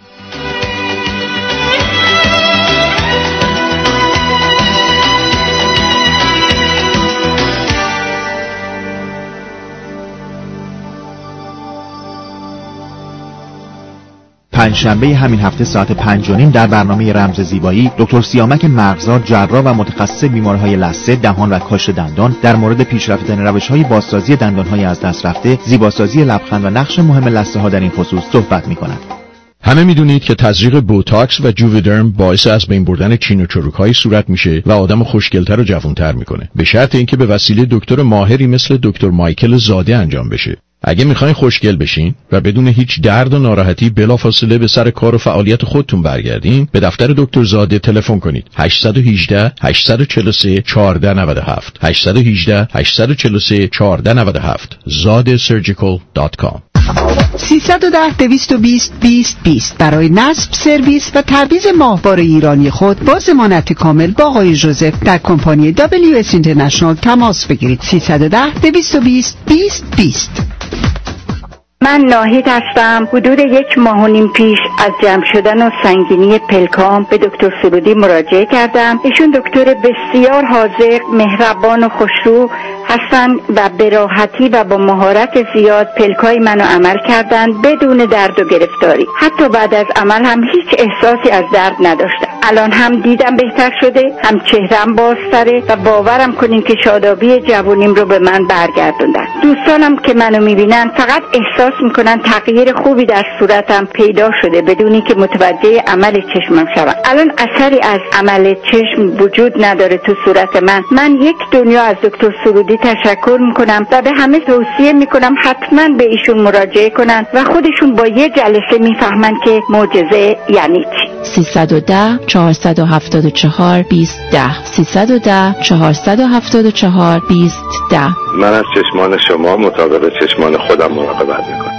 پنجشنبه همین هفته ساعت پنج و نیم در برنامه رمز زیبایی دکتر سیامک مغزاد، جراح و متخصص بیماری‌های لثه، دهان و کاشت دندان در مورد پیشرفتن روش‌های بازسازی دندان‌های از دست رفته، زیباسازی لبخند و نقش مهم لثه‌ها در این خصوص صحبت می‌کند. همه میدونید که تزریق بوتاکس و جوویدرم باعث از بین بردن چین و چروک‌های صورت میشه و آدم خوشگل‌تر و جوان‌تر میکنه، به شرط اینکه به وسیله دکتر ماهری مثل دکتر مایکل زاده انجام بشه. اگه میخواین خوشگل بشین و بدون هیچ درد و ناراحتی بلافاصله به سر کار و فعالیت خودتون برگردین، به دفتر دکتر زاده تلفن کنید. هشت یک هشت هشت چهار سه یک چهار نه هفت هشت یک هشت هشت چهار سه یک چهار نه هفت زاده سرجیکال دات کام. سیصد و ده دویست و بیست بیست بیست برای نصب، سرویس و تعویض ماهواره ایرانی خود با ضمانت کامل با آقای ژوزف در کمپانی دبلیو اس اینترنشنال تماس بگیرید. سیصد و ده دویست و بیست بیست بیست. من ناهید هستم. حدود یک ماه و نیم پیش از جمع شدن و سنگینی پلکام به دکتر سرودی مراجعه کردم. ایشون دکتر بسیار حاذق، مهربان و خوشرو هستن و به راحتی و با مهارت زیاد پلکای منو عمل کردن بدون درد و گرفتاری. حتی بعد از عمل هم هیچ احساسی از درد نداشتم. الان هم دیدم بهتر شده، هم چهرم بازتره و باورم کنین که شادابی جوونیم رو به من برگردوندن. دوستانم که منو میبینن فقط احساس میکنن تغییر خوبی در صورتم پیدا شده بدونی که متوجه عمل چشمم شوم. الان اثری از عمل چشم وجود نداره تو صورت من. من یک دنیا از دکتر سرودی تشکر میکنم و به همه توصیه میکنم حتما به ایشون مراجعه کنن و خودشون با یه جلسه میفهمن که معجزه یعنی چی. سیصد و ده چهارصد و هفتاد و چهار بیست ده سیصد و ده چهارصد و هفتاد و چهار بیست ده. من از چشمان شما مطابق چشمان خودم مراقبت میکنم.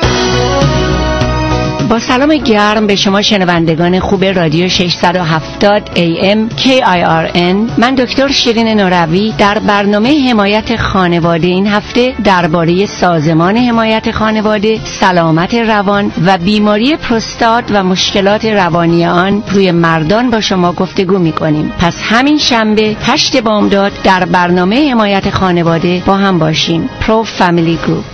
با سلام گرم به شما شنوندگان خوب رادیو ششصد و هفتاد ای ام کی آی آر ان، من دکتر شیرین نوروی در برنامه حمایت خانواده این هفته درباره سازمان حمایت خانواده، سلامت روان و بیماری پروستات و مشکلات روانی آن روی مردان با شما گفتگو می‌کنیم. پس همین شنبه هشت بامداد در برنامه حمایت خانواده با هم باشیم. پرو فامیلی گروپ.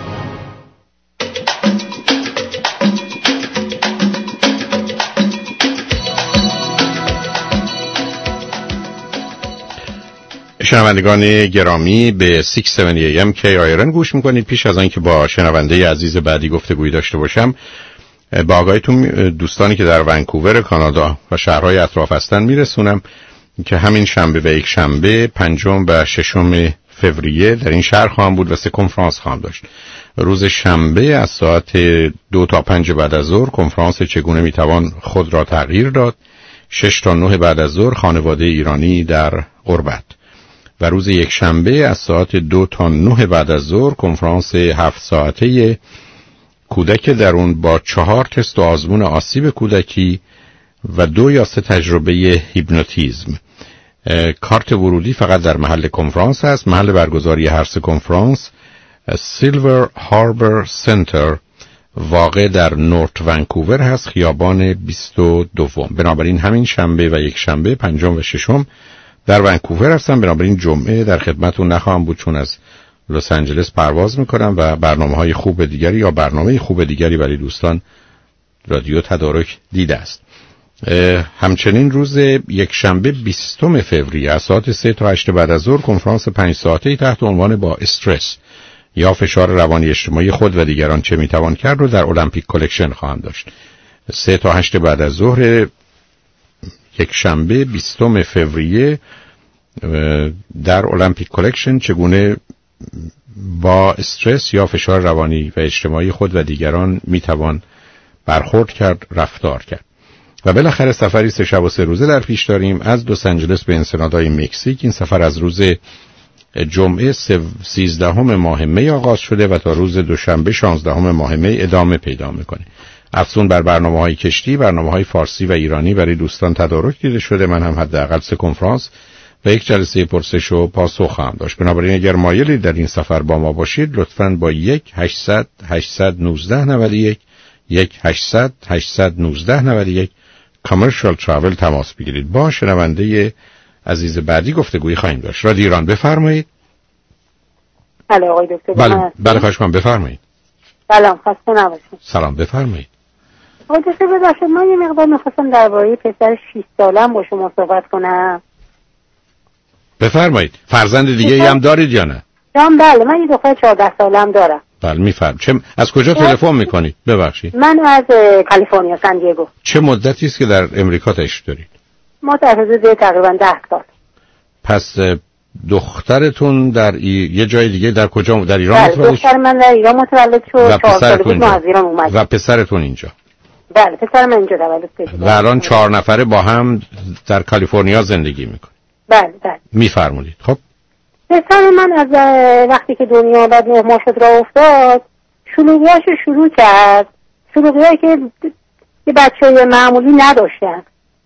شنوندگان گرامی به ششصد و هفتاد ای ام کی آی آر ان گوش میکنید. پیش از آنکه با شنونده عزیز بعدی گفتگویی داشته باشم، با آگاهیتون دوستانی که در ونکوور کانادا و شهرهای اطراف هستن میرسونم که همین شنبه و یک شنبه پنجم و ششم فوریه در این شهر خواهم بود و سه کنفرانس خواهم داشت. روز شنبه از ساعت دو تا پنج بعد از ظهر کنفرانس چگونه میتوان خود را تغییر داد. شش تا نه بعد از ظهر خانواده ایرانی در غربت. و روز یک شنبه از ساعت دو تا نه بعد از ظهر کنفرانس هفت ساعته کودک درون با چهار تست و آزمون آسیب کودکی و دو یا سه تجربه هیپنوتیزم. کارت ورودی فقط در محل کنفرانس است. محل برگزاری هر سه کنفرانس سیلور هاربر سنتر واقع در نورت ونکوور هست، خیابان بیست و دو. بنابراین همین شنبه و یک شنبه پنجم و ششم در ونکوور هستم. بنابراین جمعه در خدمتتون نخواهم بود چون از لس آنجلس پرواز میکنم و برنامه‌های خوب دیگری یا برنامه خوب دیگری برای دوستان رادیو تدارک دیده است. همچنین روز یک شنبه بیستم فوریه از ساعت سه تا هشت بعد از ظهر کنفرانس پنج ساعته‌ای تحت عنوان با استرس یا فشار روانی اجتماعی خود و دیگران چه میتوان کرد رو در المپیک کلکشن خواهم داشت. سه تا هشت بعد از ظهر یک شنبه بیستم فوریه در المپیک کلکشن چگونه با استرس یا فشار روانی و اجتماعی خود و دیگران میتوان برخورد کرد، رفتار کرد. و بالاخره سفری سه شب و سه روزه در پیش داریم از لس آنجلس به انسنادای مکزیک. این سفر از روز جمعه سیزدهم ماه می آغاز شده و تا روز دوشنبه شانزدهم ماه می ادامه پیدا میکنه. افزون بر برنامه‌های کشتی، برنامه‌های فارسی و ایرانی برای دوستان تدارک دیده شده. من هم حداقل سه کنفرانس و یک جلسه پرسش و پاسخ خواهم داشت. بنابراین اگر مایلی در این سفر با ما باشید لطفاً با یک هشتصد هشتصد و نوزده نود و یک یک هشتصد هشتصد و نوزده نود و یک کامرشال تراول تماس بگیرید. با شنونده عزیز بعدی گفتگویی خواهیم داشت. رادیو ایران بفرمایید. بله آقای دکتر. بله بله خواهش می‌کنم بفرمایید. سلام، خسته نباشید. سلام بفرمایید. حادثه ببخشید من یه مقدار میخواستم درباره پسر شش سالم با شما صحبت کنم. بفرمایید. فرزند دیگه ای هم دارید یا نه؟ جان بله، من یه دختر چهارده سالم دارم. بله میفهم. چه از کجا تلفن میکنید؟ ببخشید. من از کالیفرنیا، سان دیگو. چه مدتی است که در امریکا تشریف دارید؟ ما در حدود تقریبا ده سال. پس دخترتون در ای... یه جای دیگه در کجا در ایران متولد شد؟ دختر من در ایران متولد شد. چهار سال بود از ایران اومد. و پسرتون اینجا؟ بله پسر من اینجا تولد شد. و الان چهار نفره با هم در کالیفرنیا زندگی میکنید؟ بله بله. میفرمایید. خب پسر من از وقتی که دنیا بعد نه ماه شد راه افتاد شلوغیاشو شروع کرد. شلوغیایی که یه بچه‌های معمولی نداشتن.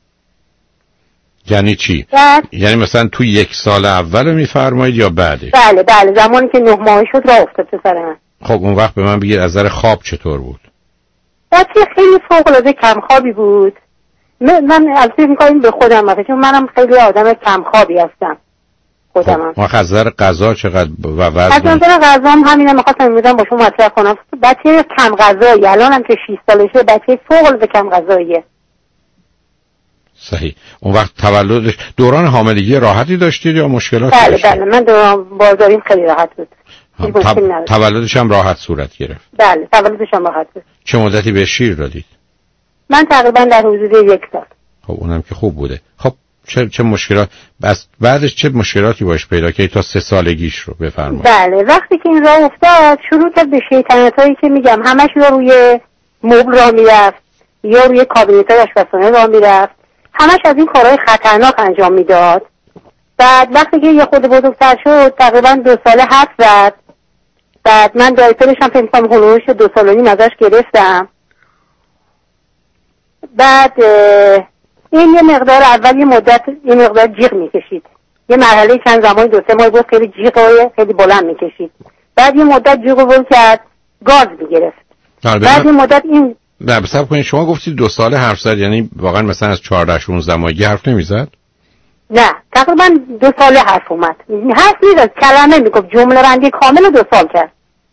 یعنی چی؟ بعد... یعنی مثلا تو یک سال اول میفرمایید یا بعدش؟ بله بله زمانی که نه ماه شد راه افتاد پسر من. خب اون وقت به من بگید از نظر خواب چطور بود؟ بچه خیلی فوق‌العاده کمخوابی بود. من البته می‌کنم به خودم مثلا چون منم خیلی آدم کمخوابی هستم. خودم. خب از نظر غذا چقدر و وزن؟ از نظر غذا هم همینه می‌خواستم امروز با شما مطرح کنم. بچه کم غذایی الانم که شش سالشه بچه فوق‌العاده کم غذاییه. صحیح. اون وقت تولدش دوران حاملگی راحتی داشتید یا مشکلاتی بله داشتید؟ بله من دوران بارداریم خیلی راحت بود. تب... تولدش هم راحت صورت گرفت. بله تولدش هم راحت بود. چه مدتی به شیر دادید؟ من تقریبا در حدود یک سال. خب اونم که خوب بوده. خب چه چه مشکلات بس بعدش چه مشکلاتی باش پیدا کردید تا سه سالگیش رو بفرمایید؟ بله وقتی که این راه افتاد شروع کرد به شیطنتایی که میگم همش رو روی مبل راه میرفت یا روی کابینت‌های آشپزخانه راه میرفت. همش از این کارهای خطرناک انجام میداد. بعد وقتی که یه خود بزرگتر شد تقریبا دو ساله حرف زد. بعد من دایپرش هم فکر کنم هلوش دو سال و نیم ازش گرفتم. بعد این یه مقدار اول یه مدت یه مقدار جیغ میکشید. یه مرحله چند زمان دو سه ماه بود خیلی جیغ خیلی بلند میکشید. بعد یه مدت جیغ ول کرد گاز میگرفت. بعد یه مدت این نه بساب کنید شما گفتید دو ساله حرف زد یعنی واقعا مثلا از چهارده شانزده ماهگی حرف نمیزد؟ نه تقریبا دو ساله حرف اومد. حرف میزد کلمه میگفت جمله بندی کامل دو سال کرد.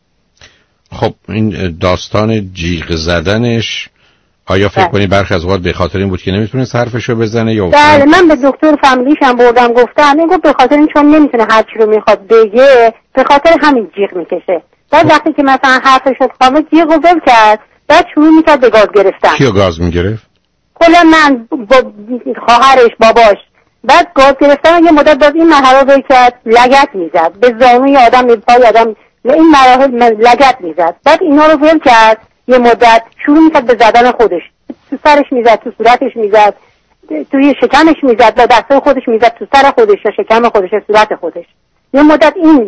خب این داستان جیغ زدنش آیا فکر کنید برخی از اوقات به خاطر این بود که نمیتونه حرفشو بزنه یا بله من به دکتر فامیلیشم بردم گفتم این گفت به خاطر این چون نمیتونه هر چی رو میخواد بگه به خاطر همین جیغ میکشه. بعد وقتی که مثلا حرفش رو کامل جیغ رو ول کرد بعد شروع میکرد به گاز گرفتن. کیو گاز میگرفت؟ کلا من با خواهرش باباش. بعد گاز گرفتن یه مدت بعد این مرحله رو کرد لگد میزد به زانوی آدم به پای آدم این مراحل لگد میزد. بعد اینا رو ول کرد یه مدت شروع میکرد به زدن خودش تو سرش میزد تو صورتش میزد توی شکمش میزد با دستای خودش میزد تو سر خودش یا شکم خودش یا صورت خودش. یه مدت این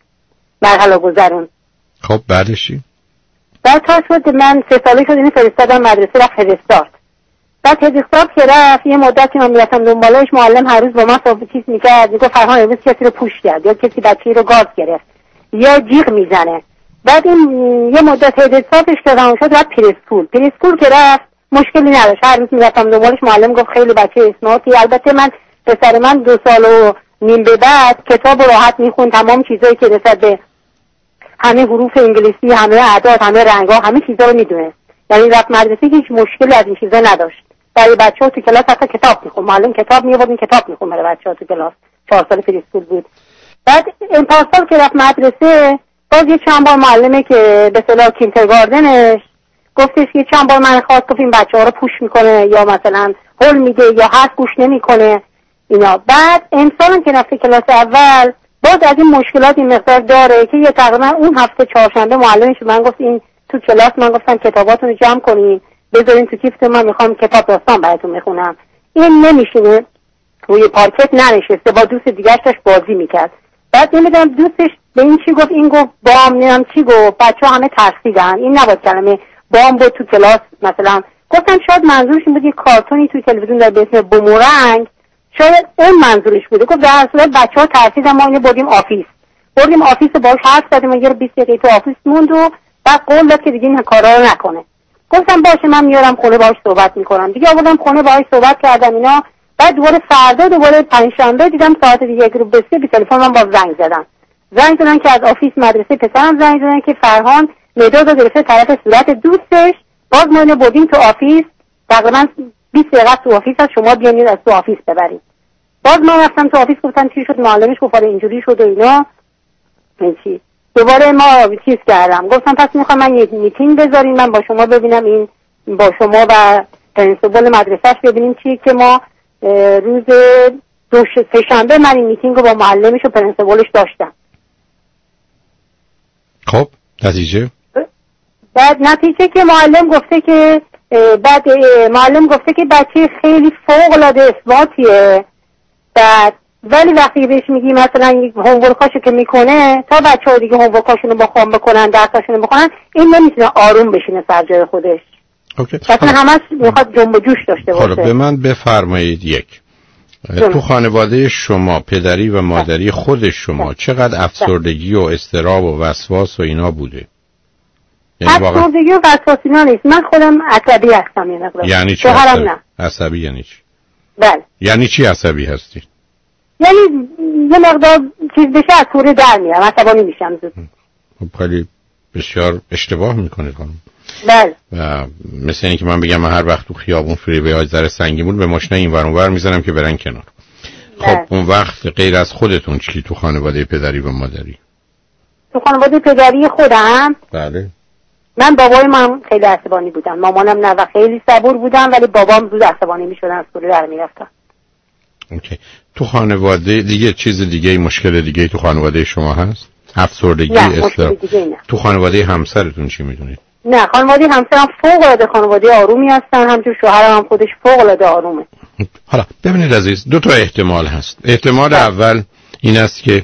مرحله گذرون. خب بعدش چی؟ بعد تا شد من سه ساله شد اینو فرستادم مدرسه رفت هدستارت. بعد هدستارت که رفت یه مدتی من میرفتم دنبالش معلم هر روز با من صحبت چیز میکرد میگفت فرهان امروز کسی رو پوش کرد یا کسی بچه‌ای رو گاز گرفت یا جیغ میزنه. بعد این یه مدت هدستارتش که تموم شد رفت پریسکول. پریسکول که رفت مشکلی نداشت هر روز میرفتم دنبالش معلم گفت خیلی بچه اسمارتی. البته من پسر من دو سال و نیم به بعد کتاب راحت میخوند تمام چیزایی که نسبت به همه حروف انگلیسی همه اعداد همه رنگ‌ها همه چیزا رو میدونه. یعنی رفت مدرسه هیچ مشکلی از این چیزا نداشت. برای بچه‌ها تو کلاس حتی کتاب میخوند. معلم کتاب میآورد این کتاب میخوند برای بچه‌ها تو کلاس. چهار سال پریسکول بود. بعد این پارسال که رفت مدرسه باز یه چند بار معلمه که به اصطلاح کینترگاردنش گفتش که چند بار من خواست گفت این بچه‌ها رو پوش میکنه یا مثلا هول میده یا حرف گوش نمیکنه اینا. بعد امسالم که رفت کلاس اول باز از این مشکلات این مقدار داره که یه تقریبا اون هفته چهارشنبه معلمش من گفت این تو کلاس من گفتم کتاباتون رو جمع کنین بذارین تو کیفتون من میخوام کتاب داستان براتون میخونم. این نمیشینه روی پارکت ننشسته با دوست دیگرش داشت بازی میکرد. بعد نمیدونم دوستش به این چی گفت این گفت بام نمیدونم چی گفت بچه‌ها همه ترسیدن. این نبود کلمه بام بود تو کلاس مثلا گفتم شاید منظورش این بود یه کارتونی تو تلویزیون داره به اسم بومرنگ شاید اون منظورش بوده. گفت در صورت بچه‌ها ترسیدن ما اینو بردیم آفیس بردیم آفیس باهاش حرف زدیم و یه بیست دقیقه تو آفیس موند و بعد قول داد که دیگه این کارا رو نکنه. گفتم باشه من میارم خونه باهاش صحبت میکنم. دیگه آوردم خونه باهاش صحبت کردم اینا. بعد دوباره فردا دوباره پنجشنبه دیدم ساعت دیگه رو بسته به تلفن من باز زنگ زدم. زنگ زدن که از آفیس مدرسه پسرم زنگ زدن که فرهان مداد رو گرفته طرف صورت دوستش باز ما اینو بردیم تو آفیس، تقریبا بیست دقیقه تو آفیس از شما بیانید از تو آفیس ببرید. باز ما رفتم تو آفیس، گفتم چی شد؟ معلمش گفت اینجوری شد و اینا. این چی دوباره ما چیز کردم، گفتم پس میخوام من یک میتینگ بذارین، من با شما ببینم، این با شما و پرنسپل مدرسهش ببینیم چیه که ما روز دو سه شنبه من این میتینگ رو با معلمش و پرنسپلش داشتم. خب نتیجه؟ بعد نتیجه که معلم گفته که بعد معلم گفته که بچه خیلی فوق العاده اثباتیه، بعد ولی وقتی بهش میگی مثلا هومورکاشو که میکنه تا بچه‌ها دیگه هومورکاشونو بخوام بکنن، درساشونو بخونن، این نمیتونه آروم بشینه سر جای خودش. اوکی. مثلا همش میخواد جنب و جوش داشته باشه. حالا به من بفرمایید یک جمع. تو خانواده شما پدری و مادری خود شما چقدر افسردگی و اضطراب و وسواس و اینا بوده؟ یعنی افسردگی و وسواس اینا نیست، من خودم عصبی هستم. یه مقدار. یعنی چی عصبی؟ عصبی یعنی چی؟ بله. یعنی چی عصبی هستی؟ یعنی یه مقدار چیز بشه از کوره در میرم، عصبانی میشم زود. خب خیلی بسیار اشتباه میکنید خانم. بله. و مثل اینکه من بگم من هر وقت تو خیابون فریوی های ذره سنگین بود به ماشین این ور اون ور میزنم که برن کنار. خب بله. اون وقت غیر از خودتون چی تو خانواده پدری و مادری؟ تو خانواده پدری خودم؟ بله. من بابای من خیلی عصبانی بودم، مامانم نه و خیلی صبور بودم، ولی بابام زود عصبانی میشدن، از کوره در میرفتن. اوکی. تو خانواده دیگه چیز دیگه، مشکل دیگه تو خانواده شما هست؟ افسردگی، استرس؟ تو خانواده همسرتون چی میدونید؟ نه، خانواده همسرم فوق العاده خانواده آرومی هستن، همچون شوهرم هم خودش فوق العاده آرومه. حالا ببینید عزیز، دو تا احتمال هست. احتمال ده. اول این است که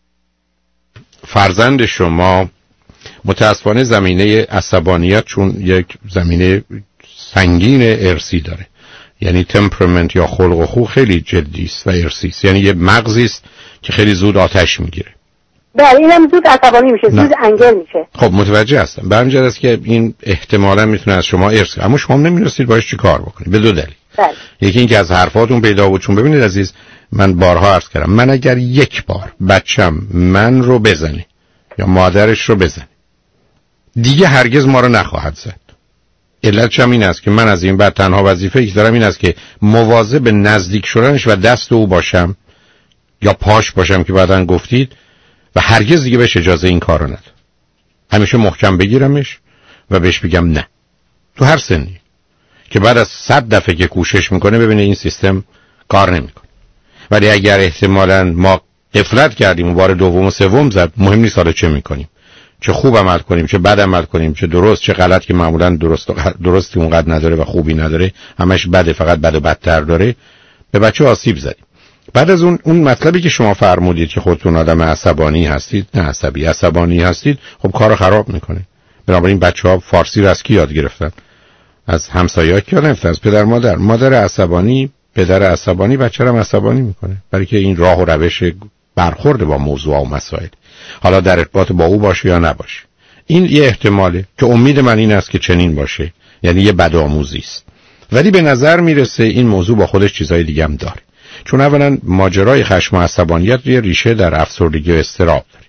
فرزند شما متاسفانه زمینه عصبانیت چون یک زمینه سنگین ارثی داره، یعنی تمپرامنت یا خلق و خو خیلی جدی است و ارثی است، یعنی یه مغزی است که خیلی زود آتش میگیره. بله، اینم زود عصبانی میشه، زود انگل میشه. خب متوجه هستم. برمی‌گرده است که این احتمالاً میتونه از شما ارث، اما شما نمی‌رسید باهاش چی کار بکنید به دو دلیل. بله. یکی این که از حرفاتون پیدا بود. چون ببینید عزیز، من بارها عرض کردم من اگر یک بار بچم من رو بزنه یا مادرش رو بزنه دیگه هرگز ما رو نخواهد زد. علتش هم این است که من از این بعد تنها وظیفه‌ای که دارم این است که مواظب نزدیک شدنش و دست او باشم یا پاش باشم که بعداً گفتید و هرگز دیگه بهش اجازه این کارو ندم. همیشه محکم بگیرمش و بهش بگم نه. تو هر سنی که بعد از صد دفعه که کوشش میکنه ببینه این سیستم کار نمیکنه. ولی اگر احتمالاً ما غفلت کردیم و بار دوم و سوم زد، مهم نیست حالا چه میکنیم، چه خوب عمل کنیم چه بد عمل کنیم، چه درست چه غلط، که معمولاً درست درستی اونقدر نداره و خوبی نداره، همش بده، فقط بد و بدتر داره، به بچه آسیب زدیم. بعد از اون اون مطلبی که شما فرمودید که خودتون آدم عصبانی هستید، نه عصبی عصبانی هستید، خب کارو خراب میکنه. بنابراین بچه‌ها فارسی رو از کی یاد گرفتن؟ از همسایه‌ها که یاد گرفتن، از پدر مادر. مادر عصبانی، پدر عصبانی بچه رو عصبانی میکنه، برای که این راه و روش برخورد با موضوع و مسائل، حالا در ارتباط با او باشه یا نباشه. این یه احتماله که امید من این است که چنین باشه، یعنی یه بدآموزی است. ولی به نظر میرسه این موضوع با خودش چیزای دیگه هم داره. چون اولا ماجرای خشم و عصبانیت یه ریشه در افسردگی و اضطراب داره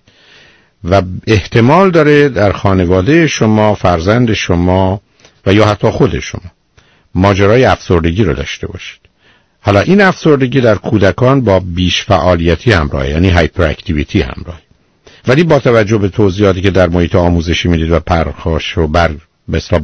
و احتمال داره در خانواده شما، فرزند شما و یا حتی خود شما ماجرای افسردگی رو داشته باشید. حالا این افسردگی در کودکان با بیش فعالیتی همراهه، یعنی هایپر اکتیویتی همراهه. ولی با توجه به توضیحاتی که در محیط آموزشی میدید و پرخاش و بر مثلا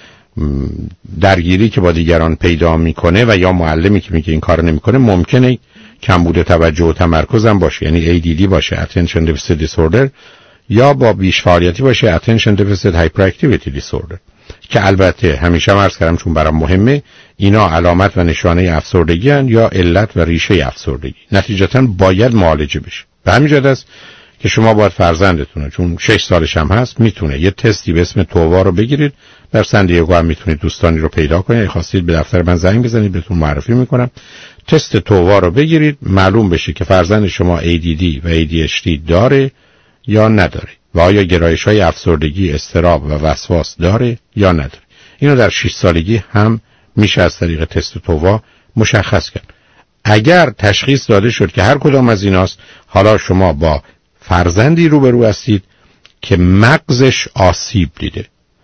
درگیری که با دیگران پیدا میکنه و یا معلمی که میگه این کار نمیکنه، ممکنه کمبود توجه و تمرکز هم باشه، یعنی ای دی دی باشه attention deficit disorder، یا با بیش فعالیتی باشه attention deficit hyperactivity disorder، که البته همیشه هم عرض کردم چون برام مهمه اینا علامت و نشانه افسردگی هن یا علت و ریشه افسردگی، نتیجتاً باید معالجه بشه. به همین جهت است که شما باید فرزندتونه، چون شش سالش هم هست، میتونه یه تستی به اسم تووا رو بگیرید. در سن دیگو هم میتونید دوستانی رو پیدا کنید، اگه خواستید به دفتر من زنگ بزنید بهتون معرفی میکنم. تست تووا رو بگیرید، معلوم بشه که فرزند شما ای دی دی و ای دی اچ دی داره یا نداره و آیا گرایش‌های افسردگی، اضطراب و وسواس داره یا نداره. اینو در شش سالگی هم میشه از طریق تست تووا مشخص کرد. اگر تشخیص داده شد که هر کدام از ایناست، حالا شما با فرزندی روبرو هستید که مغزش آسیب دیده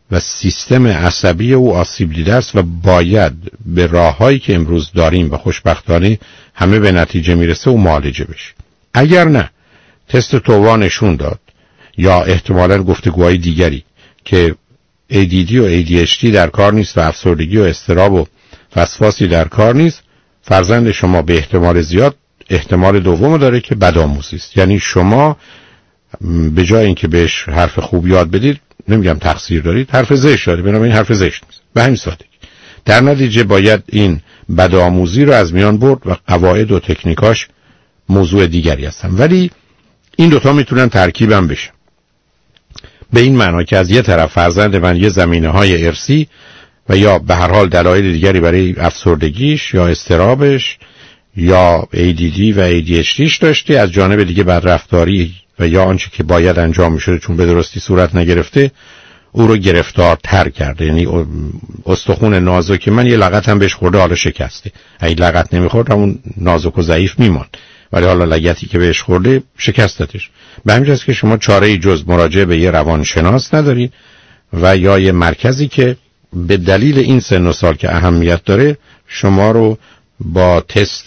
و سیستم عصبی او آسیب دیده است و باید به راههایی که امروز داریم و خوشبختانه همه به نتیجه میرسه و معالجه بشه. اگر نه تست تووا نشون داد یا احتمالاً گفتگوهای دیگری که ای دی دی و ای دی اچ دی در کار نیست و افسردگی و اضطراب و وسواسی در کار نیست، فرزند شما به احتمال زیاد احتمال دوم داره که بدآموزی است. یعنی شما به جای اینکه بهش حرف خوب یاد بدید، نمیگم تقصیر دارید، حرف زشت دارید، بنابراین حرف زشت نیست. به همین سادگی در نتیجه باید این بدآموزی رو از میان برد و قواعد و تکنیکاش موضوع دیگری هستن. ولی این دوتا میتونن ترکیبم بشن، به این معنا که از یه طرف فرزند من یه زمینه‌های ارثی و یا به هر حال دلایل دیگری برای افسردگیش یا اضطرابش یا ای دی دی و ای دی اچ دیش داشته، از جانب دیگه بدرفتاری و یا آنچه که باید انجام می‌شده چون به درستی صورت نگرفته او رو گرفتارتر کرده. یعنی استخوان نازک من یه لغت هم بهش خورده، حالا شکسته. اگه لغت نمیخورد همون نازک و ضعیف میموند، ولی حالا لگتی که بهش خورده شکستتش. به همین جاست که شما چاره‌ای جز مراجعه به یه روانشناس ندارید و یا یه مرکزی که به دلیل این سن و سال که اهمیت داره شما رو با تست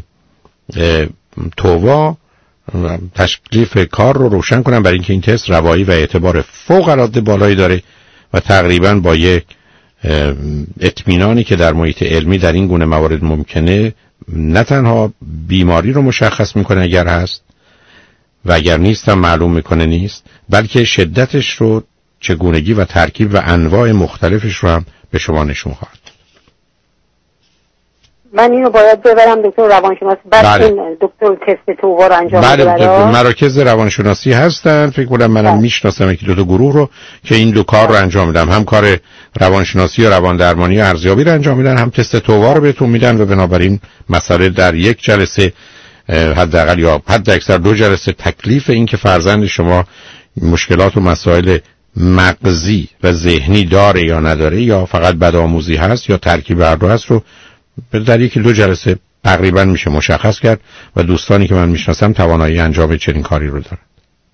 تووا تکلیف کار رو روشن کنن، برای اینکه این تست روایی و اعتبار فوق العاده بالایی داره و تقریبا با یک اطمینانی که در محیط علمی در این گونه موارد ممکنه نه تنها بیماری رو مشخص میکنه اگر هست و اگر نیست هم معلوم میکنه نیست، بلکه شدتش رو، چگونگی و ترکیب و انواع مختلفش رو هم به شما نشون خواهد. من اینو باید ببرم دکتر روانشناسی بعد بله. این دکتر تست تووا رو انجام بده. بله، مراکز روانشناسی هستن، فکر کنم منم بله. میشناسم یکی دو تا گروه رو که این دو کار رو انجام میدم، هم کار روانشناسی و روان درمانی و ارزیابی رو انجام میدن، هم تست تووا رو بهتون میدن و بنابراین مسئله در یک جلسه حداقل یا حد اکثر دو جلسه تکلیف این که فرزند شما مشکلات و مسائل مغزی و ذهنی داره یا نداره یا فقط بدآموزی هست یا ترکیب هر دو هست رو در یکی دو جلسه تقریبا میشه مشخص کرد و دوستانی که من میشناسم توانایی انجام چنین کاری رو دارن.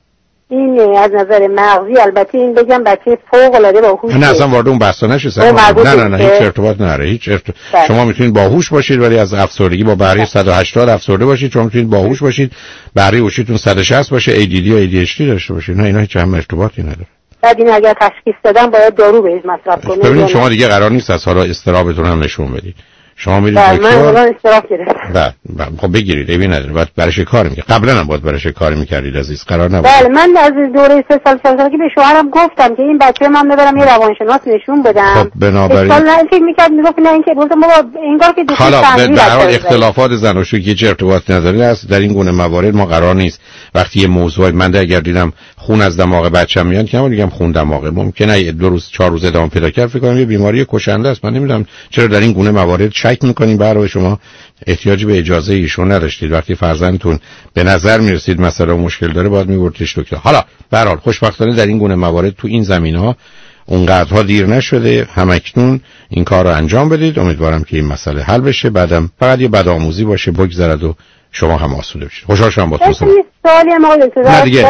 این از نظر مغزی البته این بگم بچه فوق العاده باهوشه. نه اصلا وارد اون بحثا نشید. نه نه نه, نه هیچ ارتباط نداره. هیچ ارت... شما میتونید باهوش باشید ولی از افسردگی با بهره صد و هشتاد افسرده باشید. شما میتونید باهوش باشید بهره هوشیتون صد و شصت باشه، ای دی دی و ای دی اچ دی داشته باشید. نه اینا هیچ هم ارتباطی نداره. بعد این اگر تشخیص دادن باید دارو بهش مصرف کنید. ببینید شما دیگه قرار نیست از حالا استرابتون هم نشون بدید. شما میرید دکتر. من الان استراحت گرفتم. بله خب بگیرید، عیبی نداره. بعد برایش کار میکنید. قبلا هم باید برایش کار میکردید عزیز، قرار نبود. بله من از دوره سه سال چهار سالگی به شوهرم گفتم که این بچه من ببرم یه روانشناس نشون بدم. خب بنابراین سال نه فکر میکرد میگفت نه اینکه گفتم بابا انگار که دوست حالا در حال اختلافات زناشویی که ارتباط نداره است. در این گونه موارد ما قرار نیست وقتی یه موضوع من اگر دیدم خون از دماغ بچه‌م میاد که میگم خون دماغه، ممکنه دو روز چهار روز ادامه پیدا کنه، فکر کنم یه بیماری کشنده است. من نمیدونم چرا در این گونه موارد شک میکنین. برای شما احتیاجی به اجازه ایشون نداشتید. وقتی فرزندتون به نظر میرسید مسئله مشکل داره باید میبردیش دکتر. حالا به هر حال خوشبختانه در این گونه موارد تو این زمینه‌ها اونقدرها دیر نشده، همکنون این کار رو انجام بدید. امیدوارم که این مسئله حل بشه، بعدم فقط یه بدآموزی باشه بگذرد و شما هم آسوده بشید. خوشحال شدم با تو. سوالی ما نه دیگه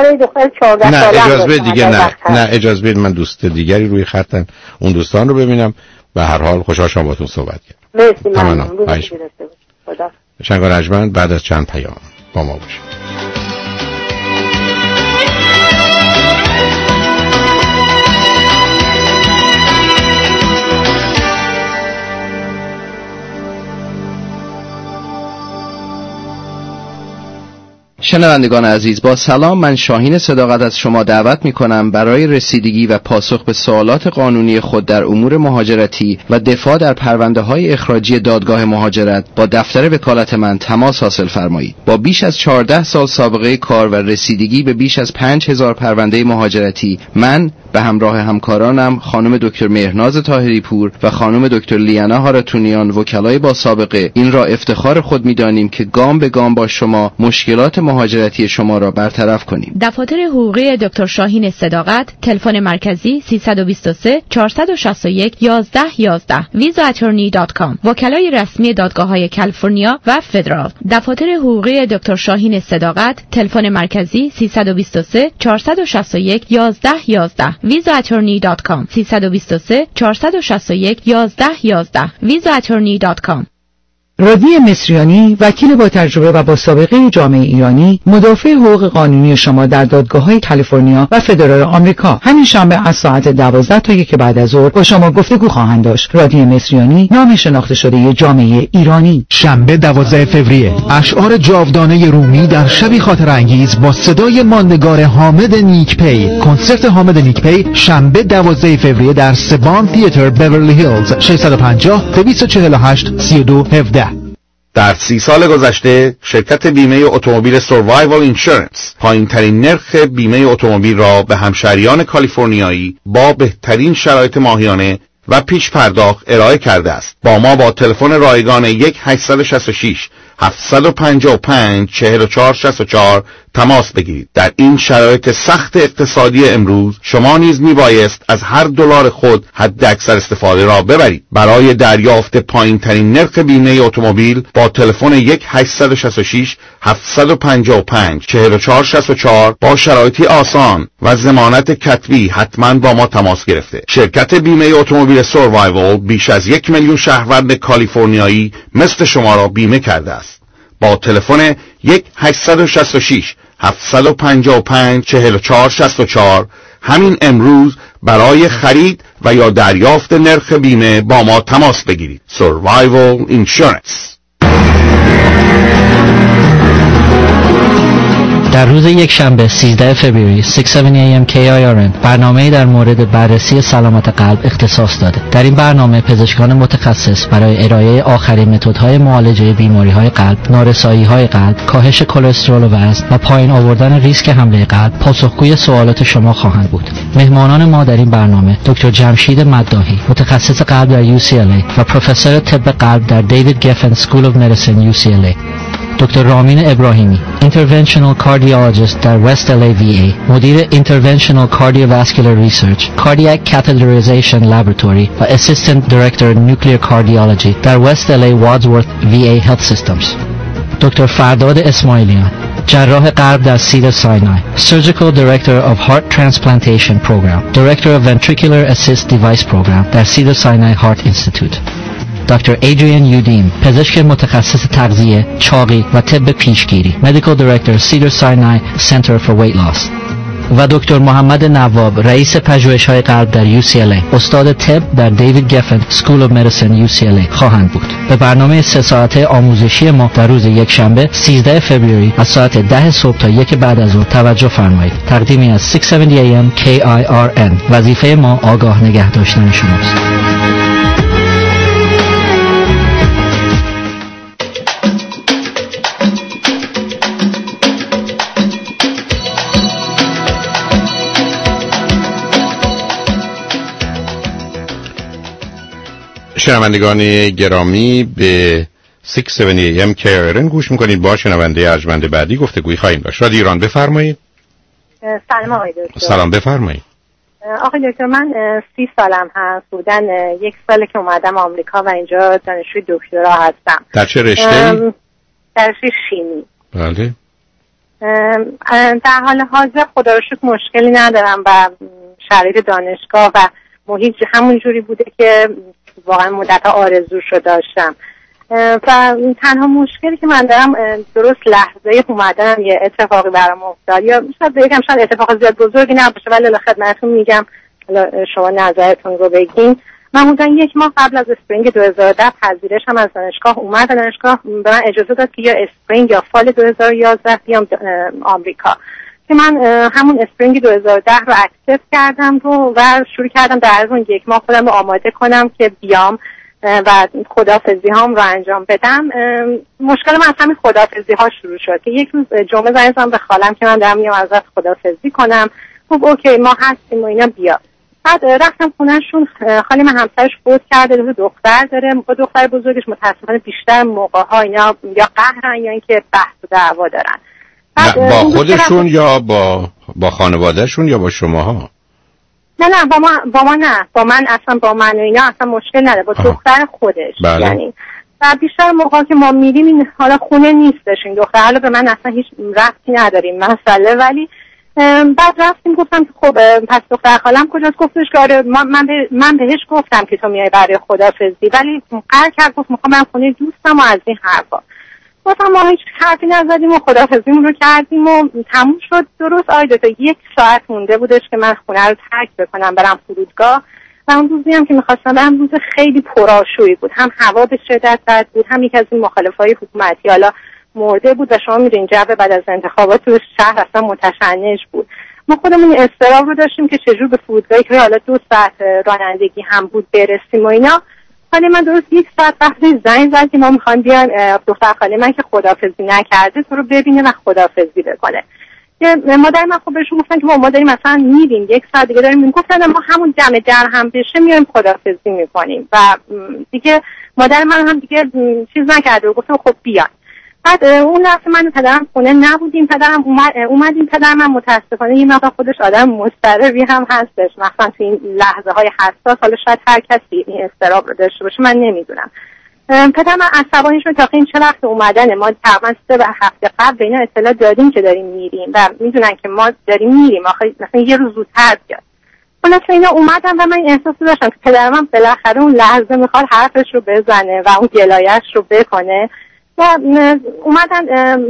نه اجازه بدید دیگه نه نه اجازه بدید من دوست دیگری روی خطن، اون دوستان رو ببینم. به هر حال خوشحال شدم با تو صحبت کردم. مرسی. ممنون. خدا. شنگان اجمن بعد از چند پیام با ما باشید. شنوندگان عزیز، با سلام. من شاهین صداقت از شما دعوت می کنم برای رسیدگی و پاسخ به سوالات قانونی خود در امور مهاجرتی و دفاع در پرونده های اخراجی دادگاه مهاجرت با دفتر وکالت من تماس حاصل فرمایید. با بیش از چهارده سال سابقه کار و رسیدگی به بیش از پنج هزار پرونده مهاجرتی، من به همراه همکارانم خانم دکتر مهرناز طاهری پور و خانم دکتر لیانا هارتونیان، وکلای با سابقه، این را افتخار خود می دانیم که گام به گام با شما مشکلات مهاجرتی مهاجرتی شما را برطرف کنیم. دفاتر حقوقی دکتر شاهین صداقت، تلفن مرکزی سیصد و بیست و سه چهارصد و شصت و یک یازده یازده ویزا اتورنی دات کام. وکلای رسمی دادگاه‌های کالیفرنیا و فدرال. دفاتر حقوقی دکتر شاهین صداقت، تلفن مرکزی سیصد و بیست و سه چهارصد و شصت و یک یازده یازده ویزا اتورنی دات کام. سیصد و بیست و سه چهارصد و شصت و یک یازده یازده ویزا اتورنی دات کام. رادی مصریانی، وکیل با تجربه و با سابقه جامعه ایرانی، مدافع حقوق قانونی شما در دادگاه‌های کالیفرنیا و فدرال آمریکا. همین شنبه از ساعت دوازده تا یک بعد از ظهر با شما گفتگو خواهند داشت. رادی مصریانی، نام شناخته شده جامعه ایرانی. شنبه دوازده فوریه، اشعار جاودانه رومی در شبی خاطر انگیز با صدای ماندگار حامد نیکپی. کنسرت حامد نیکپی شنبه دوازده فوریه در سبان تئاتر بیورلی هیلز. ششصد و پنجاه دویست و چهل و هشت سی و دو هفده. در سی سال گذشته شرکت بیمه اتومبیل سروایوال اینشورنس پایین ترین نرخ بیمه اتومبیل را به همشهریان کالیفرنیایی با بهترین شرایط ماهیانه و پیش پرداخت ارائه کرده است. با ما با تلفن رایگان یک هشت شش شش هفت پنج پنج چهار چهار شش چهار تماس بگیرید. در این شرایط سخت اقتصادی امروز شما نیز میبایست از هر دلار خود حد اکثر استفاده را ببرید. برای دریافت پایین ترین نرخ بیمه اتومبیل با تلفن یک هشت شش شش هفت پنج پنج چهار چهار شش چهار با شرایطی آسان و ضمانت کتبی حتما با ما تماس گرفته. شرکت بیمه اتومبیل سروایوال بیش از یک میلیون شهروند کالیفرنیایی مثل شما را بیمه کرده است. با تلفن یک هشت شش شش هفت پنج پنج چهار چهار شش چهار همین امروز برای خرید و یا دریافت نرخ بیمه با ما تماس بگیرید. Survival Insurance. در روز یک شنبه سیزده فوریه شش هفتاد ای ام کی آی آر ان برنامه‌ای در مورد بررسی سلامت قلب اختصاص داده. در این برنامه پزشکان متخصص برای ارائه آخرین متدهای معالجه بیماری‌های قلب، نارسایی‌های قلب، کاهش کلسترول و وزن و پایین آوردن ریسک حمله قلب پاسخگوی سوالات شما خواهند بود. مهمانان ما در این برنامه دکتر جمشید مداحی، متخصص قلب در یو سی ال ای و پروفسور طب قلب در دیوید گفن اسکول اف مدیسن یو سی ال ای، دکتر رامین ابراهیمی، اینترونشنال کاردیولوژیست در وست ال ای وی ای، مدیر اینترونشنال کاردیوواسکولار ریسرچ، کاردیاک کاتالریزیشن لابراتوری و اسیستنت دایرکتور نیوکلیر کاردیولوژی در وست ال ای وادزورث وی ای هلت سیستمز، دکتر فرداد اسماعیلیان، جراح قلب در سیدر ساینای، Surgical Director of Heart Transplantation Program, Director of Ventricular Assist Device Program در سیدر ساینای هارت اینستیتوت، دکتر ایدریان یودیم، پزشک متخصص تغذیه، چاقی و طب پیشگیری، Medical Director Cedar Sinai Center for Weight Loss و دکتر محمد نواب، رئیس پژوهش‌های قلب در یو سی ال ای، استاد طب در دیوید گفن اسکول اف مدیسن یو سی ال ای خواهند بود. به برنامه سه ساعته آموزشی ما در روز یک شنبه سیزده فوریه از ساعت ده صبح تا یک بعد از ظهر توجه فرمایید. تقدیمی از شش هفتاد ای ام کی آی آر ان. وظیفه ما آگاه نگه داشتن شماست. شنوندگان گرامی به شش هفتاد ای ام کی آی آر ان گوش میکنید. با شنونده ارجمند بعدی گفتگوی خواهیم داشت. رادیو ایران بفرمایید. سلام آقای دکتر. سلام بفرمایید. آقای دکتر من سی سالم هست. بودن یک ساله که اومدم آمریکا و اینجا دانشجوی دکترا هستم. در چه رشته؟ در رشته شیمی. بله. در حال حاضر خدا رو شکر مشکلی ندارم و شرایط دانشگاه و محیط همون جوری بوده که واقعا مدت آرزوشو داشتم و تنها مشکلی که من دارم درست لحظه اومدنم یه اتفاقی برام افتاد، یا شاید بگم شاید اتفاق زیاد بزرگی نباشه ولی خدمتتون میگم شما نظرتون رو بگین. من حدودا یک ماه قبل از اسپرینگ دو هزار و ده پذیرشم از دانشگاه اومد. دانشگاه به من اجازه داد که یا اسپرینگ یا فال دو هزار و یازده بیام آمریکا که من همون اسپرینگ دو هزار و ده رو اکسپت کردم رو و شروع کردم در اون یک ماه خودم رو آماده کنم که بیام و خداحافظی هام رو انجام بدم. مشکل من از همین خداحافظی ها شروع شد که یک روز جمعه زنگ زدم به خالم که من دارم میام ازت خداحافظی کنم. خب اوکی ما هستیم و اینا بیا. بعد رفتم خونهشون. خالی من همسرش فوت کرده، دو دختر داره. با دختر بزرگش متاسفانه بیشتر موقع ها اینا یا قهرن یا اینکه بحث و دعوا دارن. با خودشون یا با با خانوادهشون یا با شماها؟ نه نه با ما با ما نه با من اصلا با من و اینا اصلا مشکل نداره، با دختر خودش. بله. یعنی و بیشتر موقعی که ما میریم این حالا خونه نیستش این دختر، حالا به من اصلا هیچ ربطی نداریم مسئله. ولی بعد رفتیم گفتم که خب پس دختر خالم کجاست؟ گفتش که آره من به من بهش گفتم که تو میای برای خدافظی، ولی قرار کرد گفت میخوام من خونه دوستم و از این حرفا. گفتم ما هیچ حرفی نزدیم و خدافظیمون رو کردیم و تموم شد. درست آیده تا یک ساعت مونده بودش که من خونه رو ترک بکنم برم فرودگاه و اون روزی هم که میخواستم برم روز خیلی پرآشوبی بود، هم هوا به شدت بد بود، هم یک از این مخالفای حکومتی حالا مرده بود و شما میدونین جو بعد از انتخابات تو شهر اصلا متشنج بود. ما خودمون اضطراب رو داشتیم که چجور به فرودگاهی که حالا دو ساعت رانندگی هم بود برسیم و اینا. حالی من درست یک ساعت وقتی زنگ زد که ما میخوایم بیان دختر خاله من که خداحافظی نکرده تو رو ببینه و خداحافظی بکنه. که مادر من خب بهشون گفتن که ما داریم مثلا میریم یک ساعت دیگه داریم میریم. گفتن ما همون دم در هم بشه میایم خداحافظی میکنیم و دیگه مادر من هم دیگه چیز نکرده و گفتم خب بیان. بعد اون لحظه من و پدرم خونه نبودیم، پدرم اومد اومدیم پدرم من متاسفانه یه مقدار خودش آدم مضطربی هم هستش، مثلا تو این لحظه های حساس، حالا شاید هر کسی این اضطراب رو داشته باشه من نمیدونم. پدرم عصبانی شد تا این چه وقت اومدنه، ما تقریبا سه هفته قبل به اینا اطلاع دادیم که داریم میریم و میدونن که ما داریم میریم، آخه مثلا یه روز زودتر بیاد. خلاص اینا اومدن و من احساس داشتم که پدرم بالاخره اون لحظه میخواد حرفش رو بزنه و اون گلایش رو بکنه. و اومدن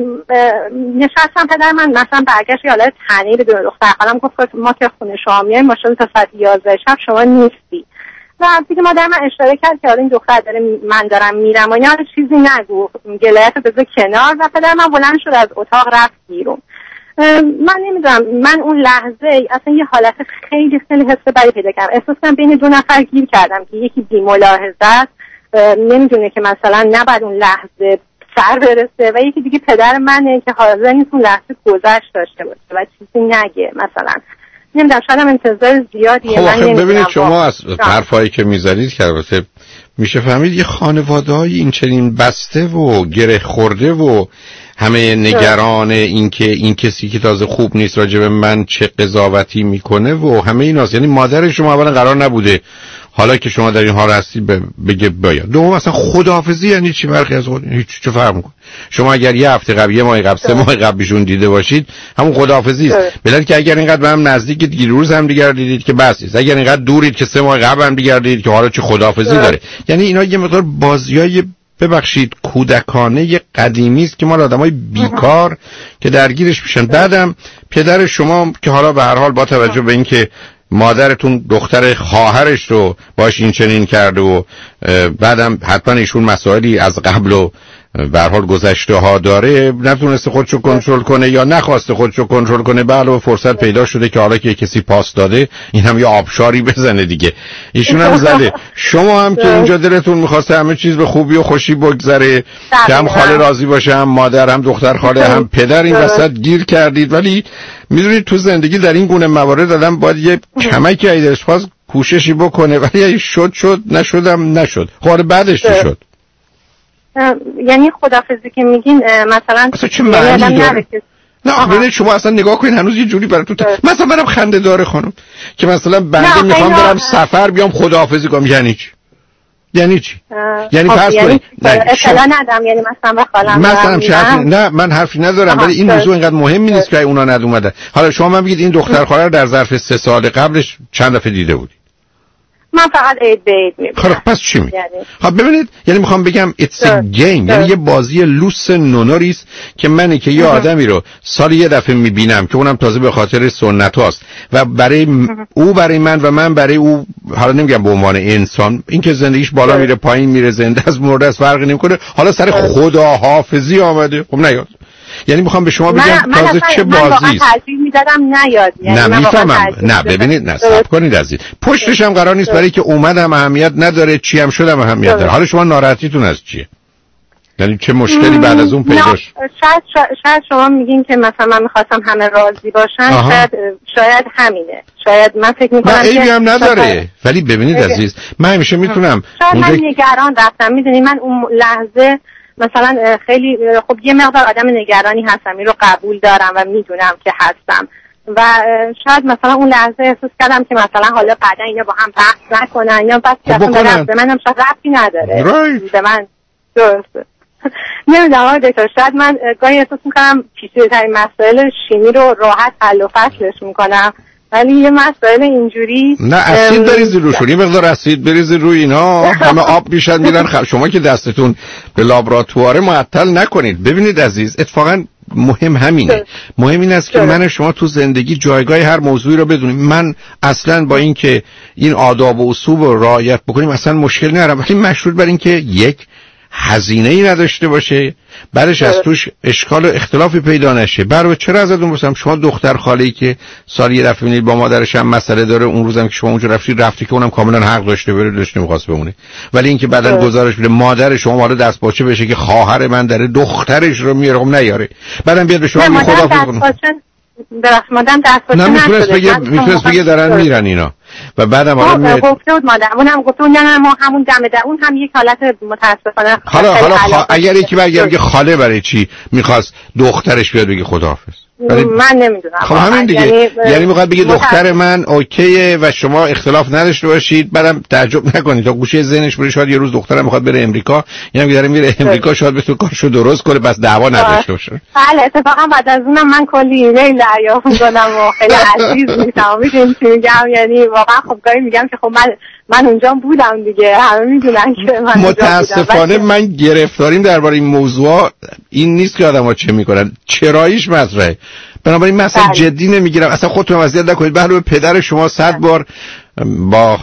نشستم، پدر من مثلا برگشت یاله تنهی به دختر خالم گفت ما که خونه شما میایم ماشاءالله تا ساعت یازده شب شما نیستی. و دیگه مادر من اشاره کرد که حالا این دختر داره من دارم میرم و اینا، چیزی نگو، گلایت رو بذار کنار. و پدر من بلند شد از اتاق رفت بیرون. من نمیدونم، من اون لحظه اصلا یه حالت خیلی خیلی حس بدی پیدا کردم، احساس کردم بین دو نفر گیر کردم که یکی بی ملاحظه است، نمیدونه که مثلا نباید اون لحظه سر برسه، و یکی دیگه پدر منه که حاضر نیست اون لحظه گذشت داشته باشه و چیزی نگه. مثلا نمیدونم، شاید هم انتظار زیادیه. خب من نمیدونم. ببینید شما از حرفایی که میزنید که البته میشه فهمید یه خانواده‌ای این چنین بسته و گره خورده و همه نگران این که این کسی که تازه خوب نیست راجع به من چه قضاوتی میکنه و همه ایناست. یعنی مادر شما اولا قرار نبوده حالا که شما در این حال هستی بگه باید. دوم اصلا خداحافظی یعنی چی؟ فرقی از خود هیچ چه فرق میکنه؟ شما اگر یه هفته قبل یه ماه قبل سه ماه قبل بیشون دیده باشید همون خداحافظی است. بلکه که اگر اینقدر به هم نزدیکید دیگه روز هم دیگه دیدید که بس است، اگر اینقدر دورید که سه ماه قبل هم دیگه دیدید که حالا چه خداحافظی داره. یعنی اینا یه مقدار بازیای ببخشید کودکانه قدیمی است که مال آدمای بیکار که درگیرش میشن. بعدم پدر شما که حالا به هر حال با توجه به اینکه مادرتون دختر خواهرش رو باش این چنین کرده و بعدم حتما ایشون مسائلی از قبل و به هر حال گذشته ها داره، نتونسته خودشو کنترل کنه یا نخواسته خودشو کنترل کنه، به علاوه فرصت پیدا شده که حالا که کسی پاس داده این هم یه آبشاری بزنه دیگه، ایشون هم زده. شما هم که اینجا دلتون میخواسته همه چیز به خوبی و خوشی بگذره که هم خاله راضی باشه، هم مادر، هم دختر خاله، هم پدر، این وسط گیر کردید. ولی میدونید تو زندگی در این گونه موارد آدم باید یه کمکی ایدش خواست کوششی بکنه، ولی شد شد نشدم نشد. خب بعدش چی شد؟ یعنی خداحافظی که میگین مثلا اصلا چه معنی داره؟ نه ببینید شما اصلا نگاه کنین هنوز یه جوری براتون ت... مثلا برام خنده داره خانم که مثلا بنده میخوام برم سفر بیام خداحافظی کنم، یعنی چی؟ یعنی چی؟ یعنی فرض کنید اطلاع ندم، یعنی مثلا به خالم مثلا چه حرفی؟ نه من حرفی ندارم، ولی این موضوع اینقدر مهمی نیست که اونا ند اومدن. حالا شما من بگید این دختر خاله در ظرف سه سال قبلش چند دفعه دیده بودی؟ من فقط عید به عید میبینم. خب پس چی می؟ خب ببینید یعنی میخوام بگم it's a game، یعنی یه بازی لوس نونوریست که منی که یه آدمی رو سال یه دفعه میبینم که اونم تازه به خاطر سنت هاست و برای او برای من و من برای او، حالا نمیگم به عنوان انسان، این که زندگیش بالا میره پایین میره، زنده از مرده از فرقی نمیکنه، حالا سر خداحافظی آمده. خب نیاد. یعنی میخوام به شما بگم تازه چه بازی است. من ترجیح میدادم نیاد. یعنی نه میفهمم. نه ببینید نه صبر کنید عزیز. پشتش هم قرار نیست برای که اومدم اهمیت نداره، چی هم شدم اهمیت داره. حالا شما ناراحتیتون از چیه؟ یعنی چه مشکلی بعد از اون پیدا شد؟ شاید شاید شما میگین که مثلا من میخواستم همه راضی باشن، شاید شاید همینه. شاید من فکر میکنم نه عیبی هم نداره. ولی ببینید عزیز من همیشه میتونم شاید من نگران رفتم، میدونی من اون لحظه مثلا خیلی خب یه مقدار آدم نگرانی هستم، این رو قبول دارم و میدونم که هستم و شاید مثلا اون لحظه احساس کردم که مثلا حالا بعدا اینا با هم بحث نکنن یا بس که اصلا به منم شاید ربطی نداره به من. درسته. نمیدونم آقای دکتر، شاید من گاهی احساس میکنم پیچیده‌ترین مسائل شیمی رو راحت حل و فصلش میکنم، ولی یه مسائل اینجوری نه اسید بریزی روشون، یه مقدار اسید بریزی روی اینا همه آب میشن میرن خب شما که دستتون به لابراتواره معطل نکنید. ببینید عزیز، اتفاقا مهم همینه، مهم این است که من شما تو زندگی جایگاه هر موضوعی رو بدونیم. من اصلا با این که این آداب و اصول رو رعایت بکنیم اصلا مشکل ندارم، ولی مشروط بر این که یک هزینه‌ای نداشته باشه، بعدش از توش اشکال و اختلافی پیدا نشه. برای چرا ازتون بپرسم، شما دختر خاله‌ای که سال یه دفعه می‌بینید با مادرش هم مسئله داره، اون روزم که شما اونجا رفتی رفتی که اونم کاملا حق داشته بره، داشت نمی‌خواست بمونه، ولی اینکه بعدن گزارش میده مادر شما حالا دست باچه بشه که خواهر من داره دخترش رو میاره، خب نیاره، بعدم بیاد به شما میگه خداحافظ کنه. درست مادام دست باچه نمی‌تونست بگه، میتونست بگه دارن میرن اینا و بعدم حالا گفته بود مادر اونم گفته بود نه ما همون دم در اون هم یک حالت متاسفانه. حالا حالا خوا... اگر یکی برگه بگه خاله برای چی میخواست دخترش بیاد بگه خداحافظ؟ ولی من نمیدونم. خب همین دیگه، یعنی, یعنی میخواد بگه دختر من اوکیه و شما اختلاف نداشته باشید، بعدم تعجب نکنید تا گوشه ذهنش بره شاید یه روز دخترم میخواد بره امریکا، یعنی میگه داره میره امریکا شاید بتونه کارشو درست کنه بس دعوا نداشته باشه. بله اتفاقا بعد از اونم من کلی ایمیل دریافت می‌کنم و خیلی عزیز میشم، میدونید چی میگم، یعنی واقعا خب گاهی میگم که خب من من اونجا بودم دیگه، همه میدونن که من متاسفانه من گرفتاریم درباره این موضوع این نیست که آدم‌ها چه میکنن، چراییش مطرحه، بنابراین من اصلا جدی نمیگیرم. اصلا خودتون اذیت نکنید. به علاوه پدر شما صد بار با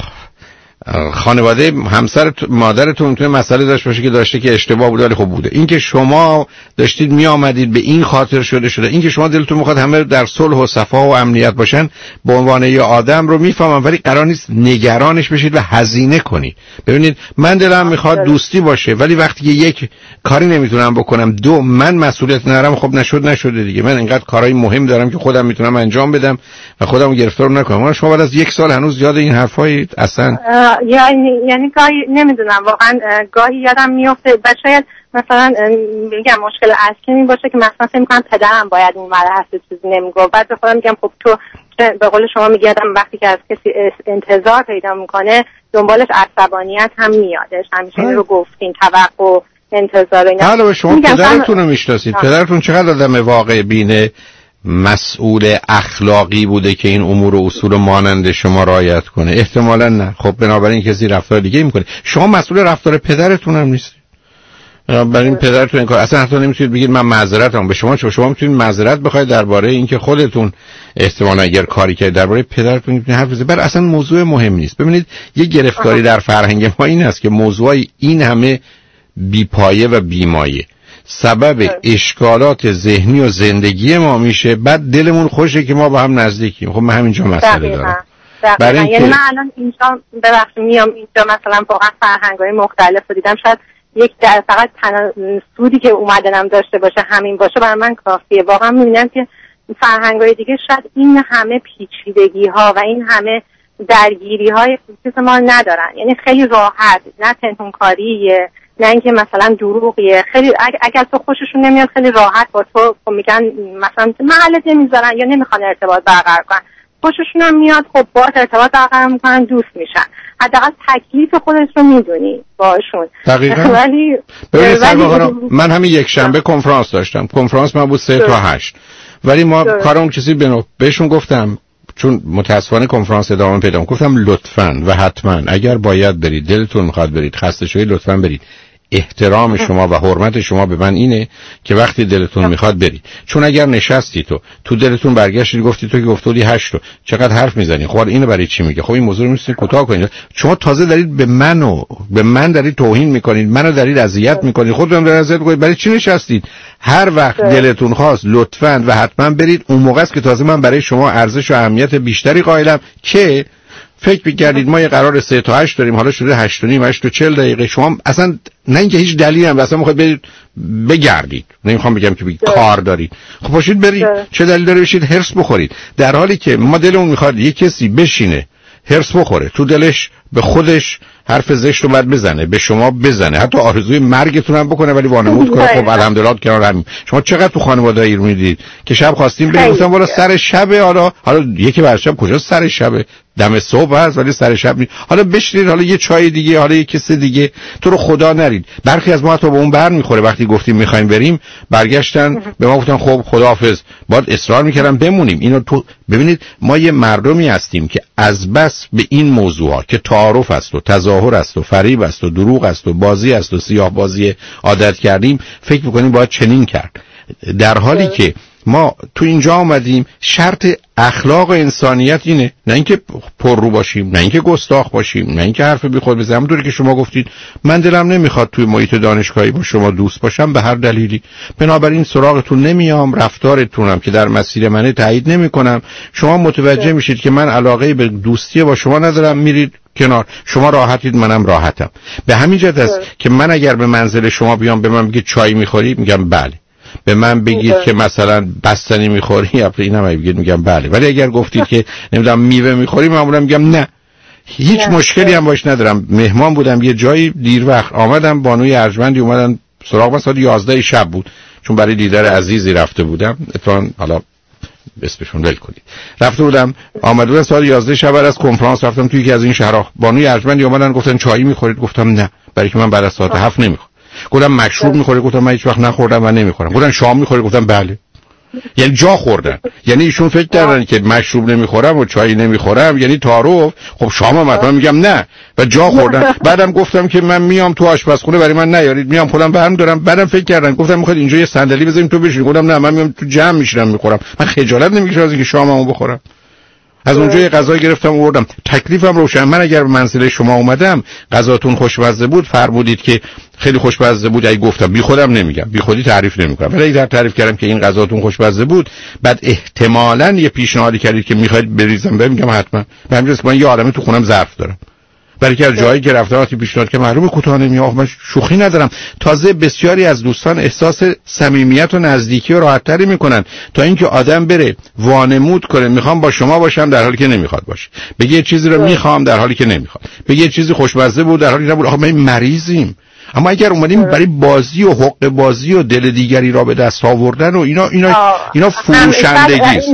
خانواده همسر مادرتون توی مسئله داشت باشه که داشته که اشتباه بوده ولی خب بوده. این که شما داشتید می آمدید به این خاطر شده شده، این که شما دلتون میخواد همه در صلح و صفا و امنیت باشن به عنوان یه آدم رو میفهمم، ولی قرار نیست نگرانش بشید و هزینه کنید. ببینید من دلم میخواد دوستی باشه، ولی وقتی که یک کاری نمیتونم بکنم، دو من مسئولیت ندارم، خب نشد نشده دیگه. من اینقدر کارهای مهم دارم که خودم میتونم انجام بدم و خودمو گرفتار نکنم. شما بعد از یک سال هنوز یاد این حرفای اصلا یعنی یعنی گاهی نمیدونم واقعا گاهی یادم میفته و شاید مثلا میگم مشکل اصلی این باشه که مثلا فکر می‌کنم پدرم باید اون مرحله چیزی نمیگفت، بعد به خودم میگم خب تو به قول شما میگم وقتی که از کسی انتظار پیدا میکنه دنبالش عصبانیت هم میادش، همیشه این رو گفتین توقع انتظار اینا. حالا شما پدرتون رو میشناسید، پدرتون چقدر آدم واقع بینه مسئول اخلاقی بوده که این امور و اصول مانند شما رعایت کنه؟ احتمالاً نه. خب بنابراین کسی رفتار دیگه میکنه، شما مسئول رفتار پدرتون هم نیستید. بنابراین پدرتون این کار اصلا حتی نمیتونید بگید من معذرتم به شما، چون شما میتونید معذرت بخواید درباره اینکه خودتون احتمالاً اگر کاری که درباره پدرتون میتونید حرف بزنید، بر اصلا موضوع مهم نیست. ببینید یه گرفتاری در فرهنگ ما این است که موضوعای این همه بیپایه و بیمایه سبب اشکالات ذهنی و زندگی ما میشه، بعد دلمون خوشه که ما با هم نزدیکیم. خب من همینجا مسئله دارم. برای اینکه یعنی من الان اینجا ببخشید میام اینجا مثلا واقعا فرهنگ‌های مختلف رو دیدم، شاید یک در فقط تنها سودی که اومدنم داشته باشه همین باشه برای من کافیه. واقعا میبینم که فرهنگ‌های دیگه شاید این همه پیچیدگی‌ها و این همه درگیری‌های چیز ما ندارن، یعنی خیلی راحت، نه تنهونکاریه نه اینکه مثلا دروغیه، خیلی اگر تو خوششون نمیاد خیلی راحت با تو میگن مثلا محلت نمیذارن یا نمیخوان ارتباط برقرار کنن، خوششون هم میاد خب با ارتباط برقرار میکنن، دوست میشن، حداقل تکلیف خودش رو میدونی باشون. دقیقاً. ولی ولی من همین یک شنبه کنفرانس داشتم، کنفرانس من بود سه تا هشت، ولی ما کارمون چیزی بنو بهشون گفتم، چون متاسفانه کنفرانس ادامه پیدا گفتم لطفاً و حتماً اگر باید برید، دلتون میخواد برید، خسته شدید، لطفاً برید. احترام شما و حرمت شما به من اینه که وقتی دلتون میخواد برید، چون اگر نشستی تو تو دلتون برگشتی گفتی تو که گفتودی هشت رو چقدر حرف میزنی، خب اینو برای چی میگه؟ خب این موضوع رو میتونید کوتاه کنید. شما تازه دارید به منو به من دارید توهین میکنید، منو دارید اذیت میکنید، خودتون دارید اذیت میکنید. برای چی نشستید؟ هر وقت دلتون خواست لطفاً و حتما برید. اون موقع است که تازه من برای شما ارزش و اهمیت بیشتری قائلم که فکر بگردید ما یه قرار سه تا هشت داریم، حالا شده هشت و نیم، هشت و چل دقیقه. شما اصلا نه اینکه هیچ دلیلی هم اصلا میخواید برید بگردید، نمیخوام بگم که بگید کار دارید، خب پاشید برید. چه دلیل داره بشید هرس بخورید؟ در حالی که ما دلمون میخواد یه کسی بشینه هرس بخوره، تو دلش به خودش حرف زشت رو باید بزنه، به شما بزنه، حتی آرزوی مرگتون هم بکنه ولی وانمود کنه خب الحمدلله کنار همین. شما چقدر تو خانواده ایرانی دیدید که شب خواستیم بریم گفتم والا سر شبه، حالا حالا یکی بر شب کجا سر شبه، دم صبح هست ولی سر شب نیست، حالا بشینید حالا یه چای دیگه، حالا یه کسی دیگه، تو رو خدا نرید. برخی از ما تو به اون بر میخوره وقتی گفتیم میخوایم بریم برگشتن به ما گفتن خب خداحافظ، باید اصرار میکردم بمونیم. اینو تو ببینید ما یه مردمی هستیم که از بس به این موضوعات که تعارف است و تظاهر است و فریب است و دروغ است و بازی است و سیاه بازی عادت کردیم، فکر میکنیم باید چنین کرد، در حالی اه. که ما تو اینجا آمدیم شرط اخلاق و انسانیت اینه، نه اینکه پررو باشیم، نه اینکه گستاخ باشیم، نه اینکه حرف بی خود بزنیم. همونطوری که شما گفتید من دلم نمیخواد توی محیط دانشگاهی با شما دوست باشم به هر دلیلی، بنابراین سراغتون نمیام، رفتارتونم که در مسیر منه تایید نمیکنم. شما متوجه میشید که من علاقه به دوستی با شما ندارم، میرید کنار، شما راحتید منم راحتم. به همین جهت است که من اگر به منزل شما بیام به من بگید چای میخوری میگم بله، به من بگید که مثلا بستنی میخوری یا اینم بگید میگم بله، ولی اگر گفتید که نمیدونم میوه میخوری معمولا میگم نه. هیچ نه. مشکلی هم باش ندارم. مهمان بودم یه جایی دیر وقت آمدم، بانوی ارجمندی اومدن سراغ من، ساعت یازده شب بود چون برای دیدار عزیزی رفته بودم، اتفاقا حالا اسمشون ول کنید، رفته بودم آمده بودن ساعت یازده شب از کنفرانس رفتم توی یکی از این شهرها، بانوی ارجمندی اومدن گفتن چایی میخورید؟ گفتم نه، برای که من بعد از ساعت هفت نمیخورم. گفتم مشروب میخوری؟ گفتم من هیچ وقت نخوردم و نمیخورم. گفتن شام میخوری؟ گفتم بله. یعنی جا خوردن، یعنی ایشون فکر کردن که مشروب نمیخورم و چای نمیخورم یعنی تعارف. خب شام من میگم نه و جا خوردن. بعدم گفتم که من میام تو آشپزخونه برای من نیارید، میام خودم برم دارم. بعدم فکر کردن گفتم میخواد اینجا یه صندلی بذاریم تو بشین؟ گفتم نه من میام تو جمع میشینم میخورم، من خجالت نمیکشم از اینکه شاممو بخورم. از اونجا یه غذا گرفتم آوردم. تکلیفم روشن. من اگر به منزل شما اومدم غذاتون خوشمزه بود فرمودید که خیلی خوشمزه بود، اگه گفتم بی خودم نمیگم، بی خودی تعریف نمیکنم، ولی اگه تعریف کردم که این غذاتون خوشمزه بود بعد احتمالاً یه پیشنهادی کردید که میخواید بریزم بهم، میگم حتما. من میگم من یه عالمه تو خونم ظرف دارم، برای که از جایی که رفتم وقتی پیشنهاد که معلومه کوتاه نمیام، من شوخی ندارم. تازه بسیاری از دوستان احساس صمیمیت و نزدیکی و راحت‌تری میکنن تا اینکه آدم بره وانمود کنه میخوام با شما باشم در حالی که نمیخواد باشه، بگه یه چیزی رو میخوام در حالی که نمیخواد، بگه یه چیزی خوشمزه بود در حالی که نبود. آخه ما مریضیم. اما اگر اومدیم برای بازی و حق بازی و دل دیگری را به دست آوردن و اینا اینا اینا فروشندگی است.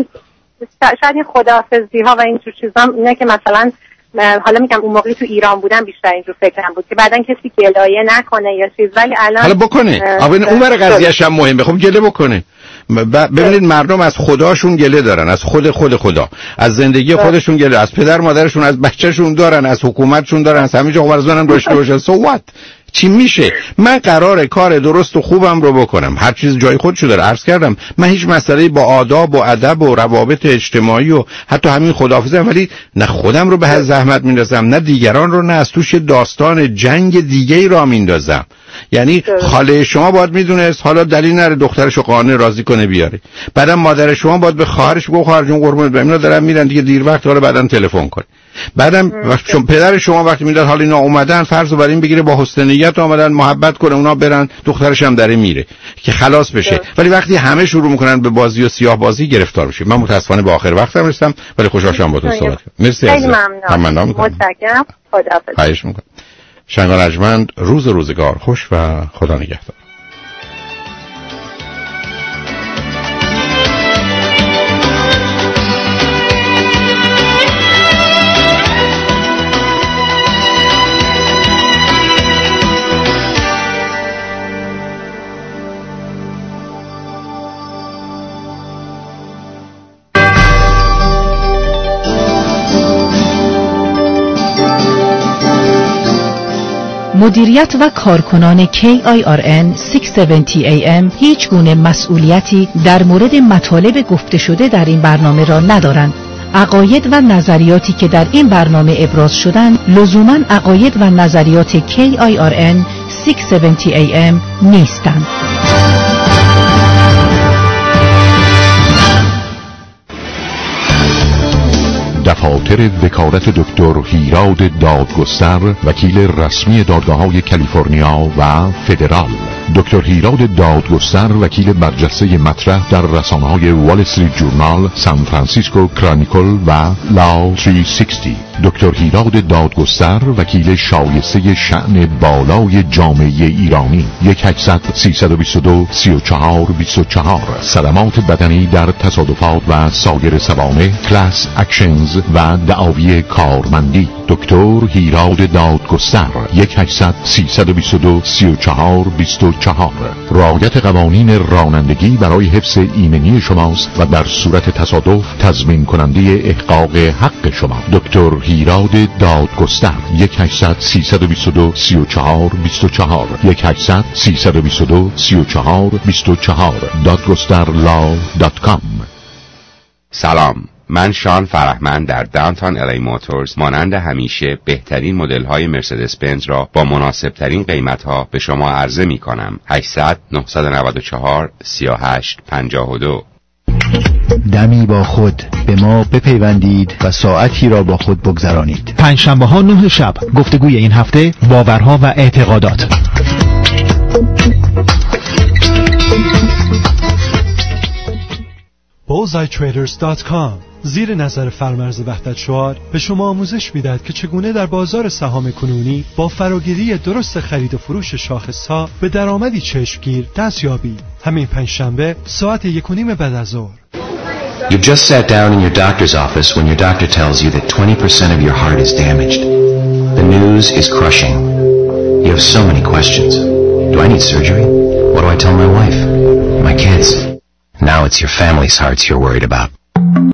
شاید این خداحافظی ها و این جور چیزا اینا که مثلا حالا میگم اون موقعی تو ایران بودم بیشتر اینجور فکرم بود که بعدن کسی گلایه نکنه یا چیز، ولی الان حالا بکنه. آقا اون برای قضیه‌اش هم مهمه. خب گله بکنه. ببینید مردم از خداشون گله دارن، از خود خود خدا، از زندگی خودشون گله، از پدر مادرشون، از بچه‌شون دارن، از حکومتشون دارن، از همه جا قرض داشته باشن. سو وات؟ چی میشه؟ من قراره کار درست و خوبم رو بکنم، هر چیز جای خودشو داره. عرض کردم من هیچ مسئله‌ای با آداب و ادب و روابط اجتماعی و حتی همین خداحافظی، ولی نه خودم رو به زحمت میندازم نه دیگران رو، نه از توش داستان جنگ دیگه‌ای را میندازم. یعنی خاله شما باید میدونست حالا دلیل نره دخترشو قانع راضی کنه بیاره، بعدم مادر شما باید به خواهرش بگه خواهر جون قربونت برم اینا دارن میرن دیگه دیر وقت، حالا بعدن تلفن کنه. بعدم چون پدر شما وقتی میداد حالا اینا اومدن فرض رو بر این بگیره با حسن نیت اومدن محبت کنه اونا برن، دخترش هم داره میره که خلاص بشه. ولی وقتی همه شروع میکنن به بازی و سیاه بازی گرفتار میشه. من متاسفانه به آخر وقتم رسیدم ولی خوشحال شدم باهاتون صحبت کردم. مرسی عزیز. ممنونم. متشکرم. خداحافظ. خواهش میکنم. شنگان ارجمند، روز روزگار خوش و خدا نگهدار. مدیریت و کارکنان کی آی آر ان ششصد و هفتاد ای ام هیچ گونه مسئولیتی در مورد مطالب گفته شده در این برنامه را ندارند. عقاید و نظریاتی که در این برنامه ابراز شدند لزوماً عقاید و نظریات کی آی آر ان ششصد و هفتاد ای ام نیستند. دفاتر وکالت دکتر هیراد دادگستر، وکیل رسمی دادگاه‌های کالیفرنیا و فدرال. دکتر هیراد دادگستر وکیل برجسته مطرح در رسانه‌های وال استریت جورنال، سان فرانسیسکو کرانیکل و لاو سیصد و شصت. دکتر هیراد دادگستر وکیل شایسته شأن بالای جامعه ایرانی. یک هشتصد سیصد و بیست و دو سی و چهار بیست و چهار. صدمات بدنی در تصادفات و سایر سوانح، کلاس اکشنز و دعاوی کارمندی. دکتر هیراد دادگستر. یک هشتصد سیصد و بیست و دو سی و چهار بیست و چهار. رعایت قوانین رانندگی برای حفظ ایمنی شماست و در صورت تصادف تضمین کننده احقاق حق شما. دکتر هیراد دادگستر. یک هشتصد سیصد و بیست و دو سی و چهار بیست و چهار. یک هشتصد سیصد و بیست و دو سی و چهار بیست و چهار. دادگستر لاو دات کام. سلام، من شان فرهمند در داونتاون الی موتورز مانند همیشه بهترین مدل های مرسدس بنز را با مناسب ترین قیمت ها به شما عرضه می کنم. هشتصد نهصد و نود و چهار سی و هشت پنجاه و دو. دمی با خود به ما بپیوندید و ساعتی را با خود بگذرانید. پنجشنبه ها نه شب گفتگوی این هفته، باورها و اعتقادات. بولزآی تریدرز دات کام زیر نظر فرمرز وحدت شعار به شما آموزش میدهد که چگونه در بازار سهام کنونی با فراگیری درست خرید و فروش شاخص‌ها به درآمدی چشمگیر دست یابید. همین پنجشنبه ساعت یک و نیم بعد از ظهر. You've just sat down in your doctor's office when your doctor tells you that twenty percent of your heart is damaged. The news is crushing. You have so many questions. Do I need surgery? What do I tell my wife? My kids? Now it's your family's hearts you're worried about.